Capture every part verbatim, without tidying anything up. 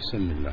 بسم الله.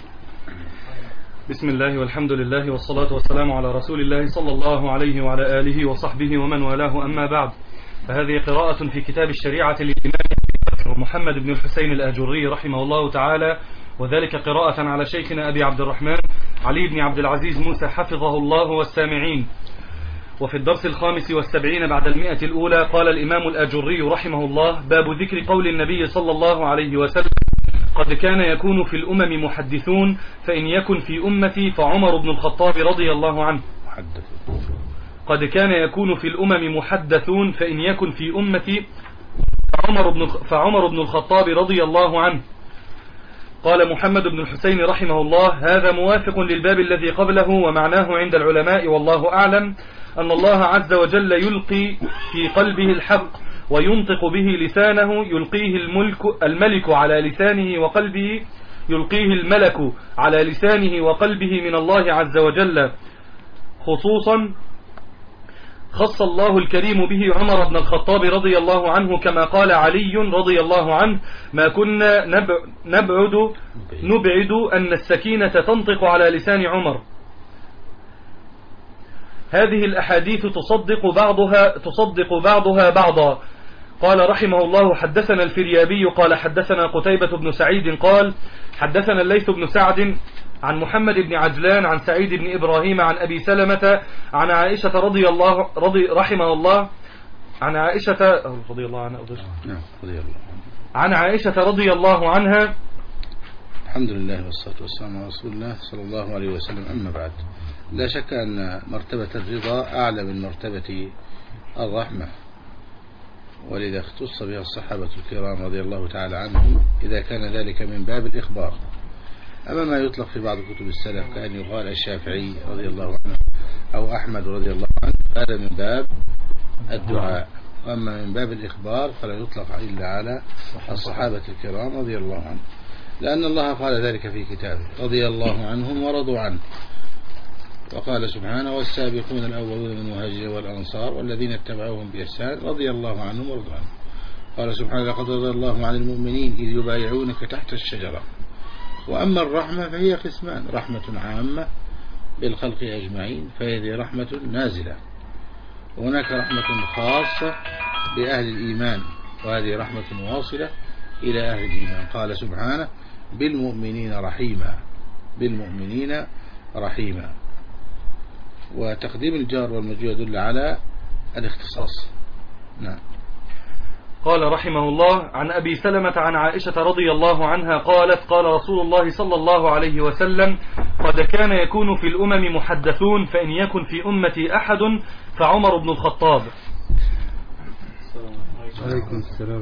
بسم الله والحمد لله والصلاة والسلام على رسول الله صلى الله عليه وعلى آله وصحبه ومن والاه، أما بعد، فهذه قراءة في كتاب الشريعة للإمام محمد بن الحسين الآجري رحمه الله تعالى، وذلك قراءة على شيخنا أبي عبد الرحمن علي بن عبد العزيز موسى حفظه الله والسامعين. وفي الدرس الخامس والسبعين بعد المئة الأولى قال الإمام الآجري رحمه الله: باب ذكر قول النبي صلى الله عليه وسلم: قد كان يكون في الأمم محدثون، فإن يكن في أمتي فعمر بن الخطاب رضي الله عنه. قد كان يكون في الأمم محدثون، فإن يكن في أمتي فعمر بن, فعمر بن الخطاب رضي الله عنه. قال محمد بن الحسين رحمه الله: هذا موافق للباب الذي قبله، ومعناه عند العلماء والله أعلم أن الله عز وجل يلقي في قلبه الحق وينطق به لسانه، يلقيه الملك الملك على لسانه وقلبه يلقيه الملك على لسانه وقلبه من الله عز وجل. خصوصا خص الله الكريم به عمر بن الخطاب رضي الله عنه، كما قال علي رضي الله عنه: ما كنا نبعد نبعد أن السكينة تنطق على لسان عمر. هذه الأحاديث تصدق بعضها تصدق بعضها بعضا. قال رحمه الله: حدثنا الفريابي قال حدثنا قتيبة بن سعيد قال حدثنا الليث بن سعد عن محمد بن عجلان عن سعيد بن إبراهيم عن أبي سلمة عن عائشة رضي الله رضي رحمه الله عن عائشة رضي الله عنها عن عائشة رضي الله عنها. الحمد لله والصلاة والسلام على رسول الله صلى الله عليه وسلم. أما بعد، لا شك أن مرتبة الرضا أعلى من مرتبة الرحمة، ولذا اختص بها الصحابة الكرام رضي الله تعالى عنهم إذا كان ذلك من باب الإخبار. أما ما يطلق في بعض كتب السلف كأن يقال الشافعي رضي الله عنه أو أحمد رضي الله عنه، هذا من باب الدعاء. وأما من باب الإخبار فلا يطلق إلا على الصحابة الكرام رضي الله عنهم، لأن الله قال ذلك في كتابه: رضي الله عنهم ورضوا عنه. وقال سبحانه: والسابقون الأولون من المهاجرين والأنصار والذين اتبعوهم بإحسان رضي الله عنهم ورضوا عنه. قال سبحانه: لقد رضي الله عن المؤمنين إذ يبايعونك تحت الشجرة. وأما الرحمة فهي قسمان: رحمة عامة بالخلق أجمعين، فهذه رحمة نازلة، وهناك رحمة خاصة بأهل الإيمان، وهذه رحمة واصلة إلى أهل الإيمان. قال سبحانه: بالمؤمنين رحيما، بالمؤمنين رحيما. وتقديم الجار والمجرور يدل على الاختصاص. نعم. قال رحمه الله: عن أبي سلمة عن عائشة رضي الله عنها قالت: قال رسول الله صلى الله عليه وسلم: قد كان يكون في الأمم محدثون، فإن يكن في أمتي أحد فعمر بن الخطاب. عليكم السلام.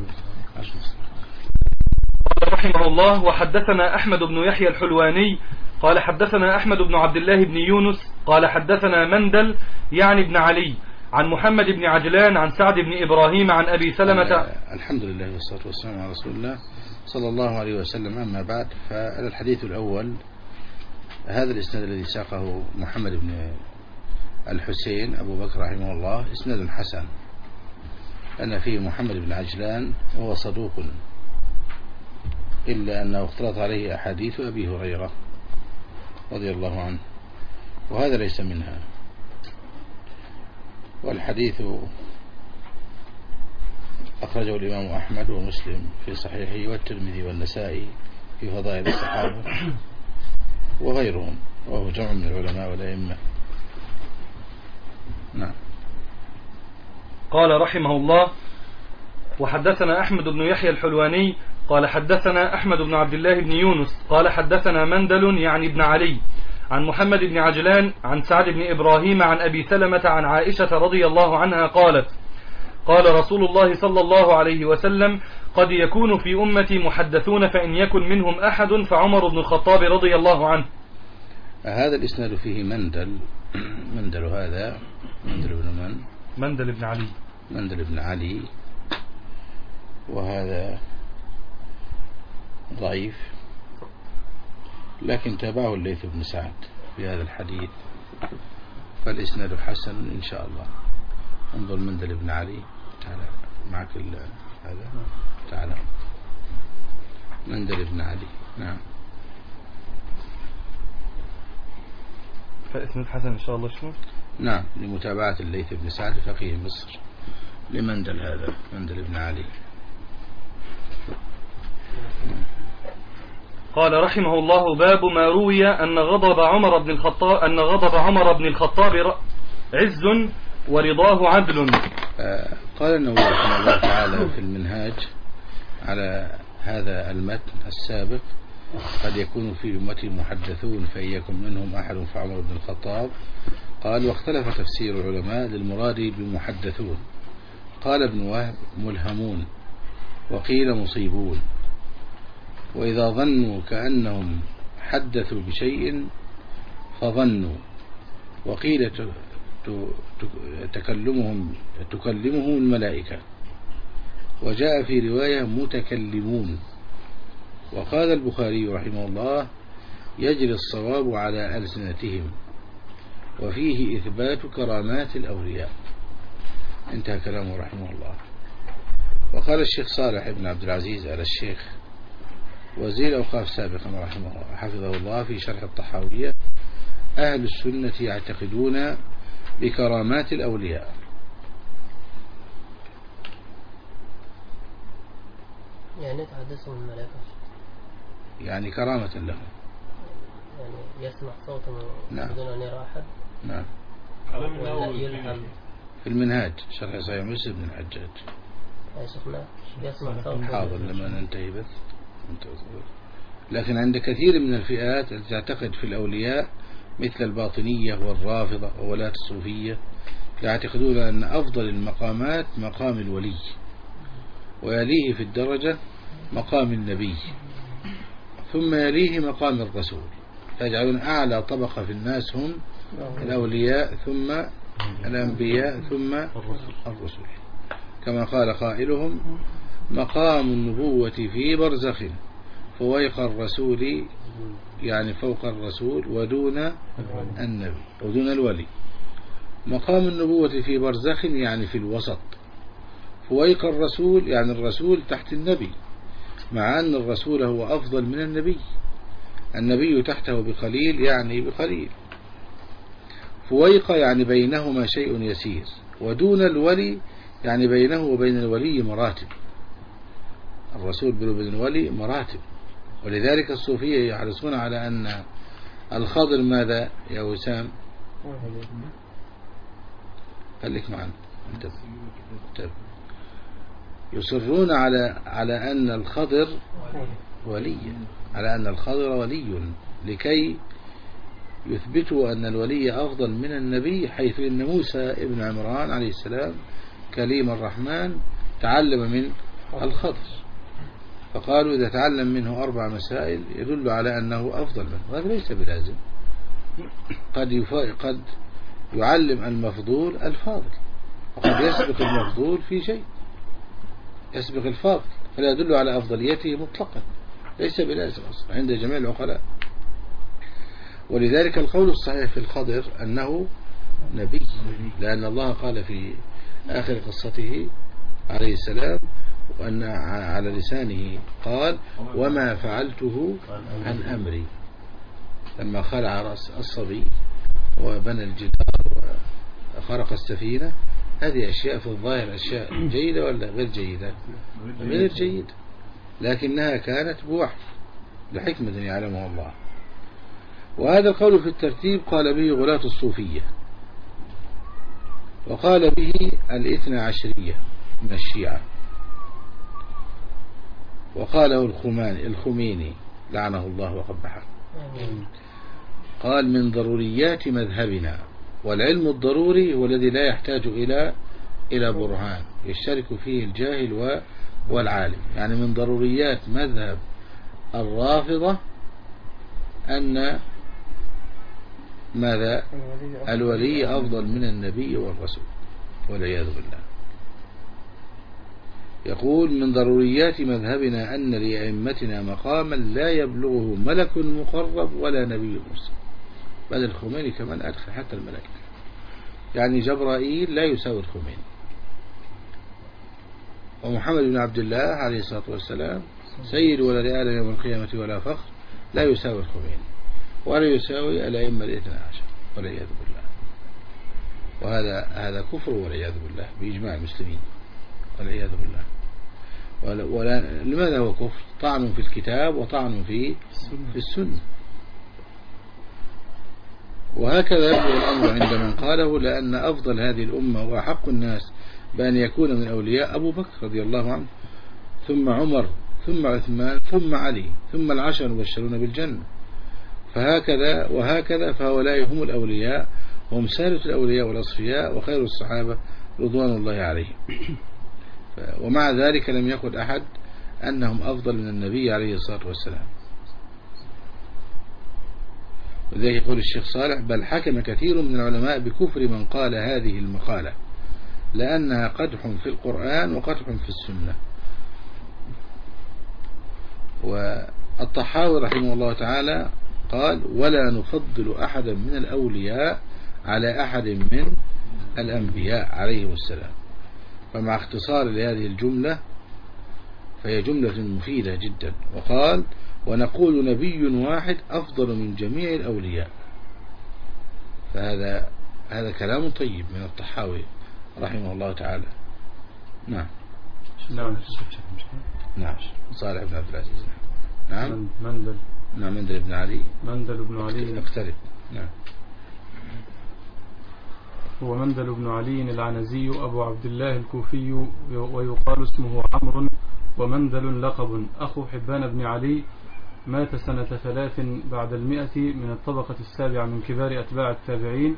قال رحمه الله: وحدثنا أحمد بن يحيى الحلواني قال حدثنا أحمد بن عبد الله بن يونس قال حدثنا مندل يعني ابن علي عن محمد بن عجلان عن سعد بن إبراهيم عن أبي سلمة. الحمد لله والصلاة والسلام على رسول الله صلى الله عليه وسلم. أما بعد، فالحديث الأول هذا الإسناد الذي ساقه محمد بن الحسين أبو بكر رحمه الله إسناد حسن، أن فيه محمد بن عجلان وهو صدوق، إلا أنه اختلط عليه أحاديث أبي هريرة رضي الله عنه، وهذا ليس منها. والحديث أخرجه الإمام أحمد ومسلم في صحيحه، والترمذي والنسائي في فضائل الصحابة وغيرهم، وهو جمع من العلماء والأئمة. نعم. قال رحمه الله: وحدثنا أحمد بن يحيى الحلواني قال حدثنا أحمد بن عبد الله بن يونس قال حدثنا مندل يعني ابن علي عن محمد بن عجلان عن سعد بن إبراهيم عن أبي سلمة عن عائشة رضي الله عنها قالت: قال رسول الله صلى الله عليه وسلم: قد يكون في أمتي محدثون، فإن يكن منهم أحد فعمر بن الخطاب رضي الله عنه. هذا الإسناد فيه مندل. مندل هذا مندل بن من؟ مندل بن علي. مندل بن علي، وهذا ضعيف، لكن تابعه الليث بن سعد في هذا الحديث، فالإسناد حسن إن شاء الله. انظر مندل بن علي، تعال معك هذا، تعال مندل بن علي. نعم. فاسم الحسن إن شاء الله شنو؟ نعم، لمتابعة الليث بن سعد فقيه مصر لمندل، هذا مندل بن علي. قال رحمه الله: باب ما روي أن غضب عمر بن الخطاب أن غضب عمر بن الخطاب عز ورضاه عدل. قال النووي رحمه الله تعالى في المنهاج على هذا المتن السابق: قد يكون في أمتي محدثون فإن يكن منهم أحد فعمر بن الخطاب. قال: واختلف تفسير العلماء للمراد بمحدثون. قال ابن وهب: ملهمون، وقيل مصيبون، وإذا ظنوا كأنهم حدثوا بشيء فظنوا، وقيل تكلمهم تكلمهم الملائكة، وجاء في رواية متكلمون. وقال البخاري رحمه الله: يجري الصواب على ألسنتهم، وفيه إثبات كرامات الأولياء. انتهى كلامه رحمه الله. وقال الشيخ صالح بن عبد العزيز آل الشيخ وزير الأوقاف سابقا رحمه الله حفظه الله في شرح الطحاوية: أهل السنة يعتقدون بكرامات الأولياء. يعني تحدثهم الملائكة، يعني كرامة لهم، يعني يسمع صوتا نعم. بدون أن يرى أحد. نعم. ولا يلهم. في المنهاج شرح صحيح مسلم بن الحجاج يا شيخنا يسمع صوتا. حاضر لما ننتهي بس. لكن عند كثير من الفئات التي تعتقد في الأولياء مثل الباطنية والرافضة وولاة الصوفية يعتقدون أن أفضل المقامات مقام الولي، ويليه في الدرجة مقام النبي، ثم يليه مقام الرسول، فيجعلون أعلى طبقة في الناس هم الأولياء ثم الأنبياء ثم الرسل، كما قال قائلهم: مقام النبوة في برزخ فويق الرسول، يعني فوق الرسول ودون النبي ودون الولي. مقام النبوة في برزخ يعني في الوسط، فويق الرسول يعني الرسول تحت النبي، مع أن الرسول هو أفضل من النبي، النبي تحته بقليل يعني بقليل. فويق يعني بينهما شيء يسير، ودون الولي يعني بينه وبين الولي مراتب، الرسول بينه وبين الولي مراتب. ولذلك الصوفية يحرصون على أن الخضر ماذا يا وسام؟ خليك معنا. انتبه. يصرون على على أن الخضر ولي، على أن الخضر ولي، لكي يثبتوا أن الولي أفضل من النبي، حيث إن موسى ابن عمران عليه السلام كليم الرحمن تعلم من الخضر، فقالوا إذا تعلم منه أربع مسائل يدل على أنه أفضل منه. هذا ليس بلازم، قد قد يعلم المفضول الفاضل، وقد يسبق المفضول في شيء، يسبق الفاضل، فلا يدل على أفضليته مطلقا، ليس بلازم أصلا عند جميع العقلاء. ولذلك القول الصحيح في الخضر أنه نبي، لأن الله قال في آخر قصته عليه السلام وأن على لسانه قال: وما فعلته عن أمري، لما خلع رأس الصبي وبنى الجدار وخرق السفينة. هذه أشياء في الظاهر أشياء جيدة ولا غير جيدة؟ غير جيدة، لكنها كانت بوحي لحكمة يعلمها الله. وهذا القول في الترتيب قال به غلاة الصوفية، وقال به الاثنى عشرية من الشيعة، وقاله الخماني الخميني لعنه الله وقبحه. قال: من ضروريات مذهبنا، والعلم الضروري هو الذي لا يحتاج إلى إلى برهان يشترك فيه الجاهل والعالم. يعني من ضروريات مذهب الرافضة أن ماذا؟ الولي أفضل من النبي والرسول، والعياذ بالله. يقول: من ضروريات مذهبنا أن لأئمتنا مقاما لا يبلغه ملك مقرب ولا نبي مرسل. بل الخميني كمان أدخل حتى الملائكة، يعني جبرائيل لا يساوي الخميني، ومحمد بن عبد الله عليه الصلاة والسلام سيد ولد آدم يوم القيامة ولا فخر لا يساوي الخميني، ولا يساوي الأئمة الاثنى عشر. والعياذ بالله. وهذا هذا كفر والعياذ بالله بإجماع المسلمين والعياذ بالله. ولا ولا لماذا هو كفر؟ طعن في الكتاب وطعن في في السنة. وهكذا يبدو الأمر عند من قاله، لأن أفضل هذه الأمة وأحق الناس بأن يكون من أولياء أبو بكر رضي الله عنه، ثم عمر، ثم عثمان، ثم علي، ثم العشر المبشرون بالجنة. فهكذا وهكذا فهؤلاء هم الأولياء، هم سادة الأولياء والأصفياء وخير الصحابة رضوان الله عليهم. ومع ذلك لم يقل أحد أنهم أفضل من النبي عليه الصلاة والسلام. وذلك يقول الشيخ صالح: بل حكم كثير من العلماء بكفر من قال هذه المقالة، لأنها قدح في القرآن وقدح في السنة. والطحاوي رحمه الله تعالى قال: ولا نفضل أحدا من الأولياء على أحد من الأنبياء عليه السلام. فمع اختصار لهذه الجملة فهي جملة مفيدة جدا. وقال: ونقول نبي واحد أفضل من جميع الأولياء. فهذا هذا كلام طيب من الطحاوي رحمه الله تعالى. نعم نعم نعم صالح بن عبد العزيز. نعم مندل نعم مندل بن علي مندل بن علي اقترب. نعم هو مندل بن علي العنزي أبو عبد الله الكوفي، ويقال اسمه عمرو، ومندل لقب، أخو حبان بن علي، مات سنة ثلاث بعد المئة من الطبقة السابعة من كبار أتباع التابعين.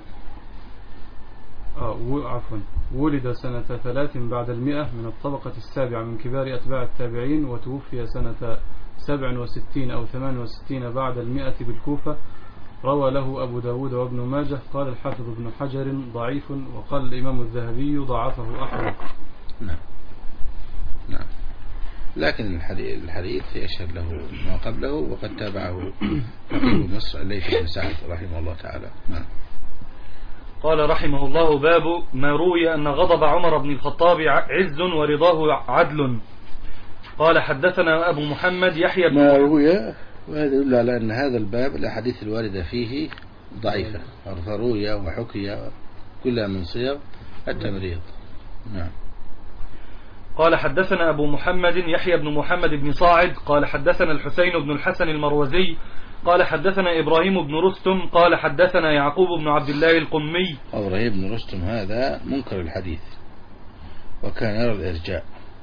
آه عفوا ولد سنة ثلاث بعد المئة من الطبقة السابعة من كبار أتباع التابعين، وتوفي سنة سبع وستين أو ثمان وستين بعد المئة بالكوفة. روى له أبو داود وابن ماجه. قال الحافظ ابن حجر ضعيف، وقال الإمام الذهبي ضعفه أحمد. نعم نعم لكن الحديث يشهد له ما قبله، وقد تابعه حكيم مصر الليث بن سعد رحمه الله تعالى. نعم. قال رحمه الله: باب ما روي أن غضب عمر بن الخطاب عز ورضاه عدل. قال حدثنا أبو محمد يحيى بن ما روي، وهذا يدل على أن هذا الباب الأحاديث الواردة فيه ضعيفة. فروي وحكي كلها من صيغ التمريض. نعم. قال حدثنا أبو محمد يحيى بن محمد بن صاعد قال حدثنا الحسين بن الحسن المروزي قال حدثنا إبراهيم بن رستم قال حدثنا يعقوب بن عبد الله القمي. إبراهيم بن رستم هذا منكر الحديث، وكان يرى الإرجاء.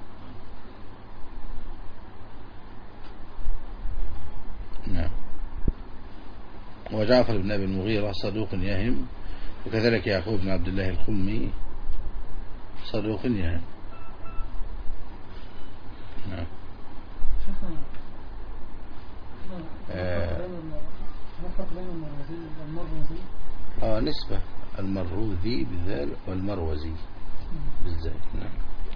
نعم. وجعفر بن أبي المغيرة صدوق يهم، وكذلك يعقوب بن عبد الله القمي صدوق يهم. نعم. نفرق بين المروزي والمروزي. اه نسبة المروذي بالذال والمروزي بالذال. نعم.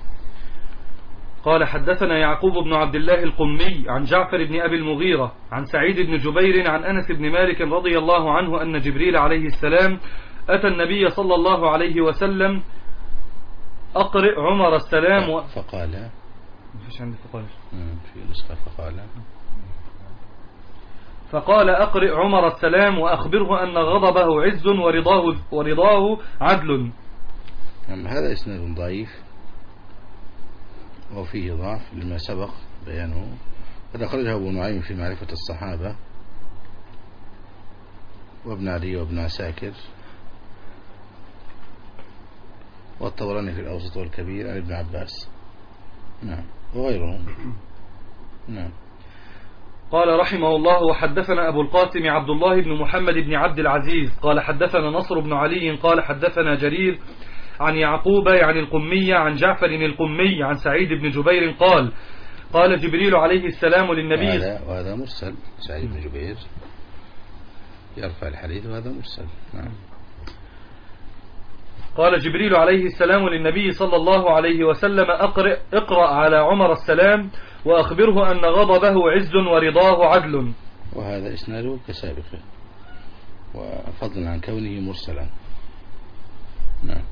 قال حدثنا يعقوب بن عبد الله القمي عن جعفر بن أبي المغيرة عن سعيد بن جبير عن أنس بن مالك رضي الله عنه أن جبريل عليه السلام أتى النبي صلى الله عليه وسلم أقرئ عمر السلام و... فقال مفيش عندي فقال في نسخة فقال فقال أقرئ عمر السلام وأخبره أن غضبه عز ورضاه, ورضاه عدل. هذا إسناد ضعيف وفيه ضعف لما سبق بيانه، قد أخرجه أبو نعيم في معرفة الصحابة وابن عدي وابن عساكر والطبراني في الأوسط والكبير عن ابن عباس. نعم وغيرهم. نعم. قال رحمه الله: وحدثنا أبو القاسم عبد الله بن محمد بن عبد العزيز قال حدثنا نصر بن علي قال حدثنا جرير عن يعقوب يعني القمية عن جعفر القمي عن سعيد بن جبير قال قال جبريل عليه السلام للنبي. وهذا, وهذا مرسل. سعيد بن جبير يرفع الحديث وهذا مرسل. نعم. قال جبريل عليه السلام للنبي صلى الله عليه وسلم: أقرأ, اقرأ على عمر السلام وأخبره أن غضبه عز ورضاه عدل. وهذا إسناده كسابقه، وفضلا عن كونه مرسلا. نعم.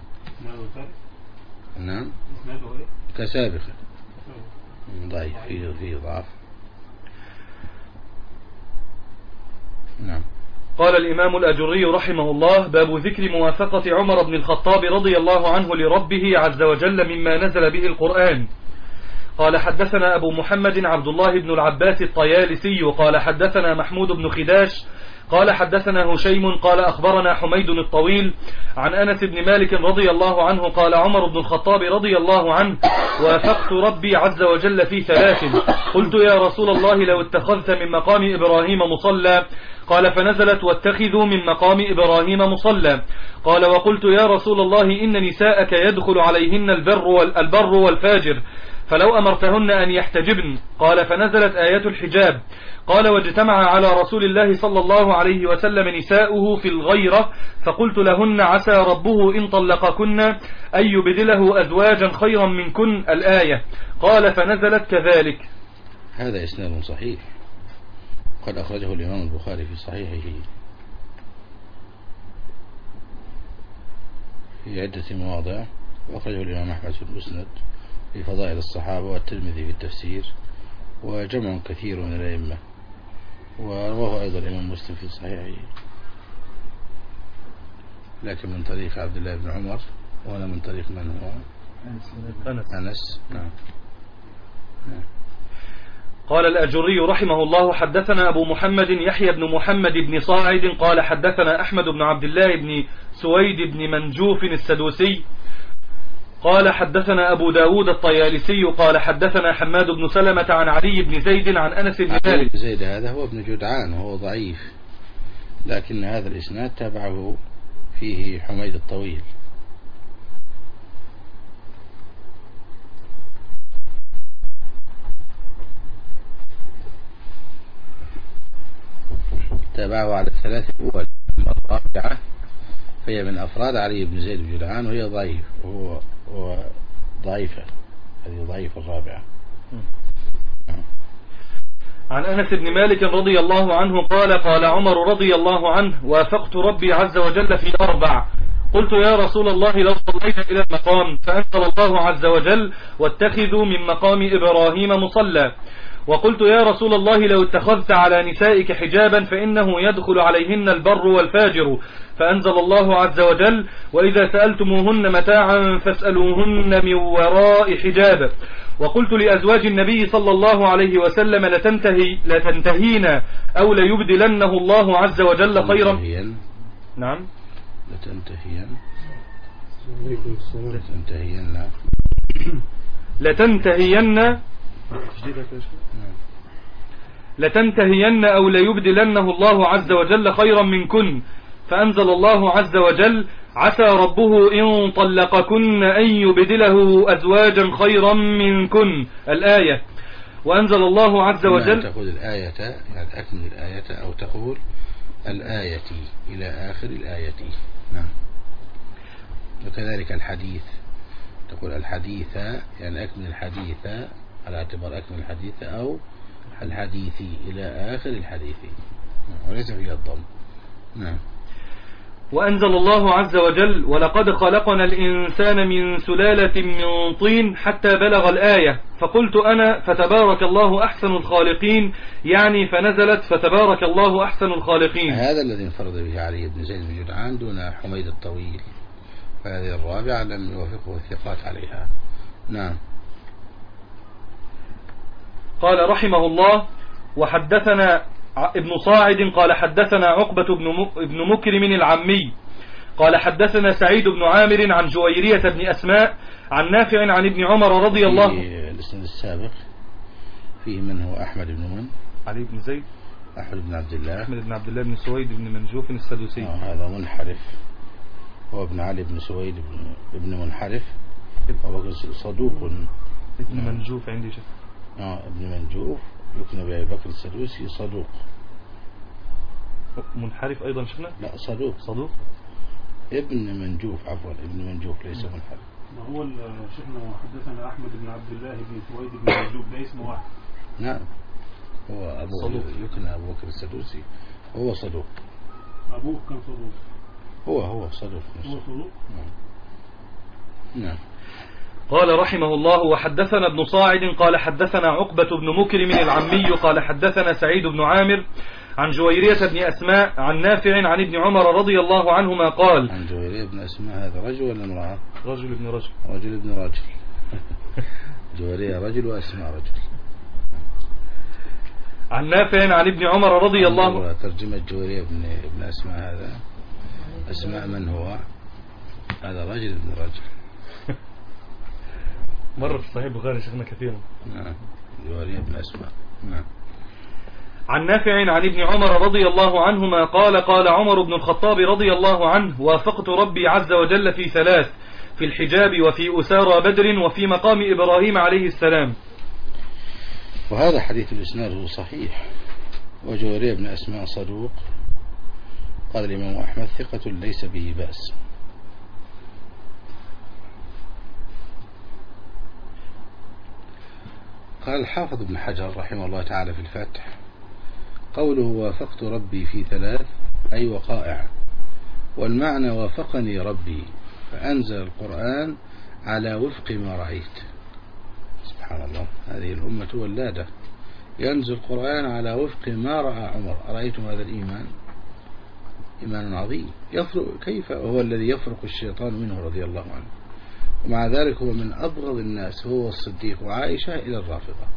نعم كسابقه ضعيف فيه فيه ضعف. نعم. قال الإمام الأجري رحمه الله: باب ذكر موافقة عمر بن الخطاب رضي الله عنه لربه عز وجل مما نزل به القرآن. قال حدثنا أبو محمد عبد الله بن العباس الطيالسي قال حدثنا محمود بن خداش قال حدثنا هشيم قال أخبرنا حميد الطويل عن أنس بن مالك رضي الله عنه قال عمر بن الخطاب رضي الله عنه: وافقت ربي عز وجل في ثلاث، قلت يا رسول الله لو اتخذت من مقام إبراهيم مصلى، قال فنزلت: واتخذوا من مقام إبراهيم مصلى. قال وقلت يا رسول الله إن نساءك يدخل عليهن البر والبر والفاجر، فلو أمرتهن أن يحتجبن، قال فنزلت آيات الحجاب. قال واجتمع على رسول الله صلى الله عليه وسلم نساؤه في الغيرة، فقلت لهن عسى ربه إن طلقكن أن يبدله أزواجا خيرا منكن الآية. قال فنزلت كذلك. هذا إسناد صحيح، قد أخرجه الإمام البخاري في صحيحه في عدة مواضع، وأخرجه الإمام أحمد في المسند في فضائل الصحابة، والترمذي في التفسير، وجمع كثير من الأئمة، ورواه أيضا الإمام مسلم في صحيحه، لكن من طريق عبد الله بن عمر، ولا من طريق من هو أنس. أنس. نعم. نعم. قال الأجري رحمه الله: حدثنا أبو محمد يحيى بن محمد بن صاعد قال حدثنا أحمد بن عبد الله بن سويد بن منجوف السدوسي قال حدثنا أبو داود الطيالسي قال حدثنا حماد بن سلمة عن علي بن زيد عن أنس بن مالك. علي بن زيد هذا هو ابن جدعان وهو ضعيف، لكن هذا الإسناد تابعه فيه حميد الطويل. تابعه على الثلاثة الأول. الرابعة فهي من أفراد علي بن زيد بن جدعان، وهي ضعيف، وهو ضعيفة، هذه ضعيفة الرابعة. عن أنس بن مالك رضي الله عنه قال قال عمر رضي الله عنه: وافقت ربي عز وجل في أربع، قلت يا رسول الله لو صلينا إلى المقام، فأنزل الله عز وجل: واتخذوا من مقام إبراهيم مصلى. وقلت يا رسول الله لو اتخذت على نسائك حجابا فإنه يدخل عليهن البر والفاجر، فأنزل الله عز وجل: وإذا سألتموهن متاعا فاسألوهن من وراء حجاب. وقلت لأزواج النبي صلى الله عليه وسلم: لتنتهي لتنتهين أو ليبدلنه الله عز وجل خيرا. نعم. لتنتهين لتنتهين لتنتهين لتنتهين أو ليبدلنه الله عز وجل خيرا منكن. فأنزل الله عز وجل: عسى ربه إن طلقكن أن يبدله أزواجا خيرا منكن الآية. وأنزل الله عز وجل. تقول الآية، يعني أكمل الآية، أو تقول الآية إلى آخر الآية. نعم. وكذلك الحديث، تقول الحديث، يعني أكمل الحديث على اعتبار أكمل الحديث، أو الحديث إلى آخر الحديث، وليس فيها الضم. نعم. وأنزل الله عز وجل: ولقد خلقنا الإنسان من سلالة من طين حتى بلغ الآية، فقلت أنا فتبارك الله أحسن الخالقين، يعني فنزلت فتبارك الله أحسن الخالقين. هذا الذي انفرد به علي بن زيد بن جدعان دون حميد الطويل، فهذه الرابعة لم يوافقه الثقات عليها. نعم. قال رحمه الله: وحدثنا ابن صاعد قال حدثنا عقبة بن مكرم العمي قال حدثنا سعيد بن عامر عن جويرية بن أسماء عن نافع عن ابن عمر رضي الله عنه. في الاسناد السابق فيه من هو أحمد بن من؟ علي بن زيد، أحمد بن عبد الله، أحمد بن عبد الله بن سويد بن منجوف السدوسي. آه هذا منحرف، هو ابن علي بن سويد بن, ابن منحرف، وهو صدوق. ابن منجوف عندي شك. آه ابن منجوف يكنى بأبي بكر السدوسي صدوق. منحرف أيضا شفنا؟ لا صدوق. صدوق ابن منجوف، عفوا ابن منجوف ليس منحرف. ما هو شفنا حدثنا أحمد بن عبد الله بن سويد بن منجوف، ده اسمه واحد. نعم، هو أبو صدوق، يكنى أبو بكر السدوسي، هو صدوق. أبوه كان صدوق. هو هو صدوق. هو صدوق. نعم. نعم. قال رحمه الله: وحدثنا ابن صاعد قال حدثنا عقبة بن مكرم العمي قال حدثنا سعيد بن عامر عن جويرية بن أسماء عن نافع عن ابن عمر رضي الله عنهما قال. عن جويرية بن أسماء هذا رجل ولا امرأة؟ رجل ابن رجل. رجل ابن رجل. جويرية رجل وأسماء رجل. عن نافع عن ابن عمر رضي الله عنه. ترجمة جويرية بن ابن أسماء هذا أسماء من هو؟ هذا رجل ابن رجل. مر في صحيح البخاري شيخنا كثيرا. نعم جويرية بن أسماء. نعم. عن نافع عن ابن عمر رضي الله عنهما قال قال عمر بن الخطاب رضي الله عنه وافقت ربي عز وجل في ثلاث: في الحجاب وفي أسارى بدر وفي مقام إبراهيم عليه السلام. وهذا حديث الإسناد صحيح. وجويرية بن أسماء صدوق، قال الإمام أحمد ثقة ليس به بأس. قال الحافظ ابن حجر رحمه الله تعالى في الفتح: قوله وافقت ربي في ثلاث أي وقائع، والمعنى وافقني ربي فأنزل القرآن على وفق ما رأيت. سبحان الله، هذه الأمة ولادة، ينزل القرآن على وفق ما رأى عمر. أرأيتم هذا الإيمان؟ إيمان عظيم. يفرق كيف هو الذي يفرق الشيطان منه رضي الله عنه، ومع ذلك هو من أبغض الناس هو الصديق وعائشة إلى الرافضة.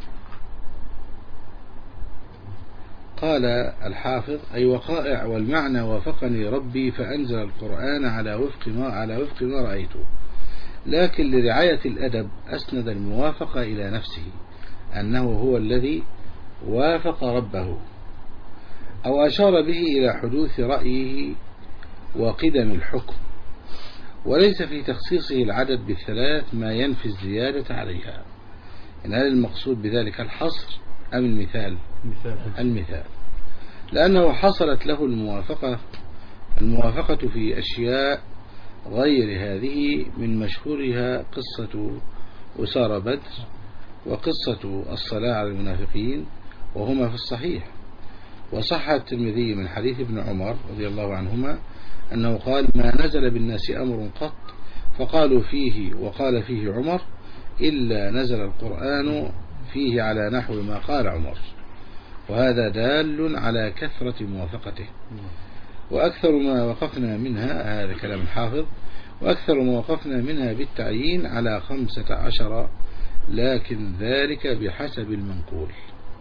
قال الحافظ أي وقائع، والمعنى وافقني ربي فأنزل القرآن على وفق ما على وفق ما رأيته، لكن لرعاية الأدب أسند الموافقة إلى نفسه، أنه هو الذي وافق ربه، أو أشار به إلى حدوث رأيه وقدم الحكم، وليس في تخصيصه العدد بالثلاث ما ينفي الزيادة عليها. إن هل المقصود بذلك الحصر أم المثال؟ مثال. المثال، لأنه حصلت له الموافقة الموافقة في أشياء غير هذه، من مشهورها قصة أسارى بدر وقصة الصلاة على المنافقين، وهما في الصحيح. وصح الترمذي من حديث ابن عمر رضي الله عنهما أنه قال: ما نزل بالناس أمر قط فقالوا فيه وقال فيه عمر إلا نزل القرآن فيه على نحو ما قال عمر. وهذا دال على كثرة موافقته. وأكثر ما وقفنا منها، هذا كلام الحافظ، وأكثر ما وقفنا منها بالتعيين على خمسة عشر، لكن ذلك بحسب المنقول.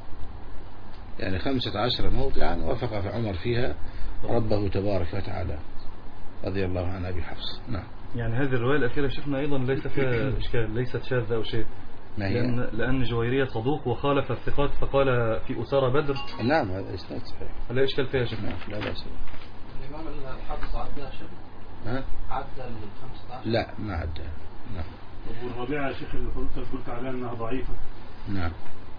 يعني خمسة عشر موضعا وافق في عمر فيها ربه تبارك وتعالى رضي الله عن أبي حفص. نعم. يعني هذه الرواية الأخيرة شفنا أيضا ليس فيها إشكال، ليست شاذة أو شيء، لأن, لأن جويرية صدوق وخالف الثقات فقال في أسارى بدر. نعم هذا إسناد صحيح، لا إشكال فيها شفنا. نعم لا بأس. الإمام الحافظ عدى شيء؟ ها؟ عدى الخمسة عشر؟ لا ما عدى. نعم. والربيعة يا شيخ اللي قلت قلت عليها أنها ضعيفة. نعم.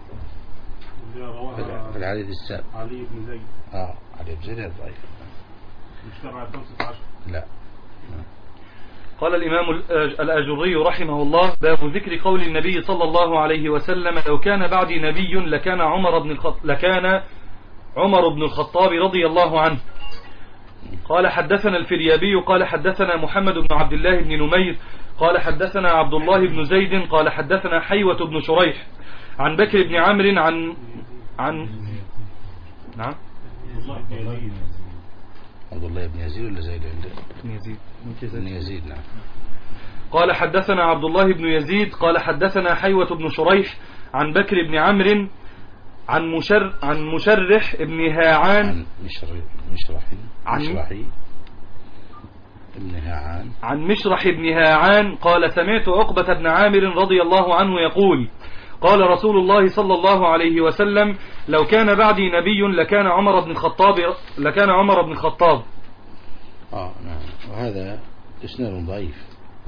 اللي رواها في الحديث السابق علي بن زيد. آه علي بن زيد ضعيف. مش تبع خمسة عشر. لا. نعم. قال الإمام الآجري رحمه الله: باب ذكر قول النبي صلى الله عليه وسلم: لو كان بعدي نبي لكان عمر بن الخط... لكان عمر بن الخطاب رضي الله عنه. قال حدثنا الفريابي قال حدثنا محمد بن عبد الله بن نمير قال حدثنا عبد الله بن زيد قال حدثنا حيوة بن شريح عن بكر بن عمرو عن عن نعم عبد الله بن يزيد ولا زيد عنده؟ بن يزيد بن يزيد. نعم. قال حدثنا عبد الله بن يزيد قال حدثنا حيوة بن شريح عن بكر بن عمرو عن مشر عن مشرح ابن هاعان عن مشرح مشرحي عن مشرحي ابن هاعان عن مشرح ابن هاعان قال: سمعت عقبة بن عامر رضي الله عنه يقول: قال رسول الله صلى الله عليه وسلم: لو كان بعدي نبي لكان عمر بن الخطاب لكان عمر بن الخطاب. اه نعم. وهذا اسناد ضعيف،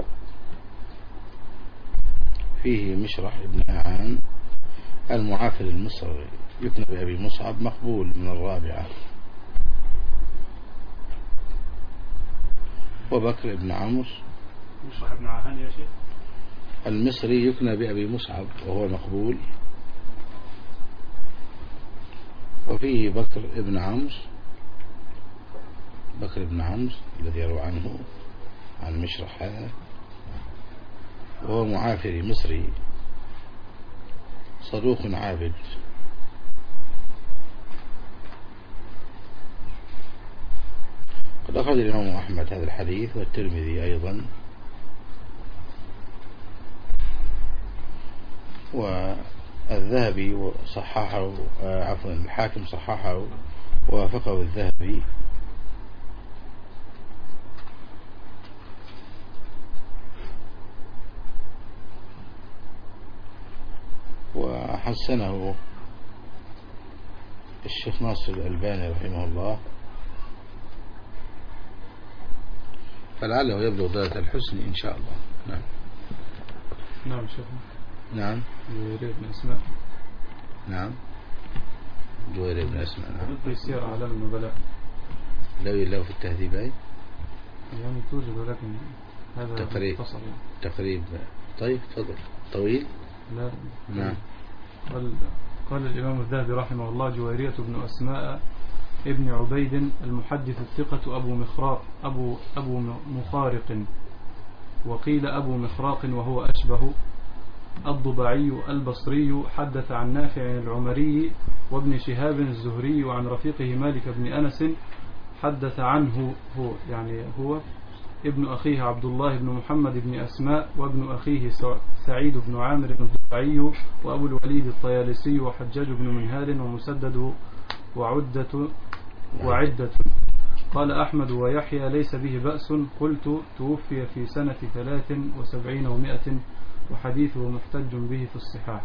فيه مشرح ابن هاعان المعافر المصري يكنى بأبي مصعب، مقبول من الرابعة. وبكر بن عمرو مشرح ابن عهان يا شيخ المصري يكنى بأبي مصعب وهو مقبول. وفيه بكر بن عمرو بكر بن عمرو الذي يروى عنه عن مشرح هذا، وهو معافري مصري صدوق عابد. قد أخرج الإمام أحمد هذا الحديث والترمذي أيضا، والذهبي صححه، عفوا الحاكم صححه ووافقه الذهبي. وحسنه الشيخ ناصر الألباني رحمه الله، فلعله يبلغ درجة الحسن إن شاء الله. نعم. نعم شيخ. نعم. جويرية بن أسماء. نعم. جويرية بن أسماء. نعم. في سير أعلام النبلاء. لو يلاه في التهذيب أي؟ يعني توجد، ولكن هذا تقريب. مختصر يعني. تقريب. طيب تفضل. طويل. لا. نعم. قال قال الإمام الذهبي رحمه الله: جويرية بن أسماء ابن عبيد المحدث الثقة أبو مخراق أبو أبو مخارق، وقيل أبو مخراق وهو أشبه، الضبعي البصري، حدث عن نافع العمري وابن شهاب الزهري وعن رفيقه مالك بن أنس، حدث عنه هو يعني هو ابن أخيه عبد الله بن محمد بن أسماء، وابن أخيه سعيد بن عامر الضبعي، وأبو الوليد الطيالسي، وحجاج بن منهال، ومسدد وعدة وعدة. قال أحمد ويحيى ليس به بأس. قلت توفي في سنة ثلاث وسبعين ومائة، وحديثه محتج به في الصحاح.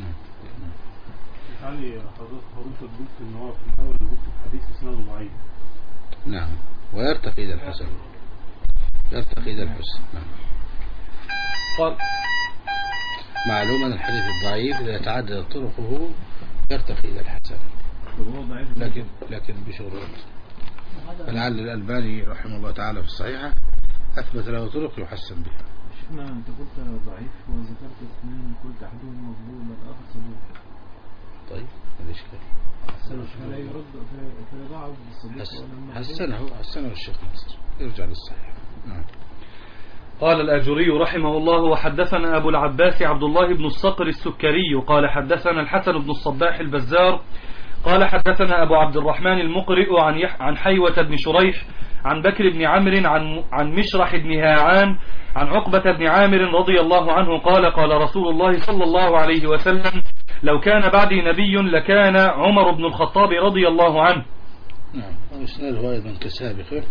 علي حضرتك قلت ان هو في الاول قلت الحديث اسناده ضعيف. نعم، ويرتقي الى الحسن، يرتقي الى الحسن. نعم. قال معلوم ان الحديث الضعيف اذا تعددت طرقه يرتقي الى الحسن، لكن لكن بشروط. فلعل الألباني رحمه الله تعالى في الصحيحة أثبت له طرق يحسن بها. شفنا أنت قلت ضعيف وذكرت اثنين، قلت أحدهم مظلوم والآخر صدوق. طيب هذا إشكال. فلا يرد فيضعف بالصديق. حسنه حسنه الشيخ ناصر، يرجع للصحيح. نعم. قال الآجري رحمه الله: وحدثنا أبو العباس عبد الله بن الصقر السكري قال حدثنا الحسن بن الصباح البزار قال حدثنا أبو عبد الرحمن المقرئ عن عن حيوة بن شريح عن بكر بن عمرو عن عن مشرح بن هاعان عن عقبة بن عامر رضي الله عنه قال قال رسول الله صلى الله عليه وسلم: لو كان بعدي نبي لكان عمر بن الخطاب رضي الله عنه. نعم. وإسناده أيضا كسابقه،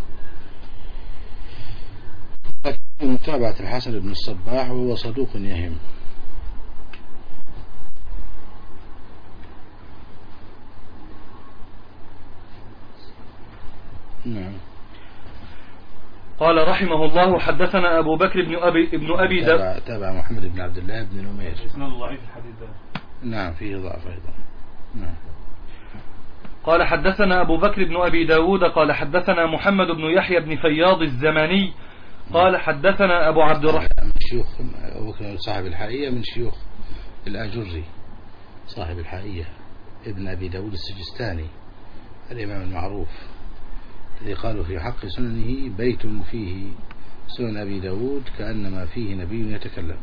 متابعة الحسن بن الصباح وهو صدوق يهم. نعم. قال رحمه الله: حدثنا أبو بكر بن أبي ابن أبي تابع, تابع محمد بن عبد الله بن نمير. اسناده ضعيف الحديث ده. نعم فيه ضعف أيضا. نعم. قال حدثنا أبو بكر بن أبي داود قال حدثنا محمد بن يحيى بن فياض الزمني قال حدثنا أبو عبد الرحمن من شيوخ أبو بكر صاحب الحائية، من شيوخ الآجري صاحب الحائية ابن أبي داود السجستاني الإمام المعروف الذي قالوا في حق سننه: بيت فيه سنن أبي داود كأنما فيه نبي يتكلم.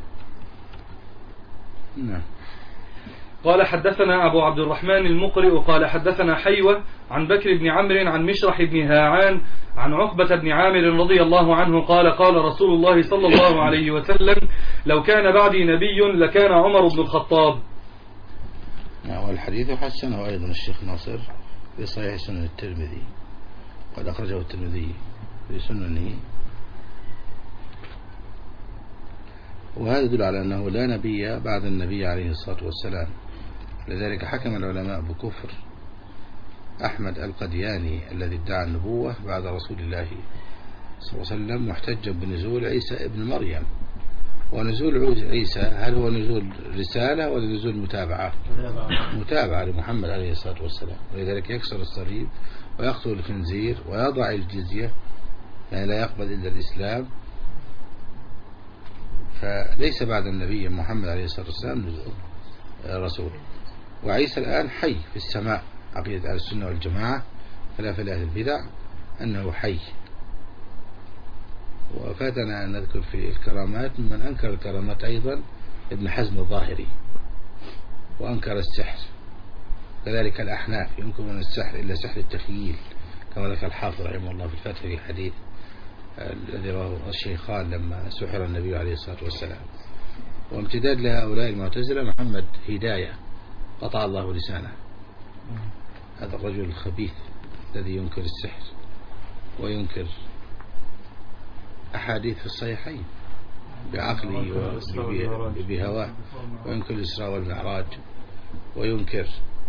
نعم. قال حدثنا أبو عبد الرحمن المقرئ قال حدثنا حيوة عن بكر بن عمرو عن مشرح بن هاعان عن عقبة بن عامر رضي الله عنه قال قال رسول الله صلى الله عليه وسلم: لو كان بعدي نبي لكان عمر بن الخطاب. والحديث حسنه أيضا الشيخ ناصر في صحيح سنن الترمذي، قد أخرجه الترمذي في سننه، وهذا يدل على أنه لا نبي بعد النبي عليه الصلاة والسلام. لذلك حكم العلماء بكفر أحمد القدياني الذي ادعى النبوة بعد رسول الله صلى الله عليه وسلم، محتجا بنزول عيسى ابن مريم. ونزول عيسى هل هو نزول رسالة ولا نزول متابعة؟ متابعة لمحمد عليه الصلاة والسلام. ولذلك يكسر الصليب ويقتل الخنزير ويضع الجزية، يعني لا يقبل إلا الإسلام. فليس بعد النبي محمد عليه الصلاة والسلام نزول رسول. وعيسى الآن حي في السماء، عقيدة أهل السنة والجماعة خلاف أهل البدع أنه حي. وفاتنا أن نذكر في الكرامات ممن أنكر الكرامات أيضا ابن حزم الظاهري، وأنكر السحر. كذلك الأحناف ينكرون السحر إلا سحر التخييل، كما ذكر الحافظ رحمه الله في الفتح في حديث الذي رواه الشيخان لما سحر النبي عليه الصلاة والسلام. وامتداد لهؤلاء المعتزلة محمد هداية قطع الله لسانه، هذا الرجل الخبيث الذي ينكر السحر وينكر أحاديث في الصحيحين بعقله وبهواه، وينكر الإسراء والمعراج، وينكر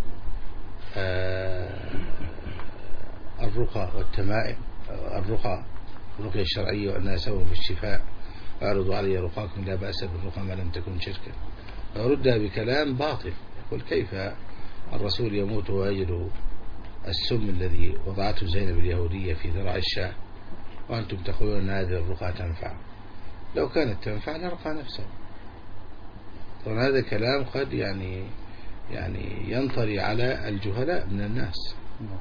الرقى والتمائم، الرقى الرقية الشرعية وأنها سبب في الشفاء، أعرضوا علي رقاكم لا بأس بالرقى ما لم تكن شركا، فردها بكلام باطل. يقول كيف الرسول يموت ويجد السم الذي وضعته زينب اليهودية في ذراع الشاة وأنتم تقولون أن هذه الرقى تنفع؟ لو كانت تنفع لرقى نفسه. طبعا هذا كلام قد يعني يعني ينطري على الجهلاء من الناس.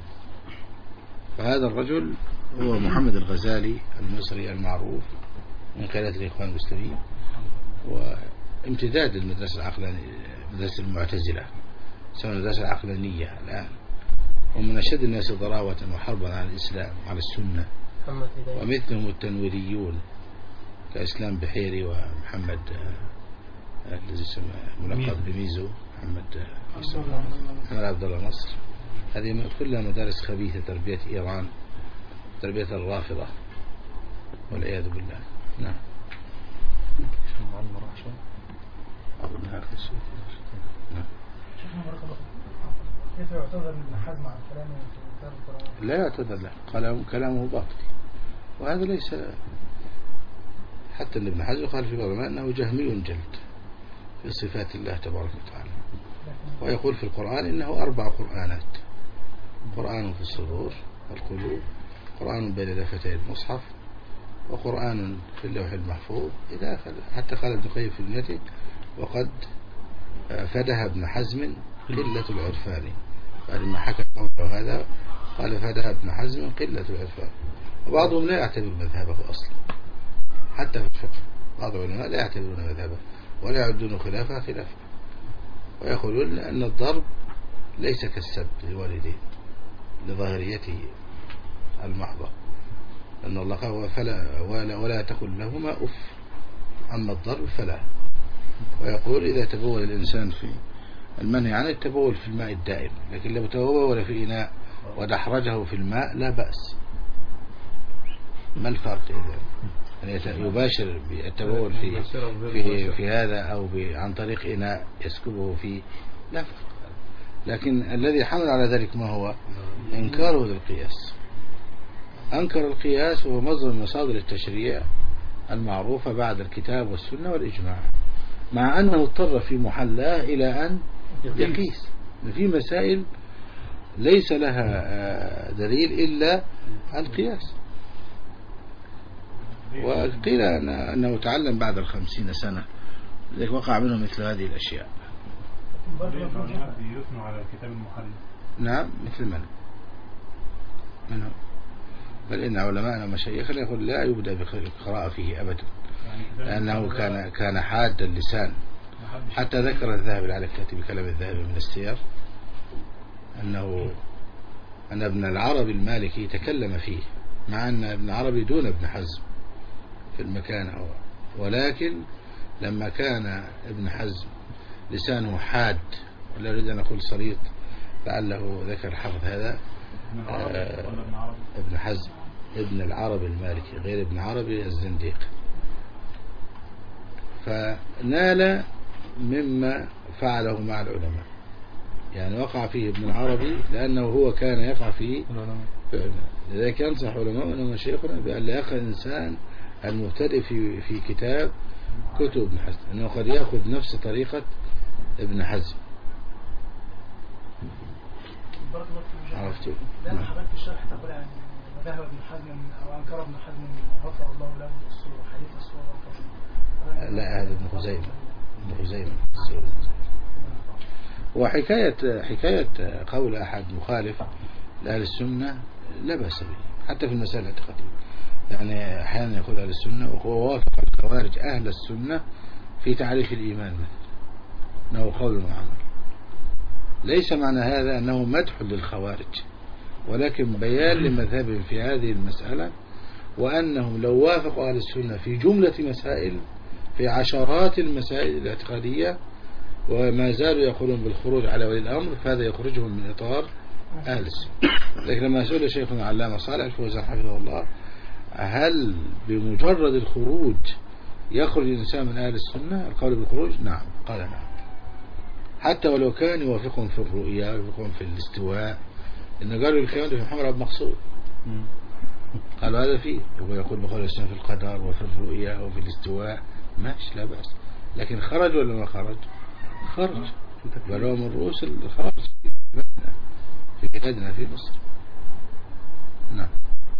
فهذا الرجل هو محمد الغزالي المصري المعروف من قيادة الإخوان المسلمين، وامتداد المدرسة العقلانية، مدرسة المعتزلة، سواء المدرسة العقلانية الآن، ومن أشد الناس ضراوة وحربا على الإسلام وعلى السنة، ومثلهم التنويريون كإسلام بحيري ومحمد الذي يسمى ملقب بميزو، محمد محمد عبد الله نصر. هذه كلها مدارس خبيثة، تربية إيران، تربية الرافضة والعياذ بالله. نعم. كيف يعتذر ابن حزم عن كلامه في كتاب القرآن؟ لا يعتذر له، كلامه كلامه باطل، وهذا ليس حتى ابن حزم قال في بعض أنه جهمي جلد في صفات الله تبارك وتعالى، ويقول في القرآن إنه أربع قرآنات: قرآن في الصدور والقلوب، قرآن بين لفتي المصحف، وقرآن في اللوح المحفوظ، إلى حتى قال ابن القيم في ابنته: وقد فدها ابن حزم قلة العرفان. فلما حكى قوله هذا قال: فدها ابن حزم قلة العرفان. وبعضهم لا يعتبر مذهبه أصلا، حتى في الفقه بعض العلماء لا يعتبرون مذهبه ولا يعدون خلافه خلافه، ويقولون أن الضرب ليس كالسب للوالدين لظاهريته المحضة، أن الله قال: فلا ولا, ولا تقل لهما أف، أما الضرب فلا. ويقول: إذا تبول الإنسان في المنهي عنه التبول في الماء الدائم، لكن لو تبول في إناء ودحرجه في الماء لا بأس. ما الفرق إذا يعني يباشر التبول في في في هذا أو عن طريق إناء يسكبه فيه؟ لا فرق. لكن الذي حمل على ذلك ما هو إنكاره للقياس. أنكر القياس وهو مصدر من مصادر التشريع المعروفة بعد الكتاب والسنة والإجماع، مع أنه اضطر في محلاه إلى أن يقيس في مسائل ليس لها دليل إلا القياس. وقيل أنه تعلم بعد الخمسين سنة، لذلك وقع منه مثل هذه الأشياء. يثنوا على كتاب المحلل. نعم، مثل من منهم، بل إن علماءنا ومشايخنا يقول لا يبدأ بالقراءة فيه أبدا، لأنه كان كان حاد اللسان. حتى ذكر الذهبي العلي كاتب كلام الذهبي من السير أنه أن ابن العربي المالكي تكلم فيه، مع أن ابن العربي دون ابن حزم في المكان هو، ولكن لما كان ابن حزم لسانه حاد، ولا أريد أن أقول سليط، لعله ذكر حفظ هذا آه ابن حزم ابن العربي المالكي غير ابن عربي الزنديق، فنال مما فعله مع العلماء، يعني وقع فيه ابن العربي لأنه هو كان يقع فيه فعلا. لذلك ينصح علماءنا ومشايخنا بأن لا يقع الإنسان المبتدئ في في كتاب كتب ابن حزم، أنه قد يأخذ نفس طريقة ابن حزم. عرفتوا؟ لأن حضرتك في الشرح تقول يعني ذهب ابن حزم أو أنكر ابن حزم غفر الله له الصورة حديث الصورة. لا، هذا ابن خزيمة ابن خزيمة. وحكاية حكاية قول أحد مخالف لأهل السنة لا بأس به، حتى في المسائل الاعتقادية. يعني أحيانا يقول أهل السنة ووافق الخوارج أهل السنة في تعريف الإيمان مثلا أنه قول وعمل، ليس معنى هذا أنه مدح للخوارج، ولكن بيان لمذهبهم في هذه المسألة، وأنهم لو وافقوا أهل السنة في جملة مسائل، في عشرات المسائل الاعتقادية، وما زالوا يقولون بالخروج على ولي الأمر، فهذا يخرجهم من إطار أهل السنة. لكن لما سئل شيخنا العلامة صالح الفوزان حفظه الله هل بمجرد الخروج يخرج الإنسان من أهل السنة، القول بالخروج نعم، قال نعم، حتى ولو كان يوافقهم في الرؤيا ويوافقهم في الاستواء، إنه قالوا الكلام في محمد بن مقصود، قالوا هذا فيه، ويقول بخاري السنة في القدر وفي الرؤيا وفي الاستواء، ماشي لا بأس. لكن خرج ولا ما خرج؟ خرج، بل هو من رؤوس الخراج في بلادنا في مصر. نعم.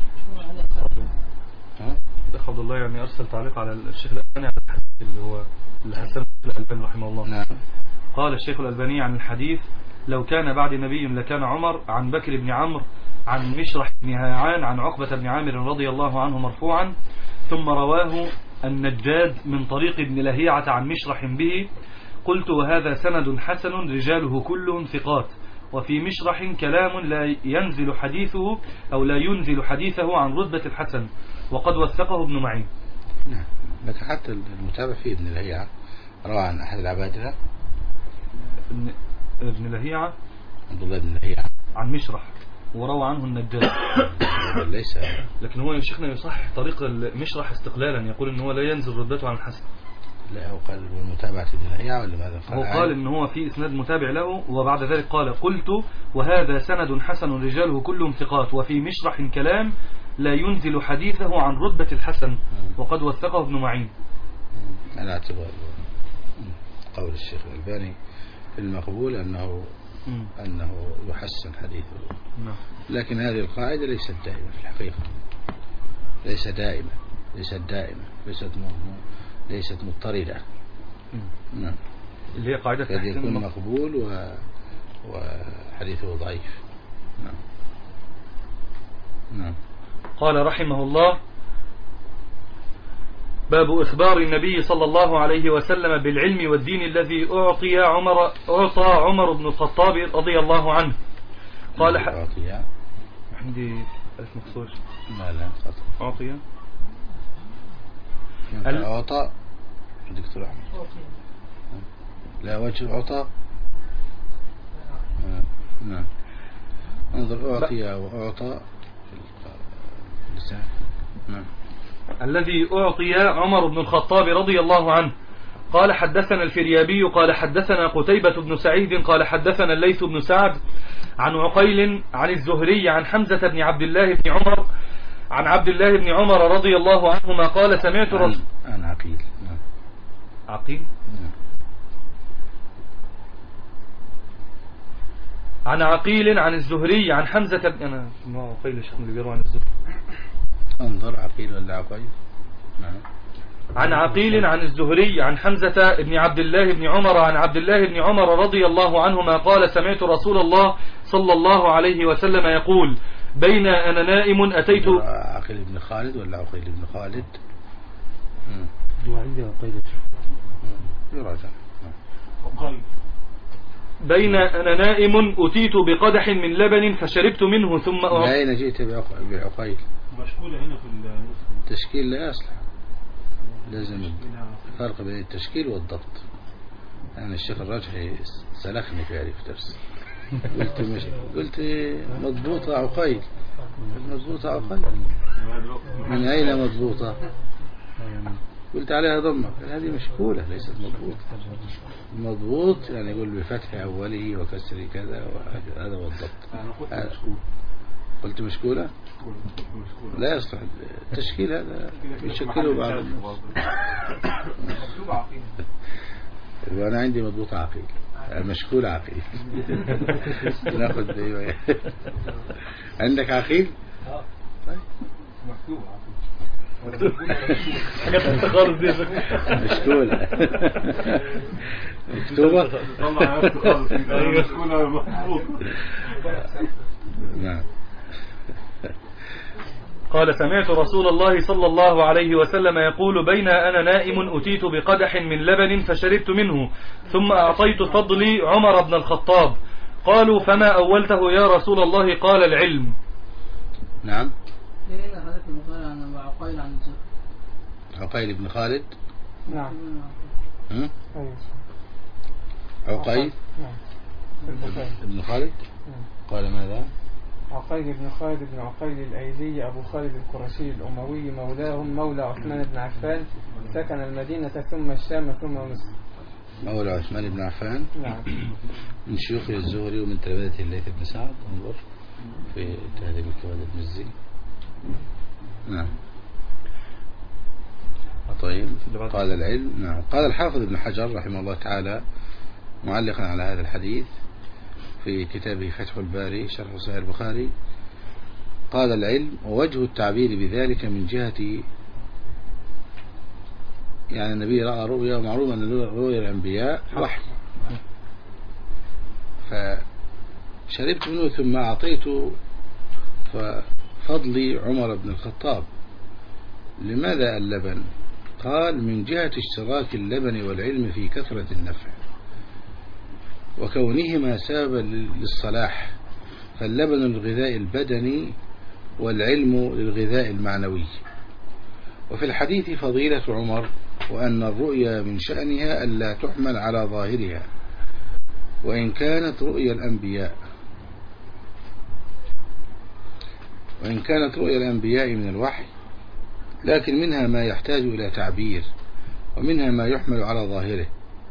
الأخ عبد الله يعني أرسل تعليق على الشيخ الألباني على الحديث اللي هو اللي حسنه الألباني رحمه الله. نعم. قال الشيخ الألباني عن الحديث: لو كان بعد نبي لكان عمر، عن بكر بن عمرو عن مشرح بن هيعان عن عقبة بن عامر رضي الله عنه مرفوعا، ثم رواه النجاد من طريق ابن لهيعة عن مشرح به. قلت: وهذا سند حسن رجاله كلهم ثقات، وفي مشرح كلام لا ينزل حديثه أو لا ينزل حديثه عن رتبة الحسن، وقد وثقه ابن معين. نعم. لكن حتى المتابع فيه ابن لهيعة روى عن أحد العبادلة، ابن, ابن لهيعة عبد الله بن لهيعة عن مشرح، وروى عنه النجاد. ليس، لكن هو يا شيخنا يصحح طريق المشرح استقلالا، يقول ان هو لا ينزل رتبته عن الحسن. لا، هو قال بالمتابعة ابن لهيعة ولا ماذا؟ هو قال ان هو في اسناد متابع له، وبعد ذلك قال: قلت: وهذا سند حسن رجاله كلهم ثقات، وفي مشرح كلام لا ينزل حديثه عن رتبة الحسن، وقد وثقه ابن معين. على اعتبار قول الشيخ الألباني في المقبول أنه م. أنه يحسن حديثه. م. لكن هذه القاعدة ليست دائمة في الحقيقة، ليست دائمة ليست دائمة ليست ليست مضطردة. نعم. اللي هي قاعدة قد يكون مقبول و... وحديثه ضعيف. نعم. نعم. قال رحمه الله: باب إخبار النبي صلى الله عليه وسلم بالعلم والدين الذي أعطي عمر أعطى عمر بن الخطاب رضي الله عنه. قال أعطي عندي ألف مخصوص. لا لا أعطي أعطى دكتور أحمد، لا وجه أعطى. نعم. انظر أعطي وأعطى في اللسان. نعم. الذي أعطي عمر بن الخطاب رضي الله عنه. قال: حدثنا الفريابي قال حدثنا قتيبة بن سعيد قال حدثنا الليث بن سعد عن عقيل عن الزهري عن حمزة بن عبد الله بن عمر عن عبد الله بن عمر رضي الله عنهما قال: سمعت رسول عن عقيل عقيل عن عقيل عن الزهري عن حمزة بن أنا ما عقيل الشيخ اللي بيروي عن الزهري. انظر عقيل ولا عقيل. نعم. عن عقيل عن الزهري عن حمزة بن عبد الله بن عمر عن عبد الله بن عمر رضي الله عنهما قال: سمعت رسول الله صلى الله عليه وسلم يقول: بين أنا نائم أتيت. عقيل بن خالد ولا عقيل بن خالد؟ وعندي عقيل يراجع. بين أنا نائم أتيت بقدح من لبن فشربت منه ثم لا أين جئت بعقيل؟ مشكولة هنا في النسخة. تشكيل لا يصلح، لازم فرق بين التشكيل والضبط. يعني الشيخ الراجحي سلخني في هذه الدرس. قلت مش قلت مضبوطة عقيل، مضبوطة عقيل من أين مضبوطة؟ قلت عليها ضمة، هذه مشكولة ليست مضبوطة. مضبوط يعني يقول بفتح أوله وكسر كذا، وهذا هو الضبط. قلت مشكولة لا يصلح التشكيل، هذا يشكله بعض الناس. وأنا عندي مضبوط عقيل، مشكول عقيل. ناخذ بإيه؟ عندك عقيل؟ طيب مكتوب عقيل، حاجات خالص دي مشكولة مكتوبة. نعم. قال: سمعت رسول الله صلى الله عليه وسلم يقول: بين أنا نائم أتيت بقدح من لبن فشربت منه ثم أعطيت فضلي عمر بن الخطاب. قالوا فما أولته يا رسول الله؟ قال العلم. نعم. ليه حضرتك المقال عن عقيل عن الزهري؟ عقيل بن خالد. نعم. هم؟ أيوة. عقيل. نعم. ابن خالد. نعم. قال ماذا؟ عقيل بن خالد بن عقيل الأيلي أبو خالد القرشي الأموي مولاهم مولى عثمان بن عفان، سكن المدينة ثم الشام ثم مصر. مولى عثمان بن عفان. نعم. من شيوخ الزهري ومن تلامذة الليث بن سعد. انظر في تهذيب الكوادر المزي. نعم. طيب. قال العلم. نعم. قال الحافظ ابن حجر رحمه الله تعالى معلقا على هذا الحديث في كتابه فتح الباري شرح صحيح البخاري، قال العلم ووجه التعبير بذلك من جهة يعني النبي رأى رؤيا، ومعروف أن رؤيا الأنبياء وحي، فشربت منه ثم أعطيت فضلي عمر بن الخطاب. لماذا اللبن؟ قال من جهة اشتراك اللبن والعلم في كثرة النفع وكونهما سببا للصلاح، فاللبن للغذاء البدني والعلم للغذاء المعنوي. وفي الحديث فضيلة عمر وأن الرؤيا من شأنها ألا تحمل على ظاهرها وإن كانت رؤيا الأنبياء وإن كانت رؤيا الأنبياء من الوحي، لكن منها ما يحتاج إلى تعبير ومنها ما يحمل على ظاهره.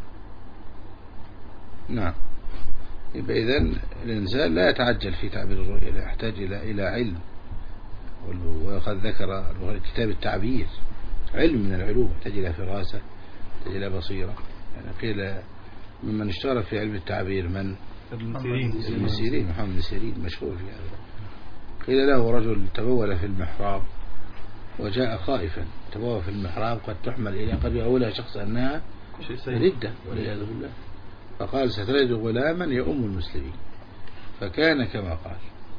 نعم. يبقى إذن الإنسان لا يتعجل في تعبير الرؤيا، لا يحتاج إلى إلى علم. وقد ذكر كتاب التعبير علم من العلوم، يحتاج إلى فراسة، يحتاج إلى بصيرة. يعني قيل ممن اشتهر في علم التعبير من؟ ابن سيرين. ابن سيرين، محمد بن سيرين مشهور في هذا. قيل له رجل تبول في المحراب وجاء خائفا. تبول في المحراب قد تحمل إلى قد يقولها شخص أنها ردة والعياذ بالله، فقال ستلد غلاما يؤم المسلمين، فكان كما قال.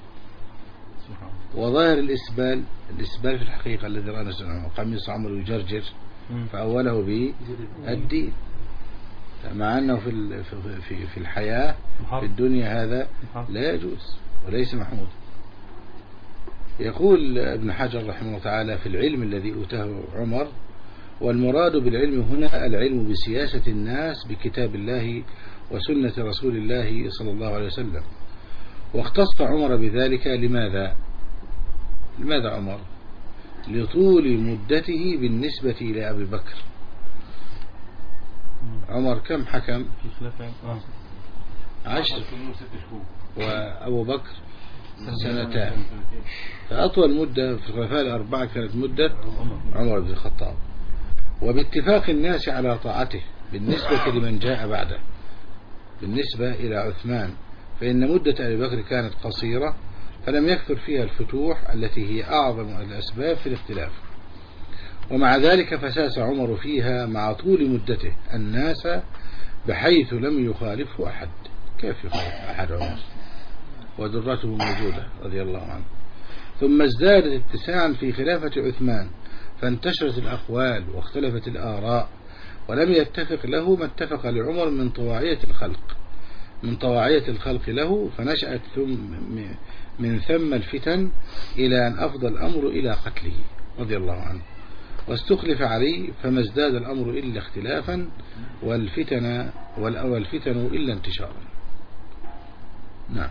وظاهر الإسبال، الإسبال في الحقيقة الذي رأى قميص عمر يجرجر فأوله بالدين، مع أنه في في في الحياة في الدنيا هذا لا يجوز وليس محمود. يقول ابن حجر رحمه الله تعالى في العلم الذي أوتاه عمر، والمراد بالعلم هنا العلم بسياسة الناس بكتاب الله وسنة رسول الله صلى الله عليه وسلم. واختص عمر بذلك. لماذا لماذا عمر؟ لطول مدته بالنسبة إلى أبي بكر. عمر كم حكم؟ عشر، وأبو بكر سنتان، فأطول مدة في الخلفاء الأربعة كانت مدة عمر بن الخطاب. وباتفاق الناس على طاعته بالنسبة لمن جاء بعده. بالنسبة إلى عثمان فإن مدة أبي بكر كانت قصيرة فلم يكثر فيها الفتوح التي هي أعظم الأسباب في الاختلاف، ومع ذلك فساس عمر فيها مع طول مدته الناس بحيث لم يخالفه أحد. كيف يخالف أحد عمر ودرته موجودة رضي الله عنه؟ ثم ازدادت اتساعا في خلافة عثمان، فانتشرت الأقوال واختلفت الآراء، ولم يتفق له ما اتفق لعمر من طواعية الخلق من طواعية الخلق له، فنشأت ثم من ثم الفتن إلى أن أفضى الأمر إلى قتله رضي الله عنه، واستخلف عليه فما ازداد الأمر إلا اختلافا والفتن والفتن إلا انتشارا. نعم.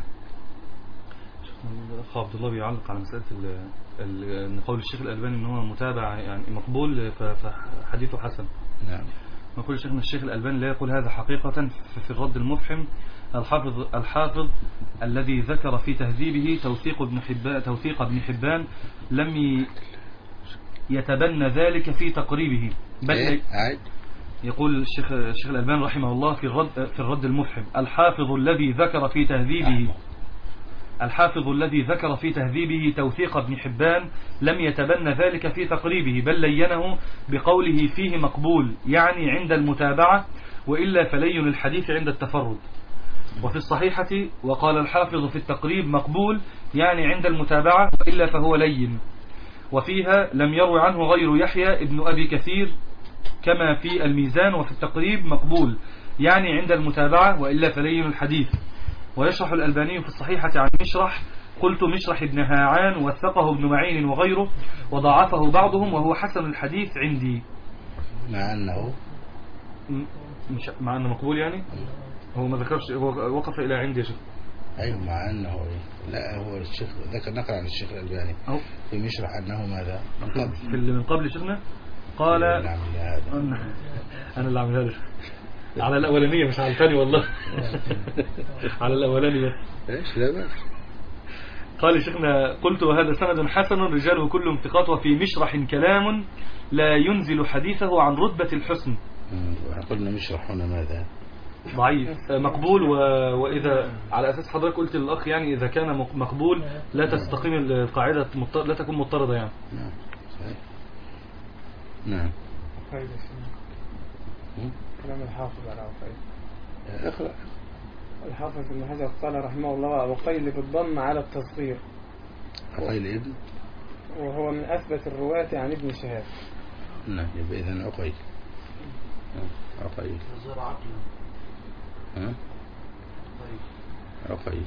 أخ عبد الله بيعلق على مسألة أن قول الشيخ الألباني أنه هو متابع يعني مقبول فحديثه حسن. نعم. نقول الشيخ الشيخ الألباني لا يقول هذا حقيقة. في الرد المفحم الحافظ الحافظ الذي ذكر في تهذيبه توثيق ابن حبان توثيق ابن حبان لم يتبنى ذلك في تقريبه، بل يقول الشيخ الشيخ الألباني رحمه الله في الرد في الرد المفحم الحافظ الذي ذكر في تهذيبه الحافظ الذي ذكر في تهذيبه توثيق ابن حبان لم يتبنى ذلك في تقريبه، بل لينه بقوله فيه مقبول يعني عند المتابعة، وإلا فلين الحديث عند التفرد. وفي الصحيحة وقال الحافظ في التقريب مقبول يعني عند المتابعة، وإلا فهو لين. وفيها لم يروي عنه غير يحيى ابن أبي كثير كما في الميزان، وفي التقريب مقبول يعني عند المتابعة، وإلا فلين الحديث. ويشرح الألباني في الصحيحة عن مشرح قلت مشرح ابن هاعان وثقه ابن معين وغيره وضعفه بعضهم وهو حسن الحديث عندي. مع أنه مش مع أنه مقبول يعني هو ما ذكرش هو وقف إلى عندي يا شيخ. أيوه مع أنه إيه؟ لا هو الشيخ ذكر نقل عن الشيخ الألباني أو في مشرح أنه ماذا من قبل في اللي من قبل شيخنا قال نعم هذا أنا اللي عامل هذا على الأولانية مش على الثاني والله على الأولانية إيش لا بأس. قال شيخنا قلت وهذا سند حسن رجاله كلهم ثقات وفي مشرح كلام لا ينزل حديثه عن رتبة الحسن. قلنا مشرح هنا ماذا ضعيف مقبول و... وإذا على أساس حضرتك قلت للأخ يعني إذا كان مقبول لا تستقيم القاعدة مضطر... لا تكون مضطردة يعني. نعم صحيح. نعم كلام الحافظ على عقيل. اقرأ. الحافظ ابن حجر قال رحمه الله وعقيل بالضم على التصغير. عقيل ابن وهو من أثبت الرواة عن ابن شهاب. نعم يبقى إذن عقيل. عقيل ها عقيل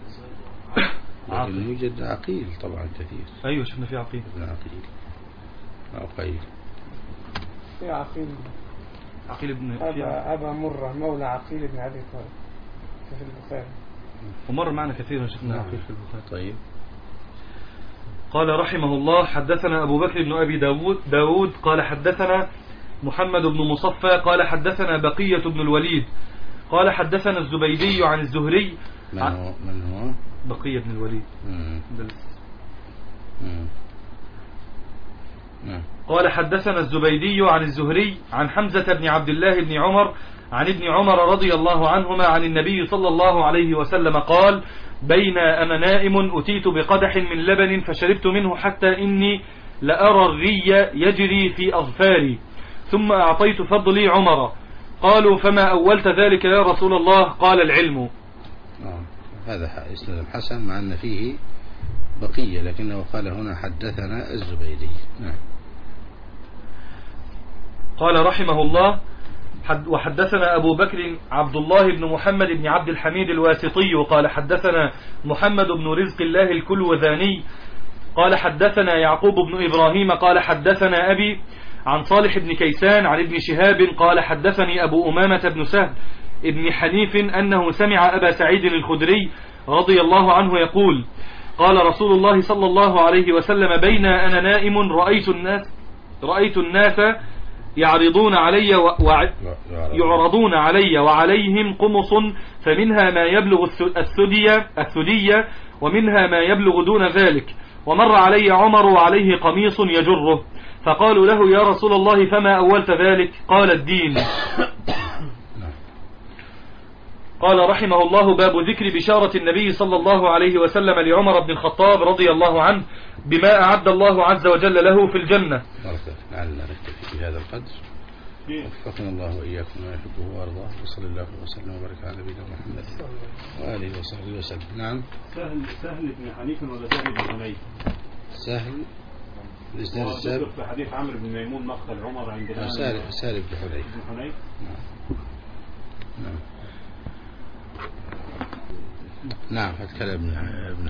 لكن يوجد عقيل طبعا كثير. أيوة شفنا في عقيل ابن عقيل عقيل في عقيل عقيل ابن أبا, أبا مرة مولى عقيل بن أبي طالب في البخاري ومر معنا كثيرا شفنا عقيل في البخاري. طيب قال رحمه الله حدثنا أبو بكر بن أبي داود, داود قال حدثنا محمد بن مصفى قال حدثنا بقية بن الوليد قال حدثنا الزبيدي عن الزهري. من هو من هو بقية بن الوليد. مم. مم. مم. قال حدثنا الزبيدي عن الزهري عن حمزة بن عبد الله بن عمر عن ابن عمر رضي الله عنهما عن النبي صلى الله عليه وسلم قال بين أنا نائم أتيت بقدح من لبن فشربت منه حتى إني لأرى الري يجري في أظفاري ثم أعطيت فضلي عمر قالوا فما أولت ذلك يا رسول الله قال العلم. آه. هذا إسناد حسن مع أن فيه بقية لكنه قال هنا حدثنا الزبيدي. نعم. قال رحمه الله حد وحدثنا أبو بكر عبد الله بن محمد بن عبد الحميد الواسطي قال حدثنا محمد بن رزق الله الكلوذاني قال حدثنا يعقوب بن إبراهيم قال حدثنا أبي عن صالح بن كيسان عن ابن شهاب قال حدثني أبو أمامة بن سهل ابن حنيف أنه سمع أبا سعيد الخدري رضي الله عنه يقول قال رسول الله صلى الله عليه وسلم بين أنا نائم رأيت الناس رأيت الناس يعرضون علي ويعرضون علي وعليهم قمص فمنها ما يبلغ الثدية الثدية ومنها ما يبلغ دون ذلك ومر علي عمر وعليه قميص يجره فقالوا له يا رسول الله فما أولت ذلك قال الدين. قال رحمه الله باب ذكر بشارة النبي صلى الله عليه وسلم لعمر بن الخطاب رضي الله عنه بما أعد الله عز وجل له في الجنة. لعلنا نكتفي بهذا القدر وفقنا الله وإياكم ما يحبه وأرضاه وصلى الله وسلم وبارك على نبينا محمد وآله وصحبه وسلم. نعم. سهل سهل بن حنيف ولا سهل بن حنيف؟ سهل الإسناد السابق في حديث عمرو بن ميمون مقتل عمر عندنا سهل سهل بن حنيف. بن حنيف. نعم. نعم. نعم فتكلم ابن ابن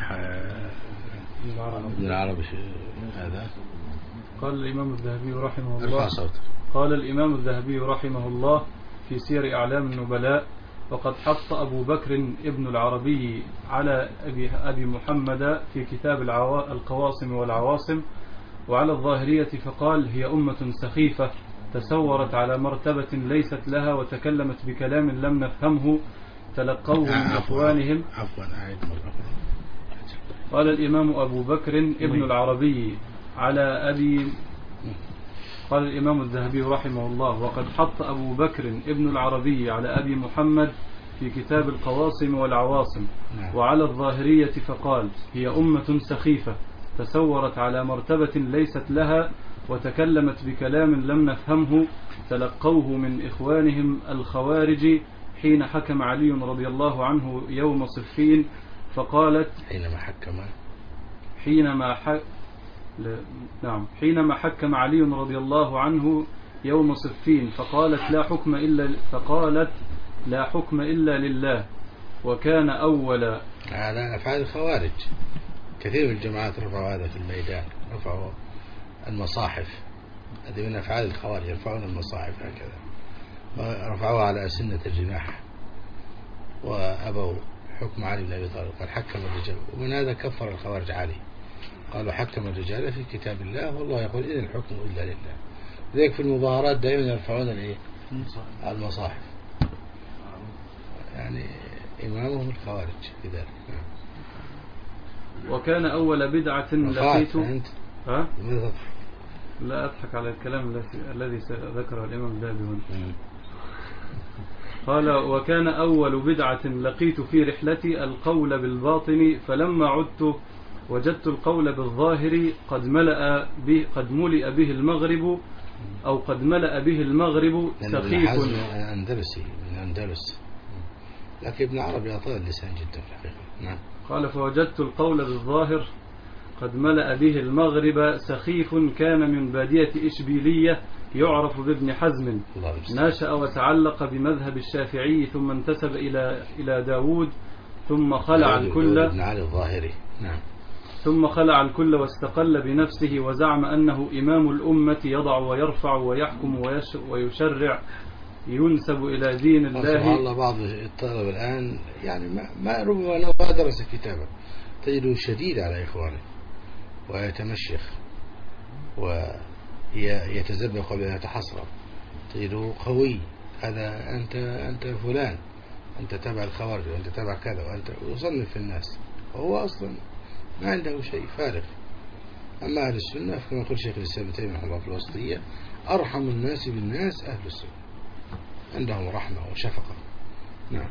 ابن العربي هذا. قال الإمام الذهبي رحمه الله صوت. قال الإمام الذهبي رحمه الله في سير أعلام النبلاء وقد حط أبو بكر ابن العربي على أبي, أبي محمد في كتاب القواصم والعواصم وعلى الظاهرية فقال هي أمة سخيفة تسورت على مرتبة ليست لها وتكلمت بكلام لم نفهمه تلقوه من إخوانهم. عفوا أعيد مرة. قال الإمام أبو بكر ابن العربي على أبي قال الإمام الذهبي رحمه الله وقد حط أبو بكر ابن العربي على أبي محمد في كتاب القواصم والعواصم وعلى الظاهرية فقال هي أمة سخيفة تسورت على مرتبة ليست لها وتكلمت بكلام لم نفهمه تلقوه من إخوانهم الخوارج حين حكم علي رضي الله عنه يوم صفين فقالت حينما حكم حينما حك نعم حينما حكم علي رضي الله عنه يوم صفين فقالت لا حكم إلا فقالت لا حكم إلا لله وكان أول على أفعال الخوارج. كثير من الجماعات رفعوا هذا في الميدان، رفعوا المصاحف، هذه من أفعال الخوارج، يرفعون المصاحف هكذا، ورفعوها على سنة الرماح، وأبوا حكم علي بن أبي طالب، قال حكم الرجال، ومن هذا كفر الخوارج علي، قالوا حكم الرجال في كتاب الله، والله يقول إن الحكم إلا لله. لذلك في المظاهرات دائما يرفعون الإيه؟ المصاحف، يعني إمامهم الخوارج في ذلك. وكان أول بدعة لقيت ها؟ لا أضحك على الكلام الذي ذكره الإمام الذهبي هنا. قال وكان أول بدعة لقيت في رحلتي القول بالباطن، فلما عدت وجدت القول بالظاهر قد ملأ به قد ملئ به المغرب أو قد ملأ به المغرب سخيف. أندلسي من أندلس، لكن ابن عربي أطال اللسان جدا في الحقيقة. نعم. قال فوجدت القول بالظاهر قد ملأ به المغرب سخيف، كان من بادية إشبيلية يعرف بابن حزم، ناشأ وتعلق بمذهب الشافعي، ثم انتسب إلى إلى داود، ثم خلع الكل ابن علي الظاهري. نعم. ثم خلع الكل واستقل بنفسه، وزعم أنه إمام الأمة يضع ويرفع ويحكم ويشرع، ينسب إلى دين الله. سبحان الله، بعض الطلبة الآن يعني ما, ما ربما لو ما درس كتابه تجده شديد على إخوانه، ويتمشخ ويتزبق قبل أن يتحصر، تجده قوي، هذا أنت أنت فلان، أنت تبع الخوارج، وأنت تبع كذا، وأنت يصنف في الناس، وهو أصلا ما عنده شيء، فارغ. أما أهل السنة كما يقول شيخ الإسلام ابن تيمية رحمه الله في الوسطية: أرحم الناس بالناس أهل السنة، عندهم رحمة وشفقة. نعم.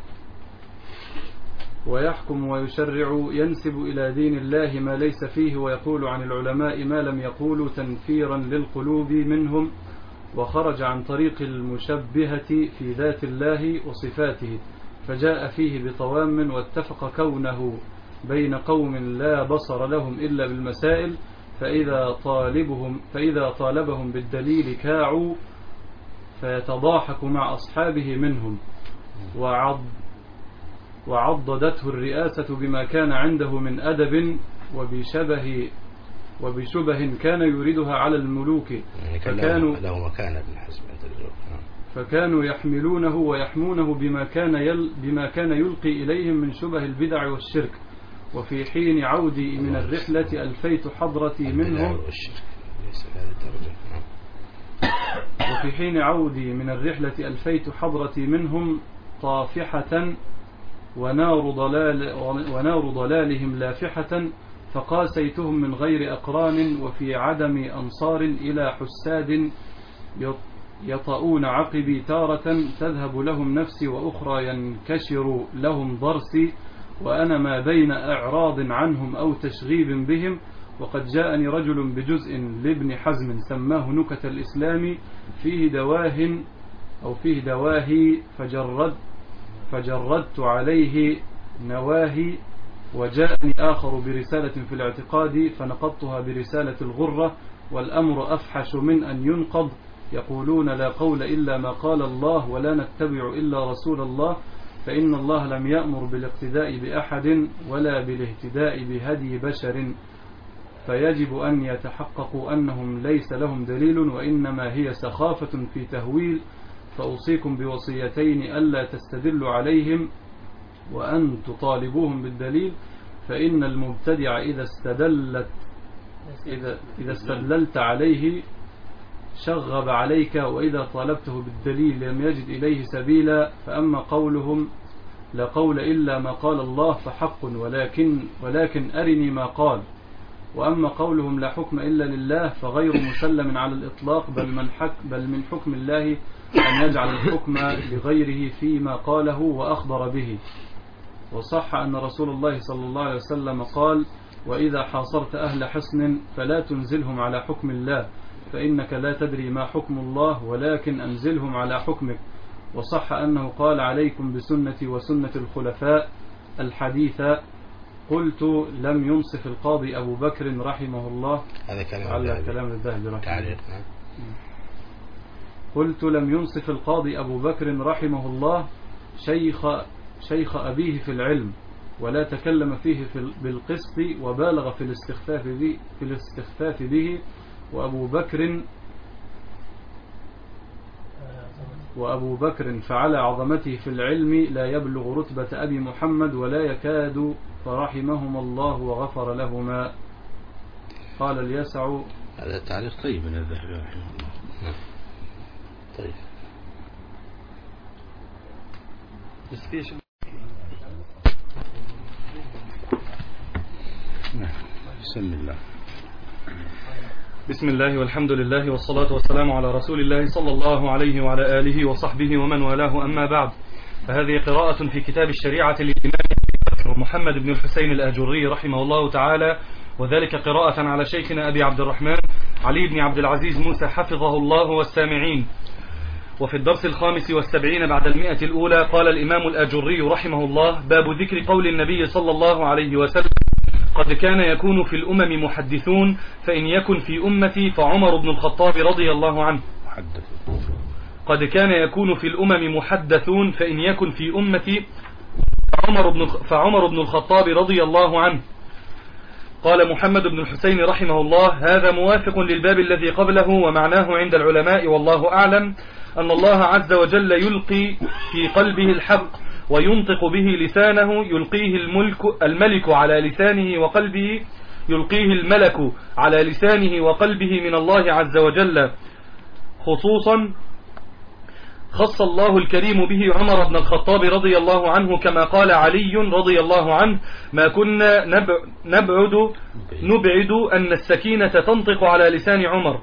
ويحكم ويشرع، ينسب إلى دين الله ما ليس فيه، ويقول عن العلماء ما لم يقولوا تنفيرا للقلوب منهم، وخرج عن طريق المشبهة في ذات الله وصفاته، فجاء فيه بطوام، واتفق كونه بين قوم لا بصر لهم إلا بالمسائل، فإذا طالبهم فإذا طالبهم بالدليل كاعوا، فيتضاحك مع أصحابه منهم، وعض وعضدته الرئاسة بما كان عنده من أدب وبشبه وبشبه كان يريدها على الملوك، فكانوا له مكان ابن حزم، فكانوا يحملونه ويحمونه بما كان يل بما كان يلقي إليهم من شبه البدع والشرك. وفي حين عودي من الرحلة ألفيت حضرتي منهم وفي حين عودي من الرحلة ألفيت حضرتي منهم طافحة، ونار ضلال ونار ضلالهم لافحة، فقاسيتهم من غير أقران، وفي عدم أنصار إلى حساد يطؤون عقبي، تارة تذهب لهم نفسي، وأخرى ينكشر لهم ضرسي، وأنا ما بين إعراض عنهم أو تشغيب بهم. وقد جاءني رجل بجزء لابن حزم سماه نكت الإسلام، فيه دواه أو فيه دواهي، فجرد فجردت عليه نواهي. وجاءني آخر برسالة في الاعتقاد، فنقضتها برسالة الغرة، والأمر أفحش من أن ينقض. يقولون لا قول إلا ما قال الله، ولا نتبع إلا رسول الله، فإن الله لم يأمر بالاقتداء بأحد ولا بالاهتداء بهدي بشر، فيجب أن يتحققوا أنهم ليس لهم دليل، وإنما هي سخافة في تهويل. فأوصيكم بوصيتين: ألا تستدلوا عليهم، وأن تطالبوهم بالدليل، فإن المبتدع إذا استدلت إذا, إذا استدللت عليه شغب عليك، وإذا طالبته بالدليل لم يجد إليه سبيلا. فأما قولهم لا قول إلا ما قال الله فحق، ولكن, ولكن أرني ما قال. وأما قولهم لا حكم إلا لله فغير مسلم على الإطلاق، بل من, حك بل من حكم الله أن يجعل الحكم لغيره فيما قاله وأخبر به. وصح أن رسول الله صلى الله عليه وسلم قال: وإذا حاصرت أهل حصن فلا تنزلهم على حكم الله، فإنك لا تدري ما حكم الله، ولكن أنزلهم على حكمك. وصح أنه قال: عليكم بسنتي وسنة الخلفاء الحديثة. قلت: لم ينصف القاضي أبو بكر رحمه الله. هذا كلام على كلام الذهبي رحمه الله. قلت: لم ينصف القاضي أبو بكر رحمه الله شيخ شيخ أبيه في العلم، ولا تكلم فيه في بالقسط، وبالغ في الاستخفاف به, في الاستخفاف به وأبو بكر وأبو بكر فعلى عظمته في العلم لا يبلغ رتبة أبي محمد ولا يكاد، فرحمهما الله وغفر لهما. قال اليسع. هذا تعليق طيب من الذهبي رحمه الله. طيب بسم الله. بسم الله والحمد لله والصلاة والسلام على رسول الله صلى الله عليه وعلى آله وصحبه ومن والاه، أما بعد، فهذه قراءة في كتاب الشريعة للإمام محمد بن الحسين الآجري رحمه الله تعالى، وذلك قراءة على شيخنا أبي عبد الرحمن علي بن عبد العزيز موسى حفظه الله والسامعين. وفي الدرس الخامس والسبعين بعد المئة الأولى قال الإمام الآجري رحمه الله: باب ذكر قول النبي صلى الله عليه وسلم: قد كان يكون في الأمم محدثون، فإن يكن في أمتي فعمر بن الخطاب رضي الله عنه. قد كان يكون في الأمم محدثون، فإن يكن في أمتي فعمر بن, فعمر بن الخطاب رضي الله عنه. قال محمد بن الحسين رحمه الله: هذا موافق للباب الذي قبله، ومعناه عند العلماء والله أعلم أن الله عز وجل يلقي في قلبه الحق وينطق به لسانه، يلقيه الملك الملك على لسانه وقلبه يلقيه الملك على لسانه وقلبه من الله عز وجل. خصوصا خص الله الكريم به عمر بن الخطاب رضي الله عنه، كما قال علي رضي الله عنه: ما كنا نبعد نبعد أن السكينة تنطق على لسان عمر.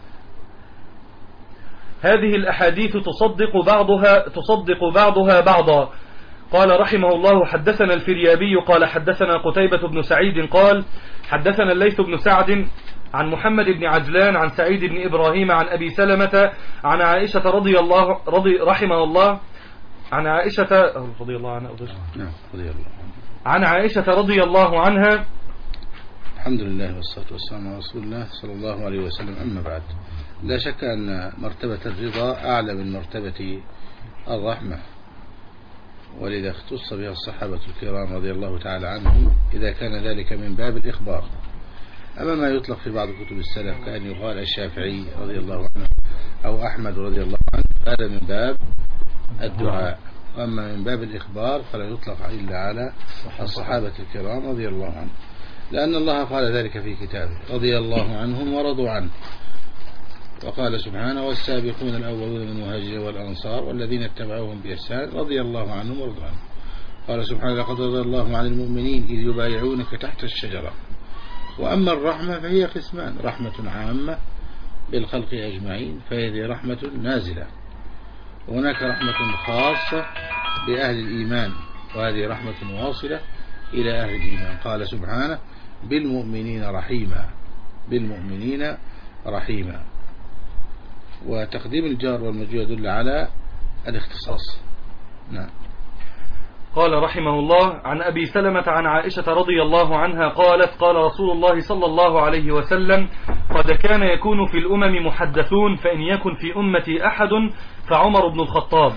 هذه الأحاديث تصدق بعضها تصدق بعضها بعضا. قال رحمه الله: حدثنا الفريابي قال حدثنا قتيبة بن سعيد قال حدثنا الليث بن سعد عن محمد بن عجلان عن سعيد بن إبراهيم عن أبي سلمة عن عائشة رضي الله رضي رحمه الله عن عائشة رضي الله عنها عن عائشة رضي الله عنها. الحمد لله والصلاة والسلام على رسول الله صلى الله عليه وسلم، أما بعد، لا شك أن مرتبة الرضا أعلى من مرتبة الرحمة، ولذا اختص بها الصحابة الكرام رضي الله تعالى عنهم إذا كان ذلك من باب الإخبار. أما ما يطلق في بعض كتب السلف كأن يقال الشافعي رضي الله عنه أو أحمد رضي الله عنه، هذا من باب الدعاء. وأما من باب الإخبار فلا يطلق إلا على الصحابة الكرام رضي الله عنهم، لأن الله قال ذلك في كتابه: رضي الله عنهم ورضوا عنه. وقال سبحانه: والسابقون الأولون من المهاجرين والأنصار والذين اتبعوهم بإحسان رضي الله عنهم ورضوا عنه. قال سبحانه: لقد رضي الله عن المؤمنين إذ يبايعونك تحت الشجرة. وأما الرحمة فهي قسمان: رحمة عامة بالخلق أجمعين، فهذه رحمة نازلة، وهناك رحمة خاصة بأهل الإيمان، وهذه رحمة واصلة إلى أهل الإيمان. قال سبحانه: بالمؤمنين رحيما، بالمؤمنين رحيما. وتقديم الجار والمجرور يدل على الاختصاص. نعم. قال رحمه الله: عن أبي سلمة عن عائشة رضي الله عنها قالت: قال رسول الله صلى الله عليه وسلم: قد كان يكون في الأمم محدثون، فإن يكن في أمتي أحد فعمر بن الخطاب.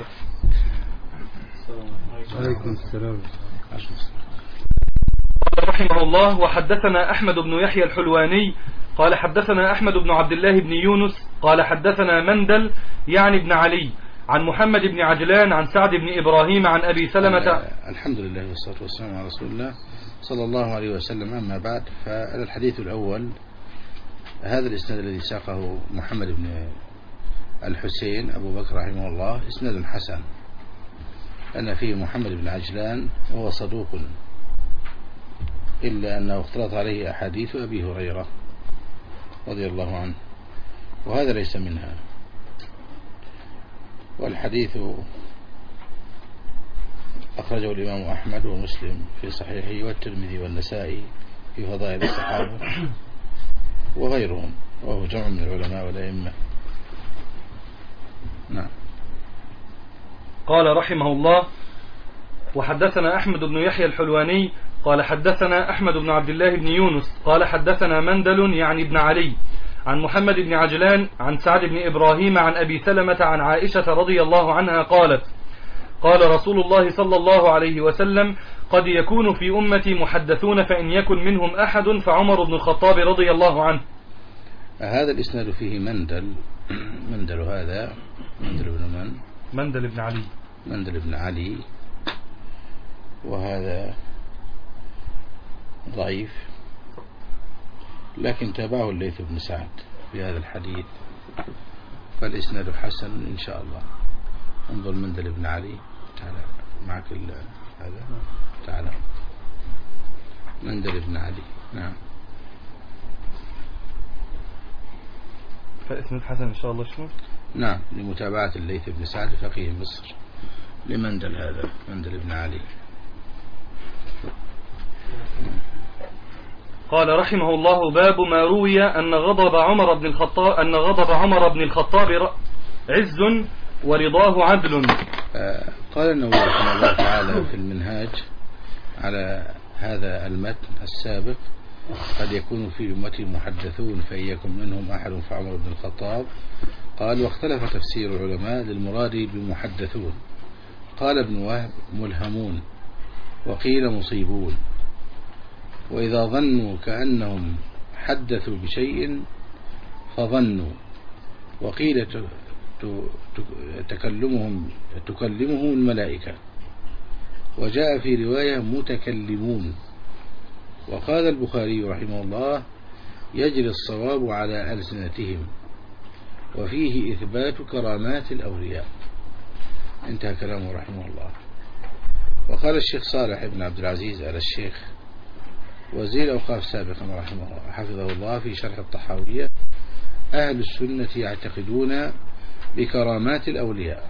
عليكم السلام. قال رحمه الله: وحدثنا أحمد بن يحيى الحلواني قال حدثنا أحمد بن عبد الله بن يونس قال حدثنا مندل يعني بن علي عن محمد بن عجلان عن سعد بن إبراهيم عن أبي سلمة. الحمد لله والصلاة والسلام على رسول الله صلى الله عليه وسلم، أما بعد، فالحديث الأول هذا الإسناد الذي ساقه محمد بن الحسين أبو بكر رحمه الله إسناد حسن، أن فيه محمد بن عجلان وهو صدوق، إلا أنه اختلط عليه أحاديث أبي هريرة رضي الله عنه، وهذا ليس منها. والحديث أخرجه الإمام أحمد ومسلم في صحيحه، والترمذي والنسائي في فضائل الصحابة وغيرهم، وهو جمع من العلماء والأئمة. نعم. قال رحمه الله: وحدثنا أحمد بن يحيى الحلواني قال حدثنا أحمد بن عبد الله بن يونس قال حدثنا مندل يعني ابن علي عن محمد بن عجلان عن سعد بن إبراهيم عن أبي سلمة عن عائشة رضي الله عنها قالت: قال رسول الله صلى الله عليه وسلم: قد يكون في أمتي محدثون فإن يكن منهم أحد فعمر بن الخطاب رضي الله عنه. هذا الإسناد فيه مندل. مندل هذا مندل بن من؟ مندل بن علي. مندل بن علي، وهذا ضعيف، لكن تابعه الليث بن سعد في هذا الحديث، فالإسناد حسن إن شاء الله. انظر مندل بن علي، تعال معك هذا، تعال مندل بن علي. نعم، فإسناد حسن إن شاء الله. شنو؟ نعم، لمتابعة الليث بن سعد فقيه مصر لمندل هذا، مندل بن علي. قال رحمه الله: باب ما روي أن غضب عمر بن الخطاب أن غضب عمر بن الخطاب عز ورضاه عدل. قال النووي رحمه الله تعالى في المنهاج على هذا المتن السابق: قد يكون في أمتي محدثون فإن يكن منهم أحد فعمر بن الخطاب. قال: واختلف تفسير العلماء للمراد بمحدثون. قال ابن وهب: ملهمون، وقيل مصيبون، وإذا ظنوا كأنهم حدثوا بشيء فظنوا، وقيل تكلمهم تكلمهم الملائكة، وجاء في رواية متكلمون. وقال البخاري رحمه الله: يجري الصواب على ألسنتهم، وفيه إثبات كرامات الأولياء. انتهى كلامه رحمه الله. وقال الشيخ صالح بن عبد العزيز على الشيخ وزير الأوقاف سابقا رحمه الله حفظه الله في شرح الطحاوية: أهل السنة يعتقدون بكرامات الأولياء.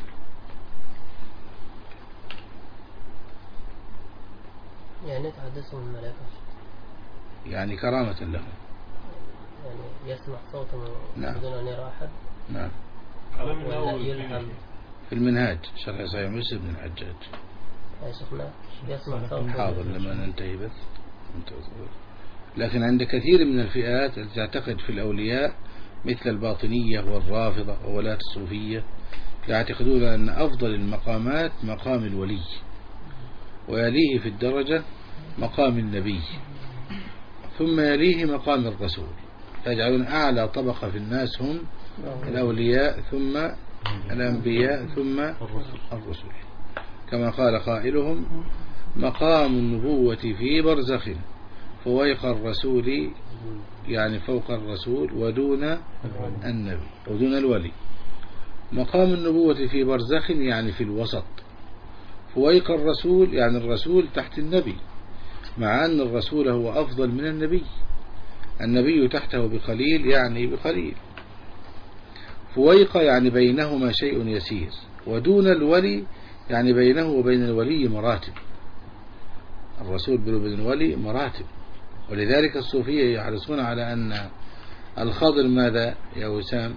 يعني تحدثهم الملائكة، يعني كرامة لهم، يعني يسمع صوتا نعم. بدون أن يرى أحد. نعم. ولا يلهم. في المنهاج شرح صحيح مسلم بن الحجاج. يا شيخنا يسمع صوتا. حاضر لما ننتهي بس. لكن عند كثير من الفئات التي تعتقد في الأولياء مثل الباطنية والرافضة وولاة الصوفية يعتقدون أن أفضل المقامات مقام الولي، ويليه في الدرجة مقام النبي، ثم يليه مقام الرسول، فيجعلون أعلى طبقة في الناس هم الأولياء ثم الأنبياء ثم الرسل، كما قال قائلهم: مقام النبوة في برزخ فويق الرسول، يعني فوق الرسول ودون النبي ودون الولي. مقام النبوة في برزخ يعني في الوسط، فويق الرسول يعني الرسول تحت النبي، مع أن الرسول هو أفضل من النبي، النبي تحته بقليل يعني بقليل. فويق يعني بينهما شيء يسير، ودون الولي يعني بينه وبين الولي مراتب. الرسول وبين الولي مراتب، ولذلك الصوفية يحرصون على أن الخضر ماذا يا وسام؟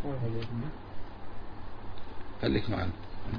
خليك معنا.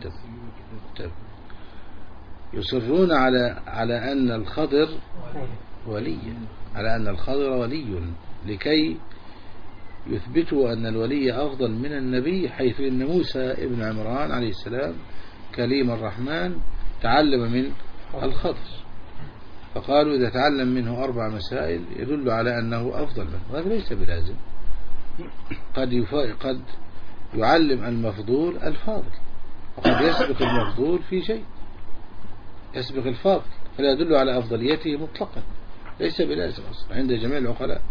يصرون على على أن الخضر ولي، على أن الخضر ولي، لكي يثبتوا أن الولي أفضل من النبي، حيث إن موسى ابن عمران عليه السلام كليم الرحمن تعلم من الخضر، فقالوا إذا تعلم منه أربع مسائل يدل على أنه أفضل منه. هذا ليس بلازم، قد قد يعلم المفضول الفاضل، وقد يسبق المفضول في شيء، يسبق الفاضل، فلا يدل على أفضليته مطلقا، ليس بلازم أصلا عند جميع العقلاء.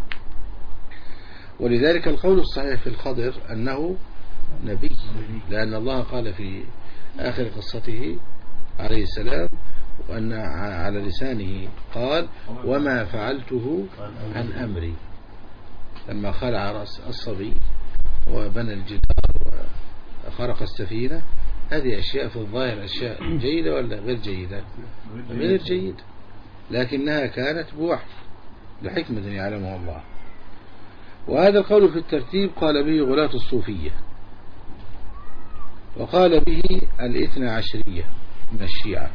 ولذلك القول الصحيح في الخضر أنه نبي، لأن الله قال في آخر قصته عليه السلام وأن على لسانه قال: وما فعلته عن أمري، لما خلع رأس الصبي وبنى الجدار وخرق السفينة. هذه أشياء في الظاهر أشياء جيدة ولا غير جيدة؟ غير جيدة، لكنها كانت بوحي لحكمة يعلمها الله. وهذا القول في الترتيب قال به غلاة الصوفية، وقال به الاثنى عشرية من الشيعة،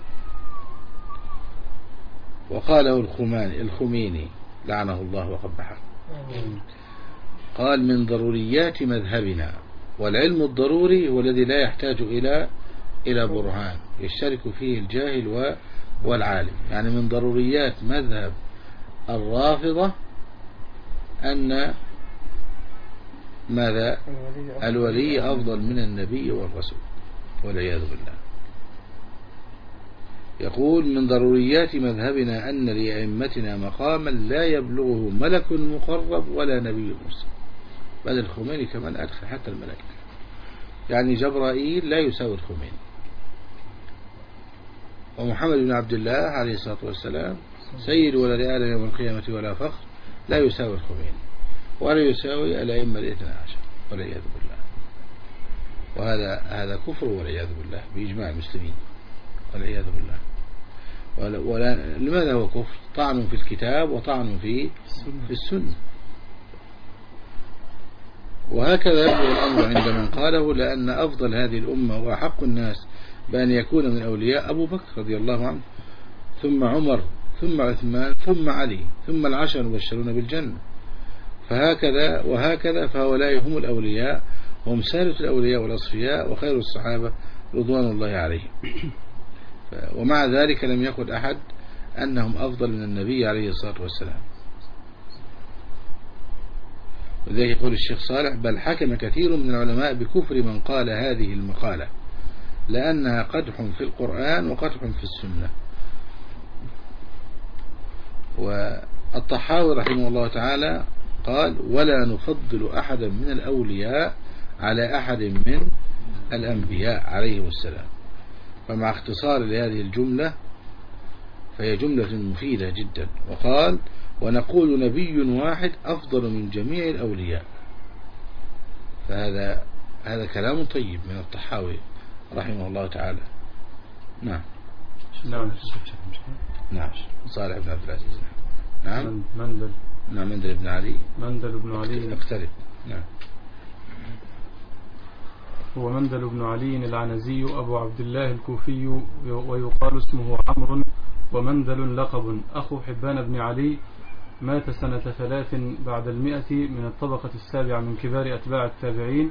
وقاله الخماني الخميني لعنه الله وقبحه. قال: من ضروريات مذهبنا، والعلم الضروري هو الذي لا يحتاج إلى إلى برهان. يشترك فيه الجاهل والعالم. يعني من ضروريات مذهب الرافضة أن ماذا الولي أفضل من النبي والرسول والعياذ بالله. يقول من ضروريات مذهبنا أن لأئمتنا مقاما لا يبلغه ملك مقرب ولا نبي مرسل. بل الخميني كمان أدخل حتى الملائكة، يعني جبرائيل لا يساوي الخميني، ومحمد بن عبد الله عليه الصلاة والسلام سيد ولد آدم يوم القيامة ولا فخر لا يساوي الخميني ولا يساوي الأئمة الاثنى عشر والعياذ بالله. وهذا هذا كفر والعياذ بالله بإجماع المسلمين والعياذ بالله. ولا ولا لماذا هو كفر؟ طعن في الكتاب وطعن في في السنة. وهكذا هو الأمر عند من قاله، لأن أفضل هذه الأمة وأحق الناس بأن يكون من أولياء أبو بكر رضي الله عنه، ثم عمر، ثم عثمان، ثم علي، ثم العشر المبشرون بالجنة. فهكذا وهكذا فهؤلاء هم الأولياء، هم سادة الأولياء والأصفياء وخير الصحابة رضوان الله عليهم. ومع ذلك لم يقل أحد أنهم أفضل من النبي عليه الصلاة والسلام. وذلك يقول الشيخ صالح: بل حكم كثير من العلماء بكفر من قال هذه المقالة، لأنها قدح في القرآن وقدح في السنة. والطحاوي رحمه الله تعالى قال: ولا نفضل أحدا من الأولياء على أحد من الأنبياء عليه السلام. فمع اختصار لهذه الجملة فهي جملة مفيدة جدا. وقال: ونقول نبي واحد أفضل من جميع الأولياء. فهذا هذا كلام طيب من الطحاوي رحمه الله تعالى. نعم نعم نعم صالح بن عبد العزيز. نعم مندل نعم مندل بن علي مندل بن علي اقترب. نعم هو مندل بن علي العنزي أبو عبد الله الكوفي، ويقال اسمه عمرو، ومندل لقب، أخو حبان بن علي، مات سنة ثلاث بعد المئة من الطبقة السابعة من كبار أتباع التابعين.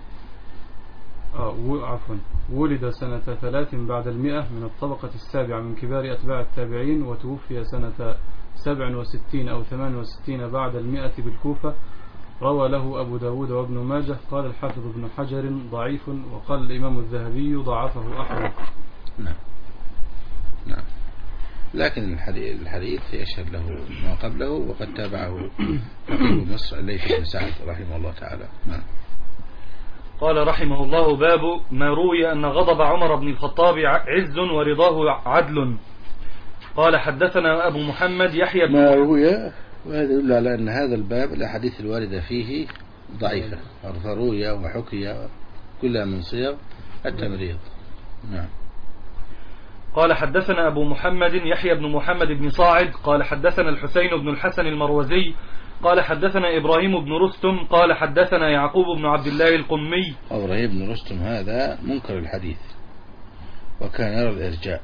آه عفوا ولد سنة ثلاث بعد المئة من الطبقة السابعة من كبار أتباع التابعين، وتوفي سنة سبع وستين أو ثمان وستين بعد المئة بالكوفة. روى له أبو داود وابن ماجه. قال الحافظ ابن حجر ضعيف، وقال الإمام الذهبي ضعفه أحمد. نعم نعم لكن الحديث يشهد له ما قبله، وقد تابعه حقيب مصر الليث بن سعد رحمه الله تعالى. نعم. قال رحمه الله: باب ما روي أن غضب عمر بن الخطاب عز ورضاه عدل. قال حدثنا أبو محمد يحيى بن ما روي، وهذا يدل على أن هذا الباب الأحاديث الواردة فيه ضعيفة، فروي وحكي كلها من صيغ التمريض. نعم. قال حدثنا أبو محمد يحيى بن محمد بن صاعد قال حدثنا الحسين بن الحسن المروزي قال حدثنا إبراهيم بن رستم قال حدثنا يعقوب بن عبد الله القمي. إبراهيم بن رستم هذا منكر الحديث، وكان يرى الإرجاء.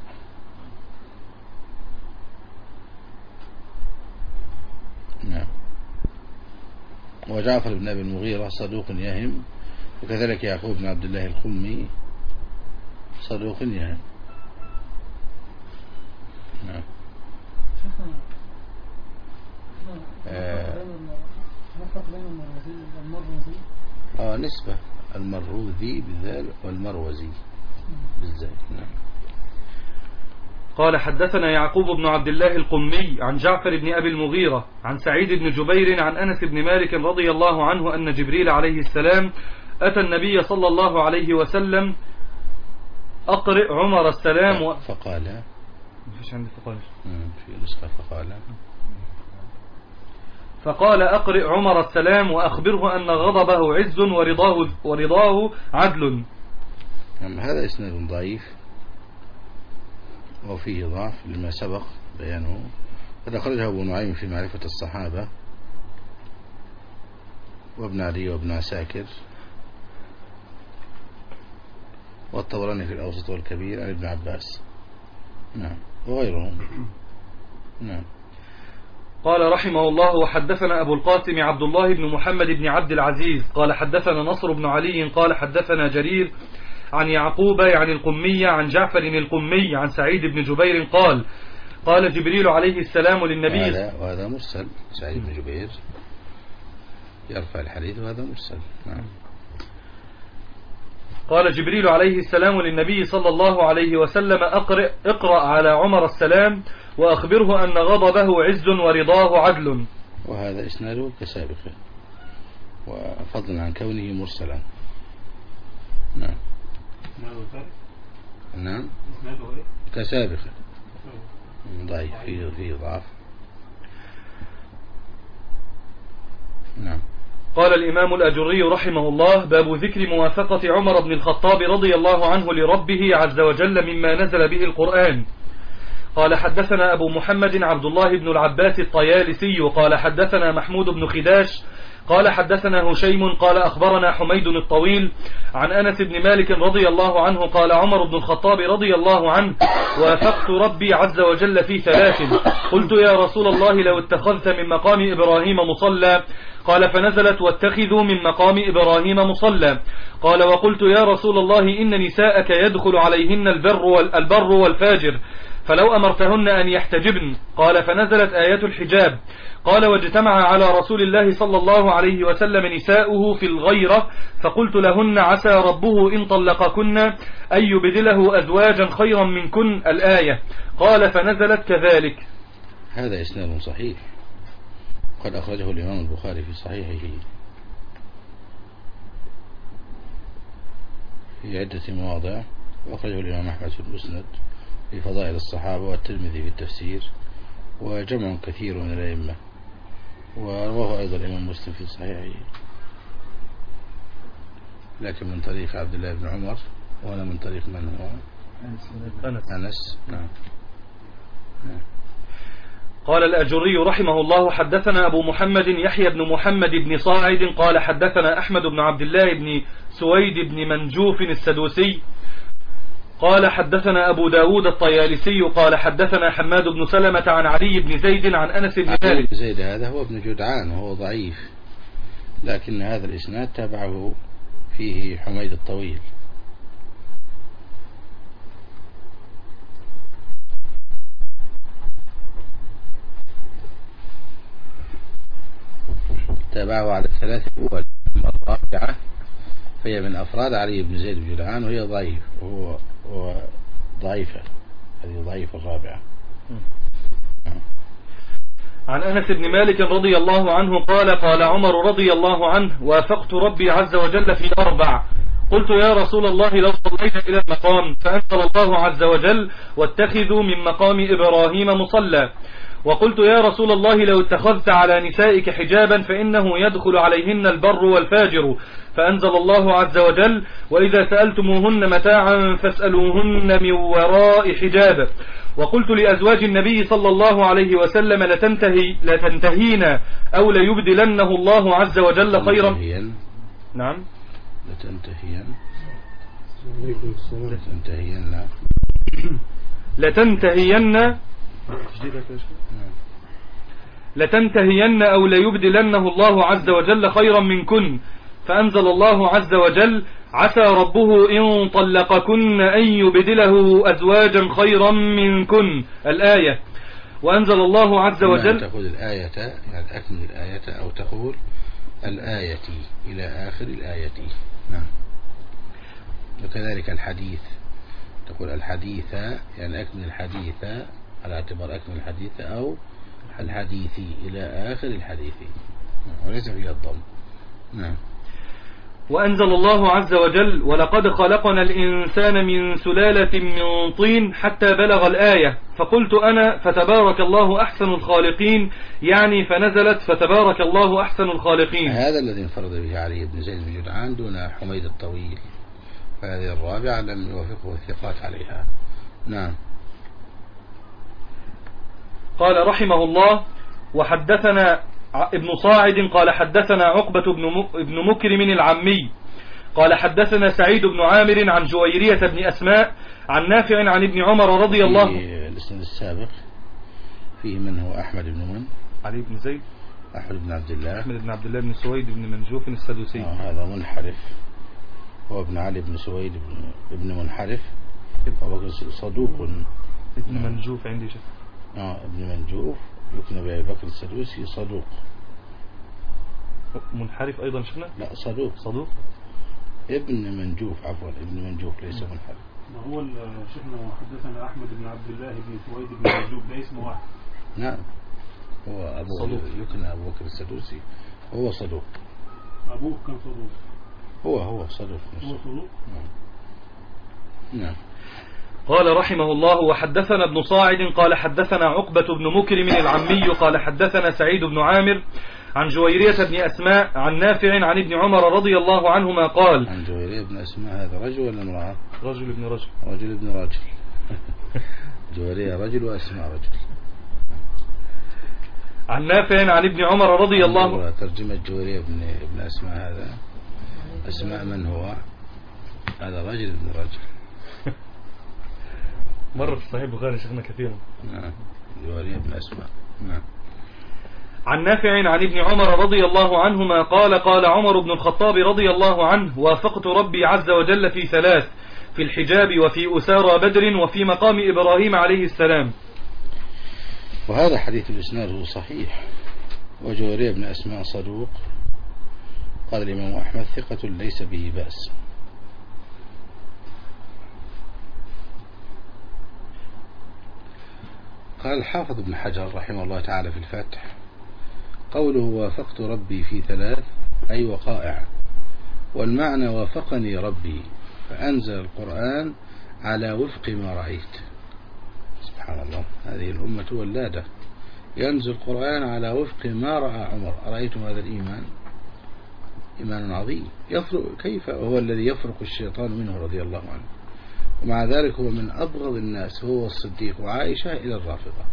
نعم. وجعفر بن أبي المغيرة صدوق يهم، وكذلك يعقوب بن عبد الله القمي صدوق يهم. نعم. نفرق بين المروزي والمروزي. اه نسبة المروذي بالذال والمروزي بالذال. نعم. قال حدثنا يعقوب بن عبد الله القمي عن جعفر بن أبي المغيرة عن سعيد بن جبير عن أنس بن مالك رضي الله عنه أن جبريل عليه السلام أتى النبي صلى الله عليه وسلم أقرئ عمر السلام و... فقال فيش عندي فقال في نسخة فقال فقال أقرئ عمر السلام وأخبره أن غضبه عز ورضاه, ورضاه عدل. هذا إسناد ضعيف وفيه ضعف لما سبق بيانه، قد أخرجه أبو نعيم في معرفة الصحابة وابن علي وابن عساكر والطبراني في الأوسط والكبير عن ابن عباس. نعم وغيرهم. نعم. قال رحمه الله: وحدثنا أبو القاسم عبد الله بن محمد بن عبد العزيز قال حدثنا نصر بن علي قال حدثنا جرير عن يعقوب يعني القمي عن جعفر القمي عن سعيد بن جبير قال قال جبريل عليه السلام للنبي. وهذا, وهذا مرسل. سعيد بن جبير يرفع الحديث وهذا مرسل. نعم. قال جبريل عليه السلام للنبي صلى الله عليه وسلم أقرأ, اقرأ على عمر السلام وأخبره أن غضبه عز ورضاه عدل. وهذا إسناده كسابقه وفضلا عن كونه مرسلا. نعم. نعم كسابقه ضعيف فيه فيه ضعف. نعم. قال الإمام الأجري رحمه الله باب ذكر موافقة عمر بن الخطاب رضي الله عنه لربه عز وجل مما نزل به القرآن. قال حدثنا أبو محمد عبد الله بن العباس الطيالسي قال حدثنا محمود بن خداش قال حدثنا هشيم قال أخبرنا حميد الطويل عن أنس بن مالك رضي الله عنه قال عمر بن الخطاب رضي الله عنه وافقت ربي عز وجل في ثلاث قلت يا رسول الله لو اتخذت من مقام إبراهيم مصلى قال فنزلت واتخذوا من مقام إبراهيم مصلى قال وقلت يا رسول الله إن نساءك يدخل عليهن البر, البر والفاجر فلو أمرتهن أن يحتجبن قال فنزلت آيات الحجاب قال واجتمع على رسول الله صلى الله عليه وسلم نساؤه في الغيرة فقلت لهن عسى ربه إن طلقكن أن يبدله أزواجا خيرا منكن الآية قال فنزلت كذلك. هذا إسناد صحيح قد أخرجه الإمام البخاري في صحيحه في عدة مواضع وأخرجه الإمام أحمد في المسند في فضائل الصحابة والترمذي في التفسير وجمع كثير من الأئمة ورواه أيضا الإمام مسلم في صحيحه لكن من طريق عبد الله بن عمر ولا من طريق من هو أنس, أنس. نعم. نعم. قال الأجري رحمه الله حدثنا أبو محمد يحيى بن محمد بن صاعد قال حدثنا أحمد بن عبد الله بن سويد بن منجوف السدوسي قال حدثنا أبو داود الطيالسي قال حدثنا حماد بن سلمة عن علي بن زيد عن أنس بن مالك. علي بن زيد هذا هو ابن جدعان وهو ضعيف لكن هذا الإسناد تابعه فيه حميد الطويل. تابعه على الثلاث الأول. الرابعة فهي من أفراد علي بن زيد بن جدعان وهي ضعيف وهو ضعيفة. هذه ضعيفة الرابعة. عن أنس بن مالك رضي الله عنه قال قال عمر رضي الله عنه وافقت ربي عز وجل في أربع قلت يا رسول الله لو صلينا إلى المقام فأنزل الله عز وجل واتخذوا من مقام إبراهيم مصلى وقلت يا رسول الله لو اتخذت على نسائك حجابا فإنه يدخل عليهن البر والفاجر فأنزل الله عز وجل وإذا سألتموهن متاعا فاسألوهن من وراء حجاب وقلت لأزواج النبي صلى الله عليه وسلم لتنتهي لتنتهين أو ليبدلنه الله عز وجل خيرا. نعم لتنتهين لتنتهين لتنتهين لتنتهين أو ليبدلنه الله عز وجل خيرا منكن فأنزل الله عز وجل عسى ربه إن طلقكن أن يبدله أزواجا خيرا منكن الآية. وأنزل الله عز وجل تقول الآية يعني أكمل الآية أو تقول الآية إلى آخر الآية. نعم. وكذلك الحديث تقول الحديث يعني أكمل الحديث على اعتبار أكمل الحديث أو الحديث إلى آخر الحديث وليس فيها الضم. نعم. وأنزل الله عز وجل ولقد خلقنا الإنسان من سلالة من طين حتى بلغ الآية فقلت أنا فتبارك الله أحسن الخالقين يعني فنزلت فتبارك الله أحسن الخالقين. هذا الذي انفرد به علي بن زيد بن جدعان دون حميد الطويل فهذه الرابعة لم يوافقه الثقات عليها. نعم. قال رحمه الله وحدثنا ابن صاعد قال حدثنا عقبة بن مكرم العمي قال حدثنا سعيد بن عامر عن جويرية بن أسماء عن نافع عن ابن عمر رضي الله عنه. الاسناد السابق فيه من هو أحمد بن من علي بن زيد أحمد بن عبد الله أحمد بن عبد الله بن سويد بن منجوف السدوسي. آه هذا منحرف هو ابن علي بن سويد بن, ابن منحرف صدوق. ابن منجوف عندي شيخ. اه ابن منجوف يكنى بأبي بكر السدوسي صدوق. منحرف أيضا شيخنا؟ لا صدوق. صدوق ابن منجوف عفوا ابن منجوف ليس منحرف. ما هو شيخنا حدثنا أحمد بن عبد الله بن سويد بن منجوف ده اسمه واحد. نعم هو أبو صدوق. يكنى أبو بكر السدوسي هو صدوق. أبوه كان صدوق. هو هو صدوق. هو صدوق. نعم. نعم. قال رحمه الله وحدثنا ابن صاعد قال حدثنا عقبة بن مكرم العمي قال حدثنا سعيد بن عامر عن جويرية بن أسماء عن نافع عن ابن عمر رضي الله عنهما قال. عن جويرية بن أسماء هذا رجل ولا امرأة؟ رجل ابن رجل. رجل ابن رجل. جويرية رجل وأسماء رجل. عن نافع عن ابن عمر رضي الله عنه. ترجمة جويرية بن ابن أسماء هذا أسماء من هو؟ هذا رجل ابن رجل. مر في صحيح البخاري شيخنا كثيرا. نعم جويرية بن أسماء. نعم. عن نافع عن ابن عمر رضي الله عنهما قال قال عمر بن الخطاب رضي الله عنه وافقت ربي عز وجل في ثلاث في الحجاب وفي أسارى بدر وفي مقام إبراهيم عليه السلام. وهذا حديث الإسناد صحيح. وجويرية بن أسماء صدوق. قال الإمام أحمد ثقة ليس به بأس. قال الحافظ ابن حجر رحمه الله تعالى في الفتح قوله وافقت ربي في ثلاث أي وقائع، والمعنى وافقني ربي فأنزل القرآن على وفق ما رأيت. سبحان الله هذه الأمة ولادة ينزل القرآن على وفق ما رأى عمر. أرأيتم هذا الإيمان؟ إيمان عظيم يفرق كيف هو الذي يفرق الشيطان منه رضي الله عنه، ومع ذلك هو من أبغض الناس هو الصديق وعائشة إلى الرافضة.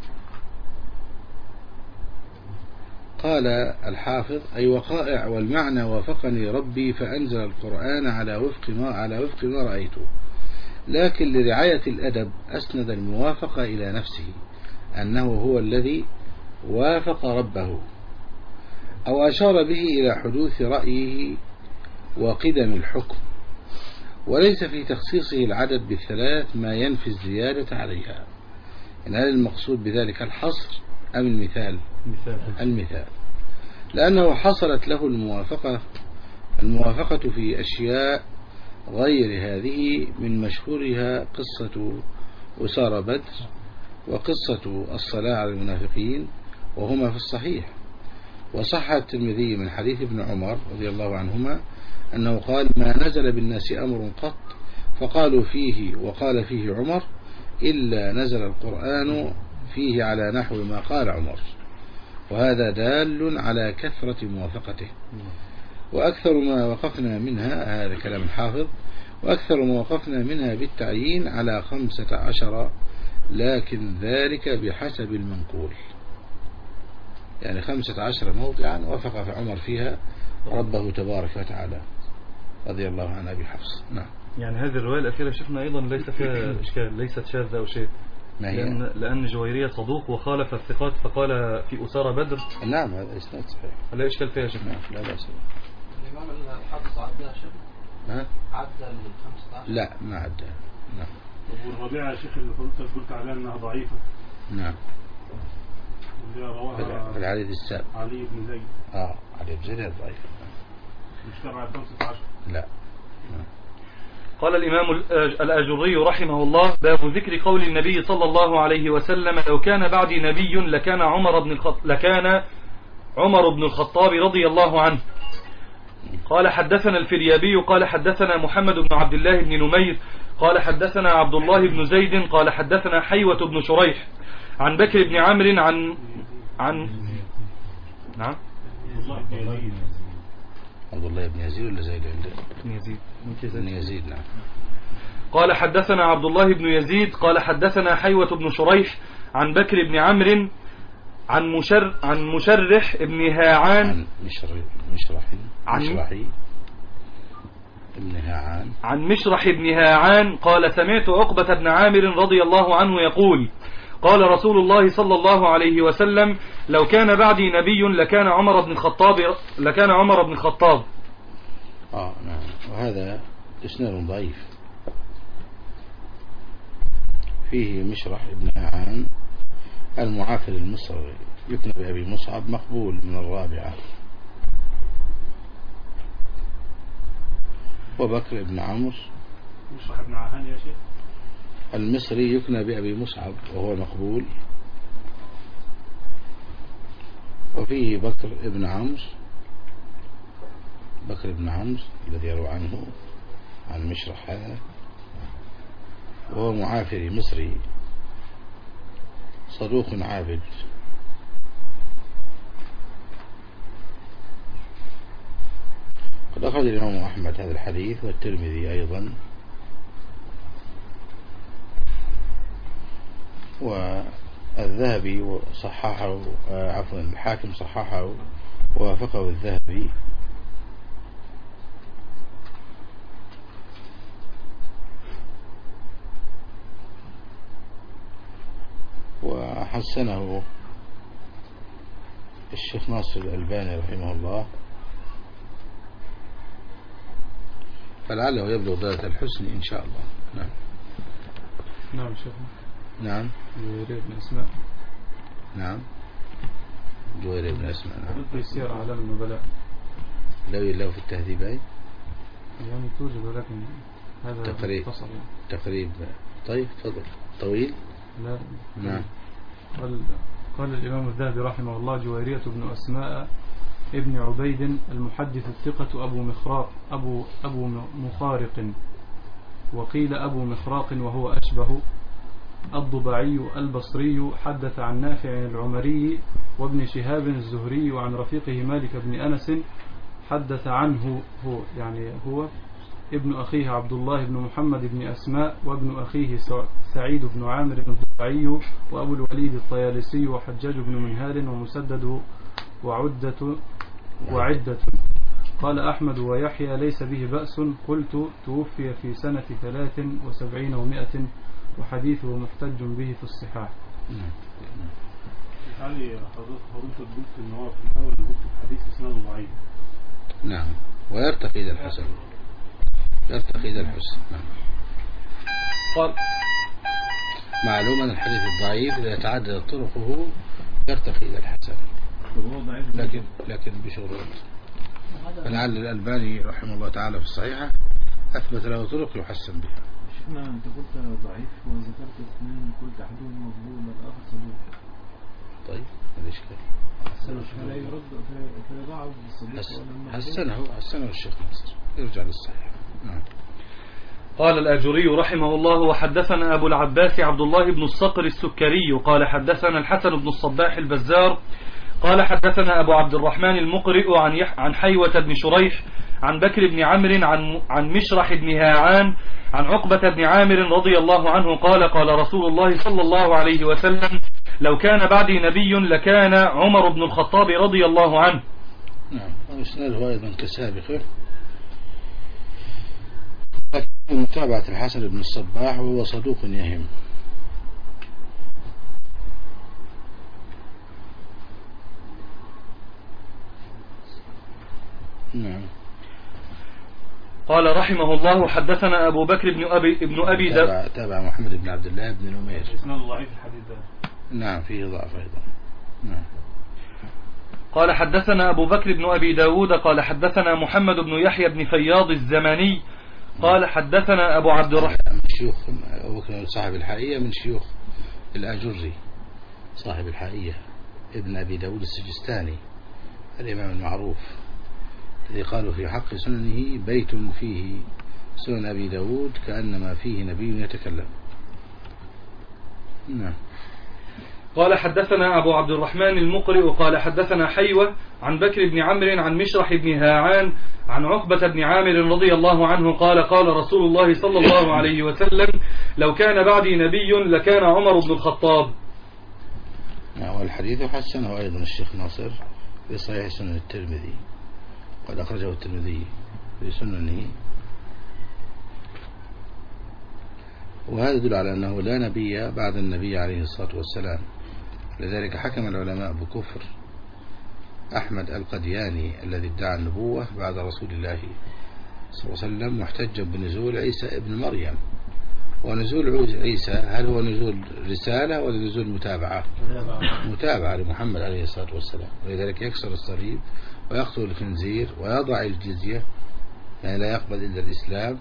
قال الحافظ أي وقائع، والمعنى وافقني ربي فأنزل القرآن على وفق ما على وفق ما رأيته، لكن لرعاية الأدب أسند الموافقة إلى نفسه أنه هو الذي وافق ربه، أو أشار به إلى حدوث رأيه وقدم الحكم، وليس في تخصيصه العدد بالثلاث ما ينفي الزيادة عليها. إن هل المقصود بذلك الحصر أم المثال؟ المثال، لأنه حصلت له الموافقة الموافقة في أشياء غير هذه، من مشهورها قصة أسارى بدر وقصة الصلاة على المنافقين، وهما في الصحيح. وصح الترمذي من حديث ابن عمر رضي الله عنهما أنه قال ما نزل بالناس أمر قط فقالوا فيه وقال فيه عمر إلا نزل القرآن فيه على نحو ما قال عمر، وهذا دال على كثرة موافقته. وأكثر ما وقفنا منها، هذا كلام الحافظ، وأكثر ما وقفنا منها بالتعيين على خمسة عشر، لكن ذلك بحسب المنقول، يعني خمسة عشر موضعا وافق في عمر فيها ربه تبارك وتعالى رضي الله عن أبي حفص. نعم. يعني هذه الرواية الأخيرة شفنا أيضا ليس فيها إشكال، ليست شاذة أو شيء، لأن, لأن جويرية صدوق وخالف الثقات فقال في أسارى بدر. نعم هذا إسناد صحيح لا إشكال فيها شفنا. لا لا بأس. الإمام الحافظ عدى شيء؟ ها؟ عدى الخمسة عشر؟ لا ما عدى. نعم. والرابعة يا شيخ اللي حضرتك قلت عليها أنها ضعيفة. نعم. في الحديث السابق علي بن زيد. اه علي بن زيد ضعيف. مش تبع خمسة عشر. لا. قال الإمام الأجري رحمه الله باب ذكر قول النبي صلى الله عليه وسلم لو كان بعدي نبي لكان عمر بن الخط... لكان عمر بن الخطاب رضي الله عنه. قال حدثنا الفريابي قال حدثنا محمد بن عبد الله بن نمير قال حدثنا عبد الله بن زيد قال حدثنا حيوة بن شريح عن بكر بن عمرو عن عن نعم عبد الله بن يزيد ولا زيد بن يزيد بن يزيد نعم. قال حدثنا عبد الله بن يزيد قال حدثنا حيوة بن شريح عن بكر بن عمرو عن مشر عن مشرح ابن هاعان عن مشرح مشرحي عن مشرحي ابن هاعان عن مشرح ابن هاعان قال سمعت عقبة بن عامر رضي الله عنه يقول قال رسول الله صلى الله عليه وسلم لو كان بعدي نبي لكان عمر بن الخطاب لكان عمر بن الخطاب. اه نعم. وهذا إسناد ضعيف، فيه مشرح ابن هاعان المعافر المصري يكنى بأبي مصعب، مقبول من الرابعة. وبكر ابن عمرو مشرح ابن عهان يا شيخ المصري يكنى بأبي مصعب وهو مقبول. وفيه بكر ابن عمرو بكر ابن عمرو الذي يروى عنه عن مشرح هذا، وهو معافري مصري صدوق عابد. قد أخرج الإمام أحمد هذا الحديث والترمذي أيضا، والذهبي صححه، عفوا الحاكم صححه ووافقه الذهبي. وحسنه الشيخ ناصر الألباني رحمه الله، فلعله يبلغ درجة الحسن إن شاء الله. نعم نعم شيخ. نعم جويرية بن أسماء. نعم جويرية بن أسماء. نعم في سير أعلام النبلاء. لو يلو في التهذيب أي يعني توجد، ولكن هذا تقريب مختصر يعني. تقريب. طيب تفضل. طويل. لا. نعم. قال قال الإمام الذهبي رحمه الله: جويرية بن أسماء ابن عبيد المحدث الثقة أبو مخراق أبو أبو مخارق، وقيل أبو مخراق وهو أشبه، الضبعي البصري، حدث عن نافع العمري وابن شهاب الزهري وعن رفيقه مالك بن أنس، حدث عنه هو يعني هو ابن أخيه عبد الله بن محمد بن أسماء، وابن أخيه سعيد بن عامر الضبعي، وأبو الوليد الطيالسي، وحجاج بن منهال، ومسدد وعدة وعدة. قال أحمد ويحيى: ليس به بأس. قلت: توفي في سنة ثلاث وسبعين ومائة، وحديثه محتج به في الصحاح. علي حضرتك قلت إن هو في الأول قلت الحديث إسناده ضعيف. نعم، ويرتقي إلى الحسن، يرتقي إلى الحسن. نعم. قال: معلوم أن الحديث الضعيف إذا تعدد طرقه يرتقي إلى الحسن، لكن لكن بشروط. فلعل الألباني رحمه الله تعالى في الصحيحة أثبت له طرق يحسن بها. شفنا أنت قلت ضعيف وذكرت اثنين، قلت أحدهم مقبول والآخر صدوق. طيب هذا إشكال. فلا يرد فيضعف الصديق. حسنه حسنه الشيخ ناصر، يرجع للصحيح. نعم. قال الآجري رحمه الله: وحدثنا أبو العباس عبد الله بن الصقر السكري قال حدثنا الحسن بن الصباح البزار قال حدثنا أبو عبد الرحمن المقرئ عن عن حيوة بن شريح عن بكر بن عمرو عن عن مشرح بن هاعان عن عقبة بن عامر رضي الله عنه قال: قال رسول الله صلى الله عليه وسلم: لو كان بعدي نبي لكان عمر بن الخطاب رضي الله عنه. نعم، وإسناده أيضا كسابقه، متابعة الحسن بن الصباح وهو صدوق يهم. نعم. قال رحمه الله: حدثنا أبو بكر بن أبي ابن أبي تابع, تابع محمد بن عبد الله بن نمير. إسناد ضعيف الحديث ده. نعم فيه ضعف أيضا. نعم. قال حدثنا أبو بكر بن أبي داود قال حدثنا محمد بن يحيى بن فياض الزماني قال حدثنا أبو عبد الرحمن من شيوخ أبو بكر صاحب الحائية، من شيوخ الآجري صاحب الحائية ابن أبي داود السجستاني الإمام المعروف الذي قالوا في حق سننه: بيت فيه سنن أبي داود كأنما فيه نبي يتكلم. نعم. قال حدثنا أبو عبد الرحمن المقرئ قال حدثنا حيوة عن بكر بن عمرو عن مشرح بن هاعان عن عقبة بن عامر رضي الله عنه قال: قال رسول الله صلى الله عليه وسلم: لو كان بعدي نبي لكان عمر بن الخطاب. والحديث حسنه أيضا الشيخ ناصر في صحيح سنن الترمذي، قد أخرجه الترمذي في سننه، وهذا يدل على أنه لا نبي بعد النبي عليه الصلاة والسلام. لذلك حكم العلماء بكفر أحمد القدياني الذي ادعى النبوة بعد رسول الله صلى الله عليه وسلم محتجا بنزول عيسى ابن مريم، ونزول عيسى هل هو نزول رسالة ولا نزول متابعة؟ متابعة لمحمد عليه الصلاة والسلام، ولذلك يكسر الصليب ويقتل الخنزير ويضع الجزية، يعني لا يقبل إلا الإسلام.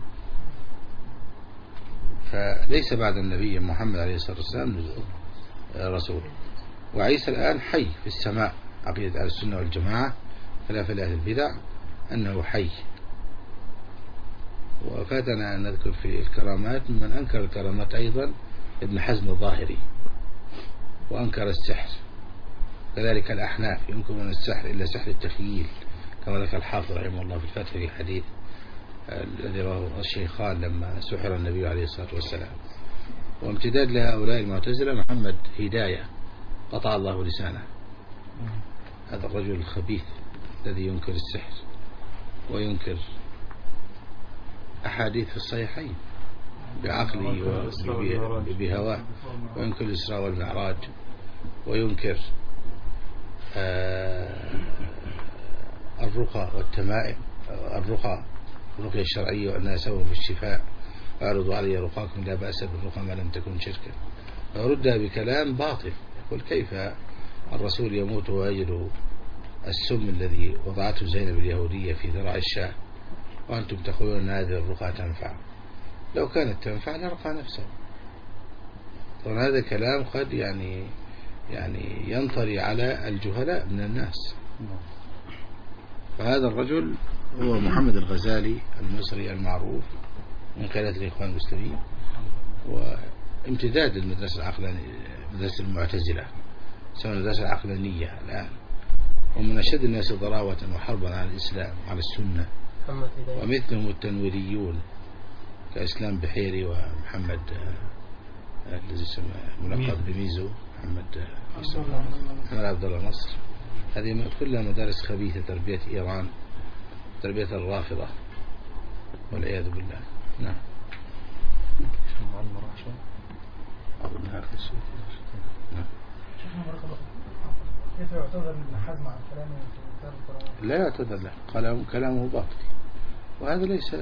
فليس بعد النبي محمد عليه الصلاة والسلام نزول رسول. وعيسى الآن حي في السماء، عقيدة أهل السنة والجماعة خلاف أهل البدع أنه حي. وفاتنا أن نذكر في الكرامات من أنكر الكرامات أيضا ابن حزم الظاهري، وأنكر السحر، كذلك الأحناف ينكرون السحر إلا سحر التخييل، كما ذكر الحافظ رحمه الله في الفتح في حديث الذي رواه الشيخان لما سحر النبي عليه الصلاة والسلام. وامتداد لهؤلاء المعتزلة محمد هداية قطع الله لسانه، هذا الرجل الخبيث الذي ينكر السحر وينكر أحاديث في الصحيحين بعقله وبهواه، وينكر الإسراء والمعراج، وينكر الرقى والتمائم، الرقى الرقية الشرعية وأنها سبب في الشفاء، ويعرض علي رقاكم لا بأس بالرقى ما لم تكن شركا، ويردها بكلام باطل. يقول كيف الرسول يموت ويجد السم الذي وضعته زينب اليهودية في ذراع الشاة وأنتم تقولون أن هذه الرقى تنفع؟ لو كانت تنفع لرقى نفسه. طبعا هذا كلام قد يعني يعني ينطري على الجهلاء من الناس. فهذا الرجل هو محمد الغزالي المصري المعروف من قيادة الإخوان المسلمين، وامتداد المدرسة العقلانية، مدرسة المعتزلة، سواء المدرسة العقلانية الآن، ومن أشد الناس ضراوة وحربا على الإسلام وعلى السنة، ومثلهم التنويريون كإسلام بحيري ومحمد الذي يسمى ملقب بميزو، محمد محمد عبد الله نصر. هذه كلها مدارس خبيثة، تربية إيران، تربية الرافضة والعياذ بالله. نعم. كيف يعتذر ابن حزم عن كلامه في كتاب القرآن؟ لا يعتذر له، كلامه كلامه باطل، وهذا ليس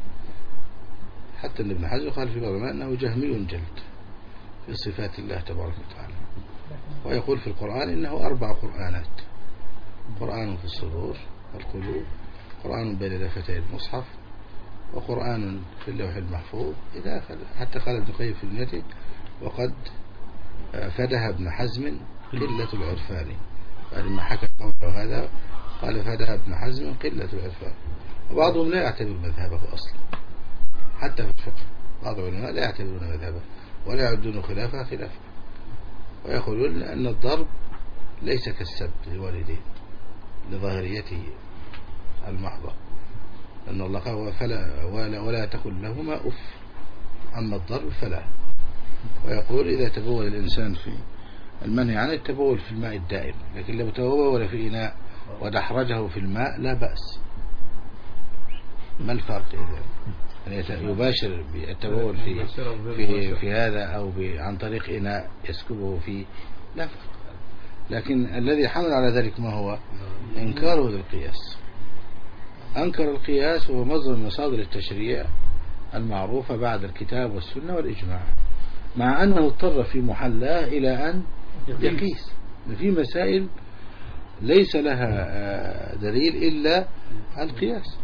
حتى ابن حزم قال في بعض ما أنه جهمي جلد في صفات الله تبارك وتعالى، ويقول في القرآن إنه أربع قرآنات: قرآن في الصدور والقلوب، قرآن بين لفتي المصحف، وقرآن في اللوح المحفوظ. إذا حتى قال ابن القيم في ابنته: وقد فدها ابن حزم قلة العرفان. فلما حكى قوله هذا قال: فدها ابن حزم قلة العرفان. وبعضهم لا يعتبر مذهبه أصلا، حتى في الفقه بعض العلماء لا يعتبرون مذهبه ولا يعدون خلافه خلافه، ويقولون أن الضرب ليس كالسب للوالدين لظاهريته المحضة، أن الله قال: فلا ولا, ولا تقل لهما أف، أما الضرب فلا. ويقول: إذا تبول الإنسان في المنهي عنه التبول في الماء الدائم، لكن لو تبول في إناء ودحرجه في الماء لا بأس. ما الفرق إذا يعني يباشر التبول في في في هذا أو عن طريق إناء يسكبه فيه؟ لا فرق. لكن الذي حمل على ذلك ما هو إنكاره للقياس. أنكر القياس وهو مصدر من مصادر التشريع المعروفة بعد الكتاب والسنة والإجماع، مع أنه اضطر في محلاه إلى أن يقيس في مسائل ليس لها دليل إلا القياس.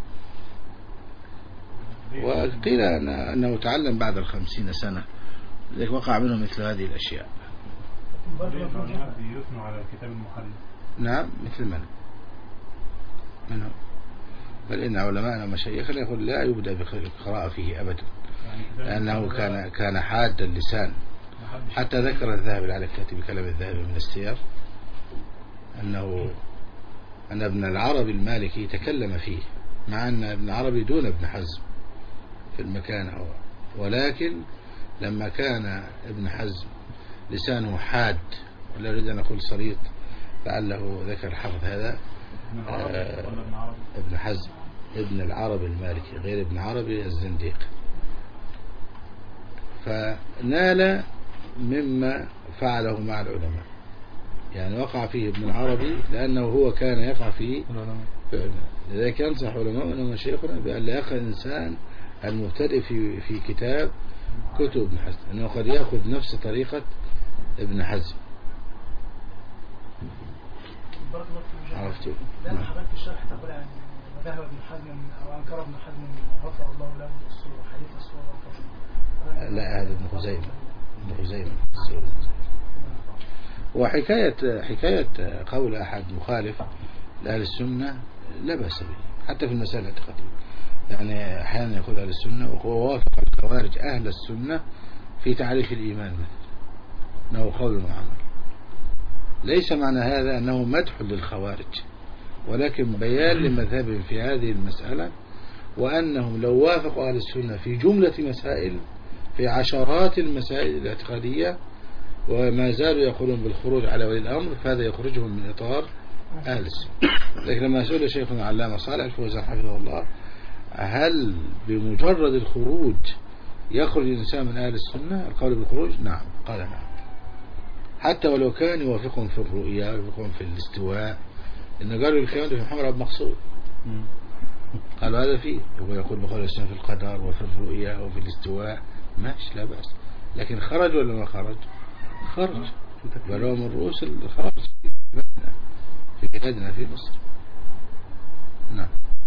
وقيل أنه تعلم بعد الخمسين سنة، لذلك وقع منه مثل هذه الأشياء. يثنوا على كتاب المحلل. نعم، مثل من منهم، بل إن علماءنا ومشايخنا يقول لا يبدأ بالقراءة فيه أبدا، لأنه كان كان حاد اللسان. حتى ذكر الذهبي على كاتب كلام الذهبي من السير أنه أن ابن العربي المالكي تكلم فيه، مع أن ابن العربي دون ابن حزم في المكان هو، ولكن لما كان ابن حزم لسانه حاد، ولا أريد أن أقول صريط، لعله ذكر حفظ هذا آه ابن حزم ابن العربي المالكي غير ابن عربي الزنديق، فنال مما فعله مع العلماء. يعني وقع فيه ابن العربي لأنه هو كان يقع فيه لذلك ينصح علماؤنا ومشايخنا بأن لا يأخذ الإنسان المبتدئ في في كتاب كتب ابن حزم، أنه قد يأخذ نفس طريقة ابن حزم. عرفتوا؟ لأن حضرتك الشرح تقول عن مذهب ابن حزم أو أنكر ابن حزم غفر الله له الصورة حديث الصورة. لا، هذا ابن خزيمة ابن خزيمة. وحكاية حكاية قول أحد مخالف لأهل السنة لا بأس به حتى في المسائل الاعتقادية. يعني أحيانا يقول أهل السنة ووافق الخوارج أهل السنة في تعريف الإيمان مثلا أنه قول وعمل. ليس معنى هذا أنه مدح للخوارج، ولكن بيان لمذهبهم في هذه المسألة، وأنهم لو وافقوا أهل السنة في جملة مسائل، في عشرات المسائل الاعتقادية، وما زالوا يقولون بالخروج على ولي الأمر، فهذا يخرجهم من إطار أهل السنة. لكن لما سئل شيخنا العلامة صالح الفوزان حفظه الله هل بمجرد الخروج يخرج الإنسان من أهل السنة، القول بالخروج نعم، قال نعم، حتى ولو كان يوافقهم في الرؤيا ويوافقهم في الاستواء. إنه قالوا الكلام ده في محمد بن مقصود، قالوا هذا فيه، ويقول بقول السنة في القدر وفي الرؤيا وفي الاستواء، ماشي لا بأس. لكن خرج ولا ما خرج؟ خرج، ولو من رؤوس الخرج في بلادنا في مصر. نعم.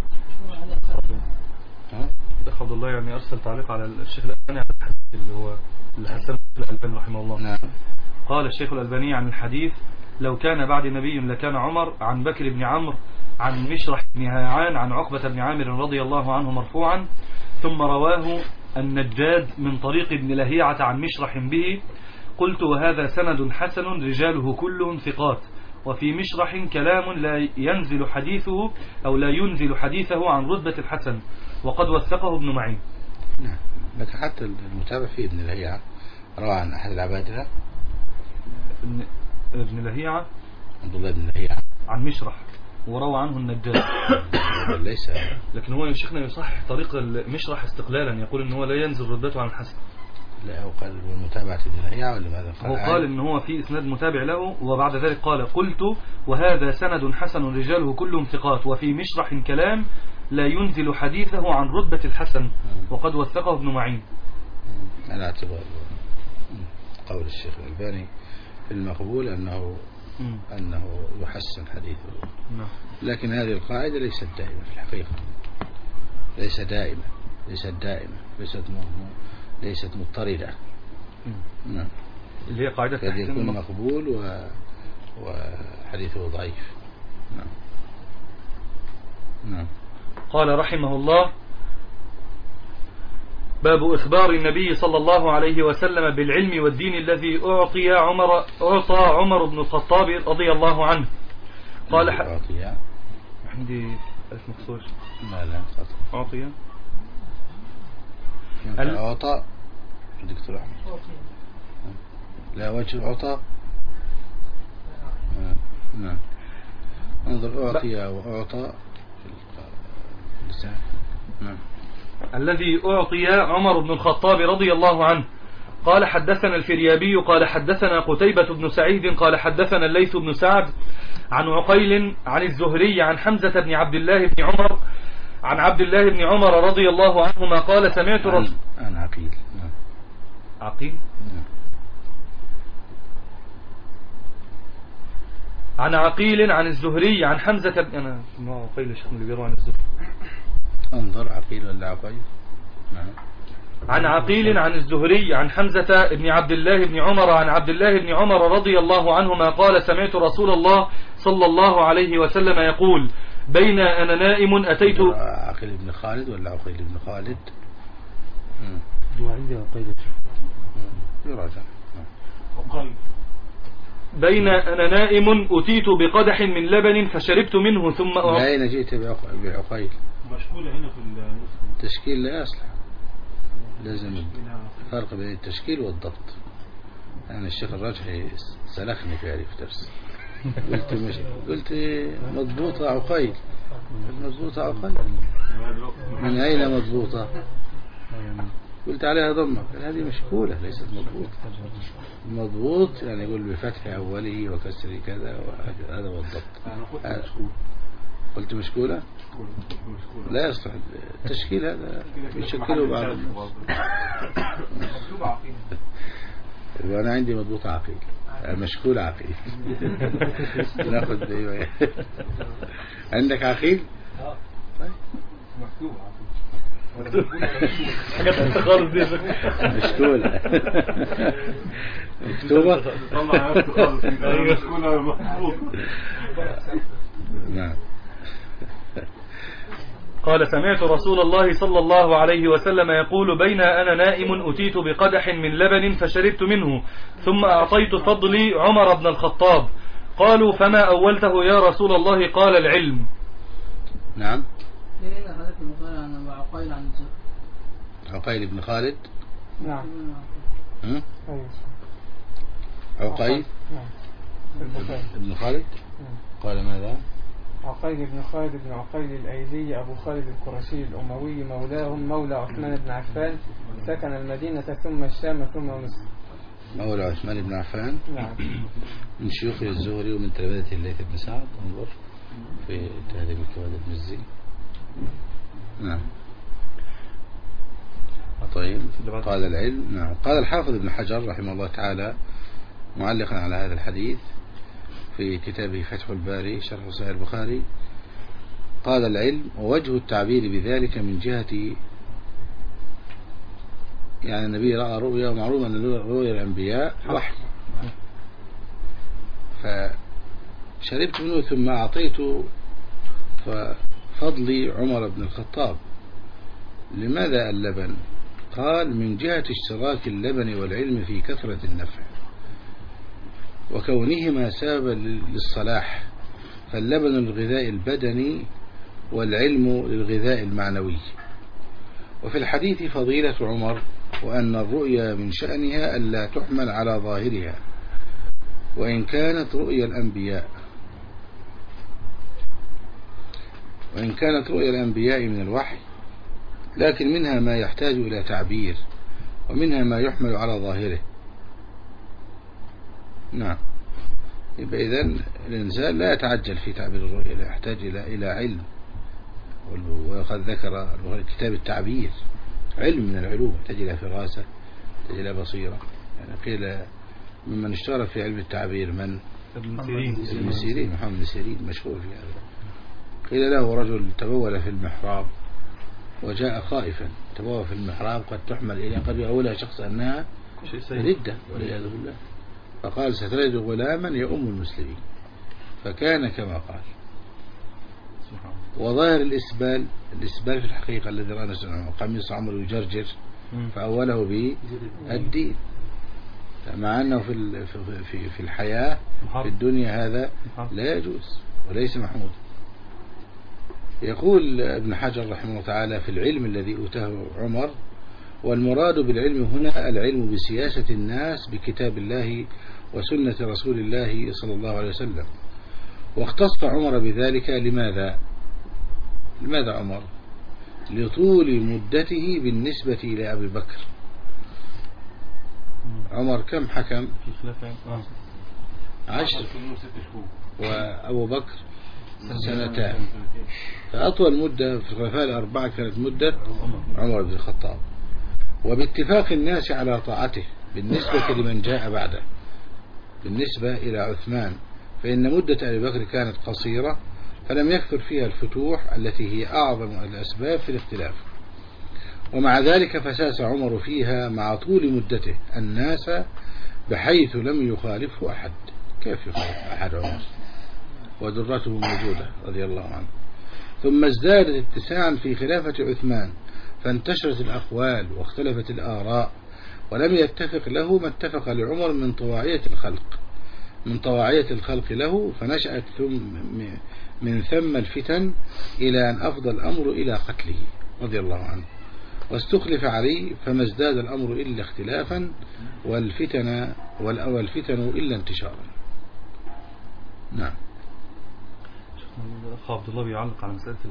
الأخ عبد الله يعني أرسل تعليق على الشيخ الألباني على الحديث اللي هو اللي حسنه الألباني رحمه الله. نعم. قال الشيخ الألباني عن الحديث: لو كان بعد نبي لكان عمر، عن بكر بن عمرو عن مشرح بن هيعان عن عقبة بن عامر رضي الله عنه مرفوعا، ثم رواه النجاد من طريق ابن لهيعة عن مشرح به. قلت: وهذا سند حسن رجاله كلهم ثقات، وفي مشرح كلام لا ينزل حديثه أو لا ينزل حديثه عن رتبة الحسن، وقد وثقه ابن معين. نعم. لكن حتى المتابع فيه ابن لهيعة روى عن أحد العبادلة، ابن, ابن لهيعة عبد الله بن لهيعة عن مشرح، وروى عنه النجاد. ليس، لكن هو يشيخنا يصحح طريق المشرح استقلالا، يقول ان هو لا ينزل رتبته عن الحسن. لا، هو قال بالمتابعة ابن لهيعة ولا ماذا قال؟ هو قال ان هو في اسناد متابع له، وبعد ذلك قال: قلت: وهذا سند حسن رجاله كلهم ثقات، وفي مشرح كلام لا ينزل حديثه عن رتبة الحسن، وقد وثقه ابن معين. على اعتبار قول الشيخ الألباني في المقبول أنه م. أنه يحسن حديثه. م. لكن هذه القاعدة ليست دائمة في الحقيقة، ليست دائمة ليست دائمة ليست ليست مضطردة. نعم. اللي هي قاعدة قد يكون مقبول و... وحديثه ضعيف. نعم. نعم. قال رحمه الله: باب إخبار النبي صلى الله عليه وسلم بالعلم والدين الذي أعطي عمر أعطى عمر بن الخطاب رضي الله عنه. قال ح... أعطي عندي ألف مكسور. لا لا أعطي ال... أعطى دكتور أحمد. لا وجه أعطى. نعم. انظر أعطي وأعطى في اللسان. نعم. الذي أعطي عمر بن الخطاب رضي الله عنه. قال حدثنا الفريابي قال حدثنا قتيبة بن سعيد قال حدثنا الليث بن سعد عن عقيل عن الزهري عن حمزة بن عبد الله بن عمر عن عبد الله بن عمر رضي الله عنهما قال: سمعت رسول عن عقيل عقيل عن عقيل عن الزهري عن حمزة بن أنا ما عقيل الشيخ اللي بيروي عن الزهري. انظر عقيل ولا عقيل. نعم. عن عقيل عن الزهري عن حمزة بن عبد الله بن عمر عن عبد الله بن عمر رضي الله عنهما قال: سمعت رسول الله صلى الله عليه وسلم يقول: بين أنا نائم أتيت. عقيل بن خالد ولا عقيل بن خالد؟ وعندي عقيل يراجع. بين أنا نائم أتيت بقدح من لبن فشربت منه ثم أ... أين جئت بعقيل؟ مشكولة هنا في النسخة. تشكيل لا يصلح، لازم فرق بين التشكيل والضبط. أنا الشيخ الراجحي سلخني في هذه الدرس. قلت مش قلت مضبوطة عقيل، مضبوطة عقيل من أين مضبوطة؟ قلت عليها ضمة، هذه مشكولة ليست مضبوطة. مضبوط يعني يقول بفتح أوله وكسر كذا، وهذا هو الضبط. قلت مشكولة؟ لا يصلح التشكيل هذا يشكله بعض الناس. وأنا عندي مضبوط عقيل مشكول عقيل. ناخذ ايوه. عندك عقيل؟ طيب مكتوب حاجات خالص دي مشكولة مكتوبة. نعم. قال سمعت رسول الله صلى الله عليه وسلم يقول بين أنا نائم أتيت بقدح من لبن فشربت منه ثم أعطيت فضلي عمر بن الخطاب. قالوا فما أولته يا رسول الله؟ قال العلم. نعم. لين حدث البخاري عن عقيل عن الزهري. عقيل بن خالد. نعم. هم؟ أيوة. عقيل. نعم. البخاري. ابن خالد. نعم. قال ماذا؟ عقيل بن خالد بن عقيل الأيلي أبو خالد القرشي الأموي مولاهم مولى عثمان بن عفان سكن المدينة ثم الشام ثم مصر. مولى عثمان بن عفان. نعم. من شيوخ الزهري ومن تلامذة الليث بن سعد. انظر في تهذيب الكوالد بن الزي. نعم. طيب قال العلم. نعم. قال الحافظ ابن حجر رحمه الله تعالى معلقا على هذا الحديث في كتابه فتح الباري شرح صحيح البخاري قال العلم ووجه التعبير بذلك من جهة يعني النبي رأى رؤيا ومعلوم أن رؤيا الأنبياء وحي فشربت منه ثم أعطيت فضلي عمر بن الخطاب. لماذا اللبن؟ قال من جهة اشتراك اللبن والعلم في كثرة النفع وكونهما سببا للصلاح، فاللبن للغذاء البدني والعلم للغذاء المعنوي. وفي الحديث فضيلة عمر وأن الرؤيا من شأنها ألا تحمل على ظاهرها وإن كانت رؤيا الأنبياء وإن كانت رؤيا الأنبياء من الوحي لكن منها ما يحتاج إلى تعبير ومنها ما يحمل على ظاهره. نعم. يبقى إذن الإنسان لا يتعجل في تعبير الرؤيا، لا يحتاج إلى إلى علم. وقد ذكر كتاب التعبير علم من العلوم، يحتاج إلى فراسة، يحتاج إلى بصيرة. يعني قيل ممن اشتغل في علم التعبير من ابن سيرين ابن سيرين محمد بن سيرين مشهور في هذا. قيل له رجل تبول في المحراب وجاء خائفا. تبول في المحراب قد تحمل إلى قد يقولها شخص أنها ردة والعياذ بالله، فقال ستجد غلاما يؤم المسلمين، فكان كما قال. وظاهر الإسبال الإسبال في الحقيقة الذي رأى قميص عمر يجرجر فأوله بالدين، مع أنه في في في الحياة في الدنيا هذا لا يجوز وليس محمود. يقول ابن حجر رحمه الله تعالى في العلم الذي أوتاه عمر والمراد بالعلم هنا العلم بسياسة الناس بكتاب الله وسنة رسول الله صلى الله عليه وسلم. واختص عمر بذلك لماذا؟ لماذا عمر؟ لطول مدته بالنسبة إلى أبي بكر. عمر كم حكم؟ عشر، وأبو بكر سنتان، فأطول مدة في الخلفاء الأربعة كانت مدة عمر بن الخطاب، وباتفاق الناس على طاعته بالنسبة لمن جاء بعده. بالنسبة إلى عثمان فإن مدة أبي بكر كانت قصيرة فلم يكثر فيها الفتوح التي هي أعظم الأسباب في الاختلاف، ومع ذلك فساس عمر فيها مع طول مدته الناس بحيث لم يخالفه أحد. كيف يخالف أحد عمر ودرته موجودة رضي الله عنه؟ ثم ازدادت اتساعا في خلافة عثمان فانتشرت الأقوال واختلفت الآراء ولم يتفق له ما اتفق لعمر من طواعية الخلق من طواعية الخلق له، فنشأت ثم من ثم الفتن إلى أن أفضى الأمر إلى قتله رضي الله عنه، واستخلف عليه فما ازداد الأمر إلا اختلافا والفتن والفتن إلا انتشارا. نعم. أخ عبد الله بيعلق على مسألة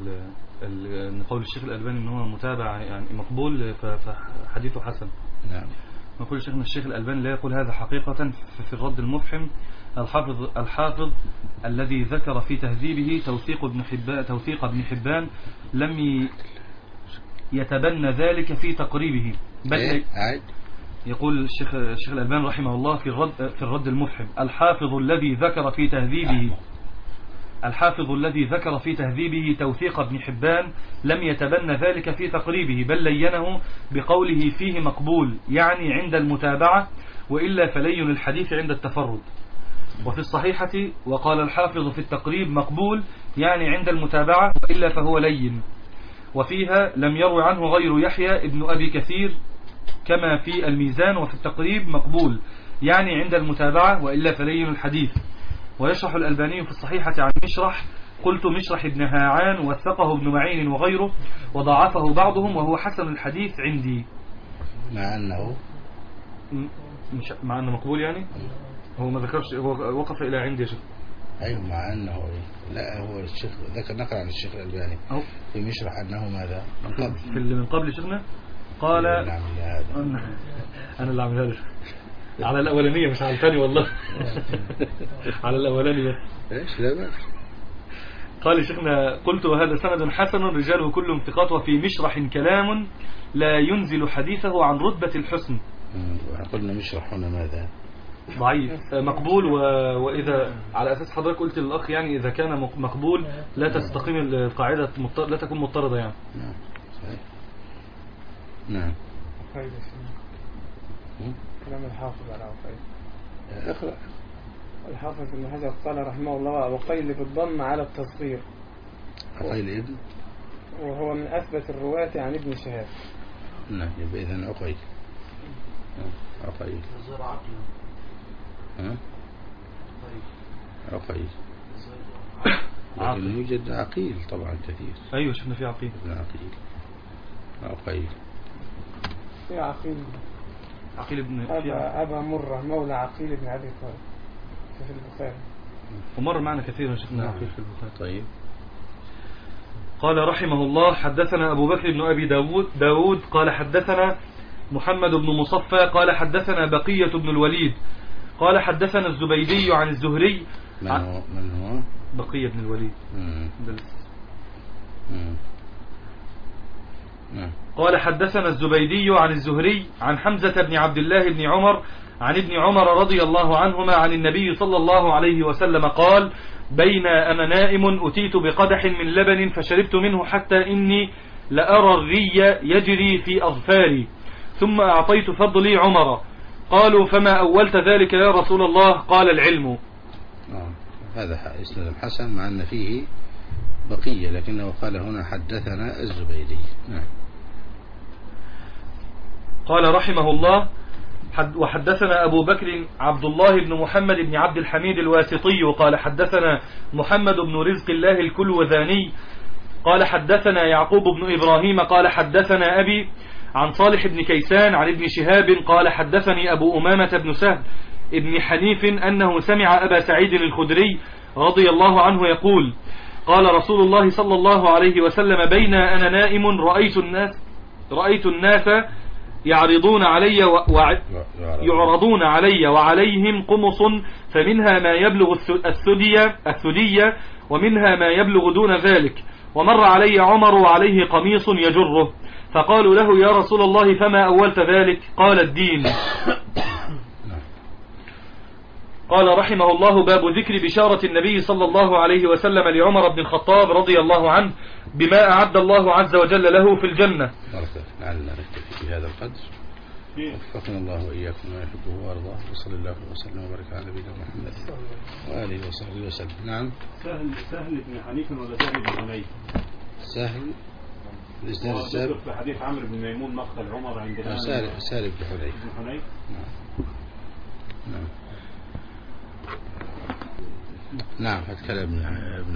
أن قول الشيخ الألباني أنه متابع يعني مقبول فحديثه حسن. نعم. يقول شيخنا الشيخ الألباني لا يقول هذا حقيقة في الرد المفحم. الحافظ الحافظ الذي ذكر في تهذيبه توثيق ابن حبان توثيق ابن حبان لم يتبنى ذلك في تقريبه، بل يقول الشيخ الشيخ الألباني رحمه الله في الرد في الرد المفحم: الحافظ الذي ذكر في تهذيبه الحافظ الذي ذكر في تهذيبه توثيق ابن حبان لم يتبنى ذلك في تقريبه، بل لينه بقوله فيه مقبول يعني عند المتابعة، وإلا فلين الحديث عند التفرد. وفي الصحيحة وقال الحافظ في التقريب مقبول يعني عند المتابعة، وإلا فهو لين. وفيها لم يروي عنه غير يحيى ابن أبي كثير كما في الميزان، وفي التقريب مقبول يعني عند المتابعة، وإلا فلين الحديث. ويشرح الألباني في الصحيحة عن مشرح: قلت مشرح ابن هاعان وثقه ابن معين وغيره وضعفه بعضهم وهو حسن الحديث عندي. مع أنه مش مع أنه مقبول يعني هو ما ذكرش، هو وقف إلى عندي يا شيخ. أيوه مع أنه إيه؟ لا هو الشيخ ذكر نقل عن الشيخ الألباني في مشرح أنه ماذا من قبل في اللي من قبل شيخنا قال أنا اللي عامل هذا على الأولانية مش على الثاني والله على الأولانية إيش لا بأس. قال شيخنا: قلت وهذا سند حسن رجاله كلهم ثقات، وفي مشرح كلام لا ينزل حديثه عن رتبة الحسن. قلنا مشرح هنا ماذا ضعيف مقبول، و... وإذا على أساس حضرتك قلت للأخ يعني إذا كان مقبول لا تستقيم القاعدة مضطر... لا تكون مضطردة يعني. نعم صحيح. نعم كلام الحافظ على عقيل. اقرأ. الحافظ ابن حجر قال رحمه الله: وقيل بالضم على التصغير. عقيل ابن وهو من أثبت الرواة عن ابن شهاب. نعم يبقى إذن عقيل. عقيل ها عقيل لكن يوجد عقيل طبعا كثير. أيوة شفنا في عقيل ابن عقيل عقيل في عقيل عقيل ابن أبا, أبا مرة مولى عقيل ابن أبي طالب في البخاري، ومر معنا كثيرا شفنا عقيل في البخاري. طيب. قال رحمه الله: حدثنا أبو بكر بن أبي داود, داود قال حدثنا محمد بن مصفى قال حدثنا بقية بن الوليد قال حدثنا الزبيدي عن الزهري. من هو؟ من هو؟ بقية بن الوليد. مم. مم. مم. قال حدثنا الزبيدي عن الزهري عن حمزة بن عبد الله بن عمر عن ابن عمر رضي الله عنهما عن النبي صلى الله عليه وسلم قال: بين أنا نائم أتيت بقدح من لبن فشربت منه حتى إني لأرى الري يجري في أظفاري، ثم أعطيت فضلي عمر. قالوا: فما أولت ذلك يا رسول الله؟ قال: العلم. آه. هذا إسناد حسن مع أن فيه بقية، لكنه قال هنا حدثنا الزبيدي. نعم. قال رحمه الله: وحدثنا أبو بكر عبد الله بن محمد بن عبد الحميد الواسطي قال حدثنا محمد بن رزق الله الكلوذاني قال حدثنا يعقوب بن إبراهيم قال حدثنا أبي عن صالح بن كيسان عن ابن شهاب قال حدثني أبو أمامة بن سهل ابن حنيف أنه سمع أبا سعيد الخدري رضي الله عنه يقول: قال رسول الله صلى الله عليه وسلم: بين أنا نائم رأيت الناس رأيت الناس يعرضون علي ويعرضون علي وعليهم قمص، فمنها ما يبلغ الثدية الثدية ومنها ما يبلغ دون ذلك، ومر علي عمر وعليه قميص يجره، فقالوا له: يا رسول الله فما أولت ذلك؟ قال: الدين. قال رحمه الله: باب ذكر بشارة النبي صلى الله عليه وسلم لعمر بن الخطاب رضي الله عنه بما أعد الله عز وجل له في الجنة. لعلنا نكتفي في هذا القدر، وفقنا الله وإياكم ما يحبه وأرضاه، وصلى الله وسلم وبارك على نبينا محمد وآله وصحبه وسلم. نعم. سهل سهل بن حنيف ولا سهل بن حنيف؟ سهل الإسناد السابق في حديث عمرو بن ميمون مقتل عمر عند الآن. سهل سهل بن حنيف. بن حنيف. نعم. نعم. نعم. هتكلم ابن ابن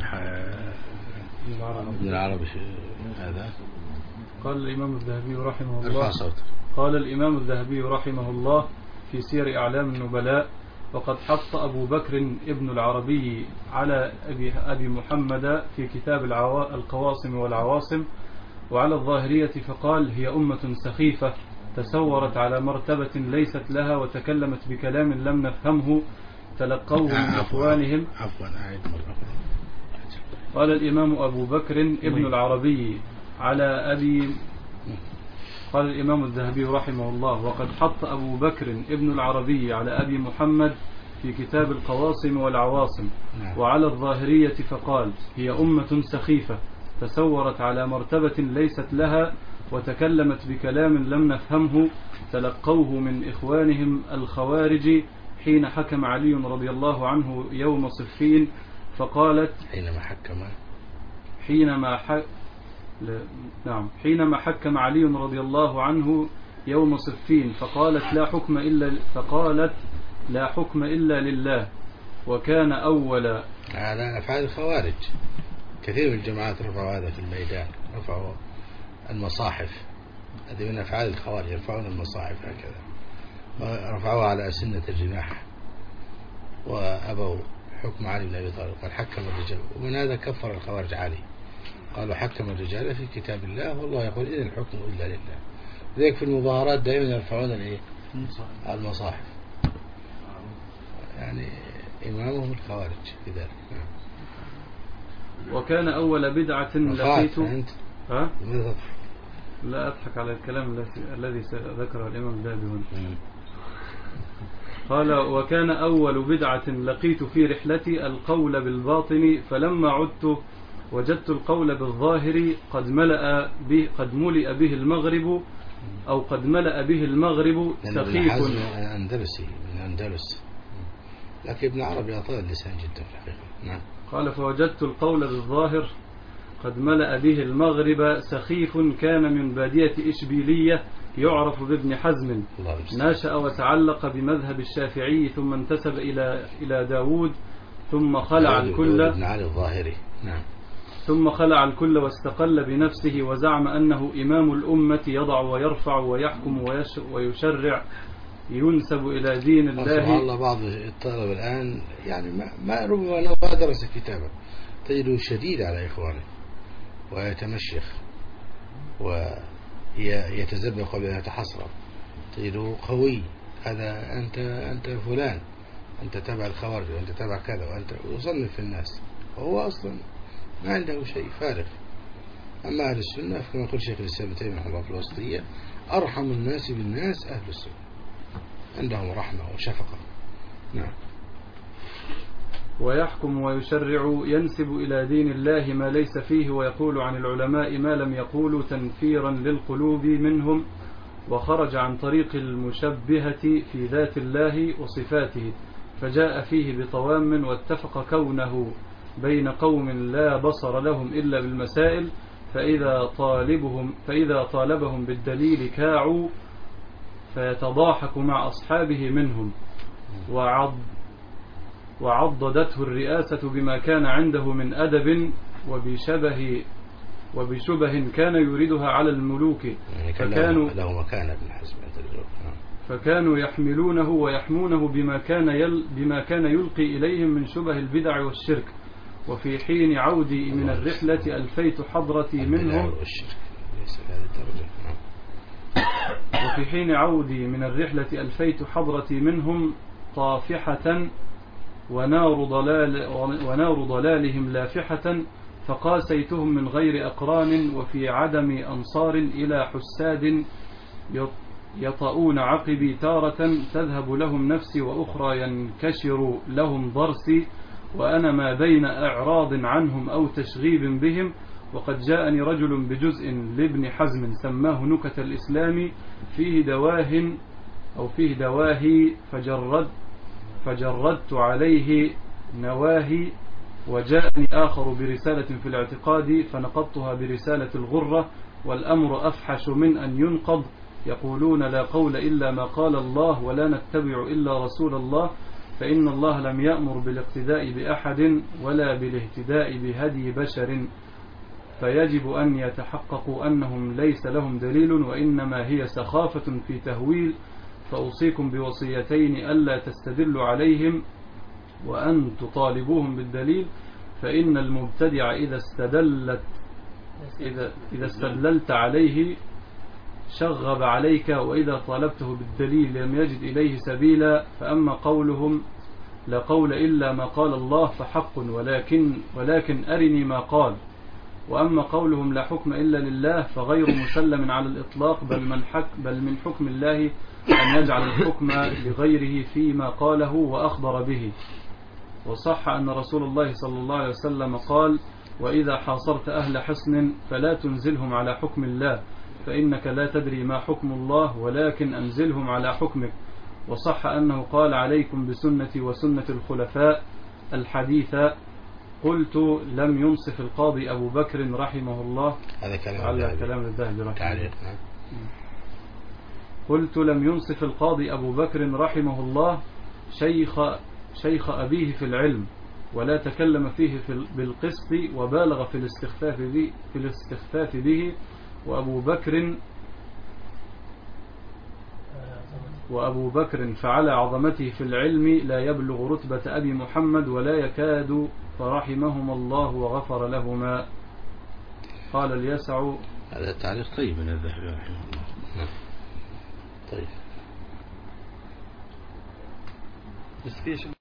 ابن العربي هذا. قال الإمام الذهبي رحمه الله صوت. قال الإمام الذهبي رحمه الله في سير أعلام النبلاء: وقد حط أبو بكر ابن العربي على أبي, أبي محمد في كتاب القواصم والعواصم وعلى الظاهرية، فقال: هي أمة سخيفة تسورت على مرتبة ليست لها وتكلمت بكلام لم نفهمه تلقوه من إخوانهم. عفوا أعيد مرة. قال الإمام أبو بكر ابن العربي على أبي قال الإمام الذهبي رحمه الله: وقد حط أبو بكر ابن العربي على أبي محمد في كتاب القواصم والعواصم وعلى الظاهرية فقال: هي أمة سخيفة تسورت على مرتبة ليست لها وتكلمت بكلام لم نفهمه تلقوه من إخوانهم الخوارج حين حكم علي رضي الله عنه يوم صفين فقالت حينما حكم حينما ح... نعم حينما حكم علي رضي الله عنه يوم صفين فقالت لا حكم إلا فقالت لا حكم إلا لله. وكان أول على أفعال الخوارج. كثير من الجماعات رفعوا هذا في الميدان، رفعوا المصاحف، هذه من أفعال الخوارج، يرفعون المصاحف هكذا، رفعوها على أسنة الجناح وأبوا حكم علي بن أبي طالب، قال حكم الرجال، ومن هذا كفر الخوارج علي، قالوا حكم الرجال في كتاب الله والله يقول إذن الحكم إلا لله. ذلك في المظاهرات دائما يرفعون الايه؟ المصاحف، يعني إمامهم الخوارج في ذلك. وكان أول بدعة لقيته ها؟ ماذا؟ لا أضحك على الكلام الذي ذكره الإمام الذهبي هنا. قال: وكان أول بدعة لقيت في رحلتي القول بالباطن، فلما عدت وجدت القول بالظاهر قد ملأ به قد ملئ به المغرب أو قد ملأ به المغرب سخيف. أندلسي من أندلس، لكن ابن عربي أطال اللسان جدا في الحقيقة. نعم. قال: فوجدت القول بالظاهر قد ملأ به المغرب سخيف كان من بادية إشبيلية يعرف بابن حزم، ناشأ وتعلق بمذهب الشافعي ثم انتسب إلى إلى داود ثم خلع الكل ابن علي الظاهري. نعم. ثم خلع الكل واستقل بنفسه وزعم أنه إمام الأمة يضع ويرفع ويحكم ويشرع ينسب إلى دين الله. سبحان الله، بعض الطلبة الآن يعني ما, ما ربما أنه ما درس كتابا تجده شديد على إخوانه ويتمشخ ويتزبق قبل أن يتحصر، تجده قوي، هذا أنت أنت فلان، أنت تبع الخوارج وأنت تبع كذا، وأنت يصنف في الناس، وهو أصلا ما عنده شيء، فارغ. أما أهل السنة كما يقول شيخ الإسلام ابن تيمية رحمه الله في الوسطية: أرحم الناس بالناس أهل السنة، عندهم رحمة وشفقة. نعم. ويحكم ويشرع ينسب إلى دين الله ما ليس فيه ويقول عن العلماء ما لم يقولوا تنفيرا للقلوب منهم، وخرج عن طريق المشبهة في ذات الله وصفاته فجاء فيه بطوام، واتفق كونه بين قوم لا بصر لهم إلا بالمسائل، فإذا طالبهم فإذا طالبهم بالدليل كاعوا فيتضاحك مع أصحابه منهم، وعض وعضدته الرئاسة بما كان عنده من أدب وبشبه وبشبه كان يريدها على الملوك، يعني فكانوا له مكان ابن حزم، فكانوا يحملونه ويحمونه بما كان يل بما كان يلقي إليهم من شبه البدع والشرك. وفي حين عودي من الرحلة ألفيت حضرتي منهم وفي حين عودي من الرحلة ألفيت حضرتي منهم طافحة ونار ضلال ونار ضلالهم لافحة، فقاسيتهم من غير أقران وفي عدم أنصار إلى حساد يطؤون عقبي تارة تذهب لهم نفسي وأخرى ينكشر لهم ضرسي، وأنا ما بين إعراض عنهم أو تشغيب بهم. وقد جاءني رجل بجزء لابن حزم سماه نكت الإسلام فيه دواه أو فيه دواهي فجرد فجردت عليه نواهي، وجاءني آخر برسالة في الاعتقاد فنقضتها برسالة الغرة، والأمر أفحش من أن ينقض. يقولون لا قول إلا ما قال الله ولا نتبع إلا رسول الله، فإن الله لم يأمر بالاقتداء بأحد ولا بالاهتداء بهدي بشر، فيجب أن يتحققوا أنهم ليس لهم دليل وإنما هي سخافة في تهويل. فأوصيكم بوصيتين: ألا تستدلوا عليهم وأن تطالبوهم بالدليل، فإن المبتدع إذا استدلت إذا, إذا استدللت عليه شغب عليك وإذا طالبته بالدليل لم يجد إليه سبيلا. فأما قولهم لا قول إلا ما قال الله فحق ولكن, ولكن أرني ما قال. وأما قولهم لا حكم إلا لله فغير مسلم على الإطلاق، بل من, حك بل من حكم الله أن يجعل الحكم لغيره فيما قاله وأخبر به. وصح أن رسول الله صلى الله عليه وسلم قال: وإذا حاصرت أهل حصن فلا تنزلهم على حكم الله فإنك لا تدري ما حكم الله ولكن أنزلهم على حكمك. وصح أنه قال: عليكم بسنتي وسنة الخلفاء الحديثة. قلت: لم ينصف القاضي أبو بكر رحمه الله. هذا كلام على كلام الذهبي رحمه الله. نعم. قلت: لم ينصف القاضي أبو بكر رحمه الله شيخ شيخ أبيه في العلم ولا تكلم فيه في بالقسط وبالغ في الاستخفاف به, في الاستخفاف به وأبو بكر وأبو بكر فعلى عظمته في العلم لا يبلغ رتبة أبي محمد ولا يكاد، فرحمهما الله وغفر لهما. قال اليسع. هذا تعليق طيب من الذهبي رحمه الله. نعم. طيب.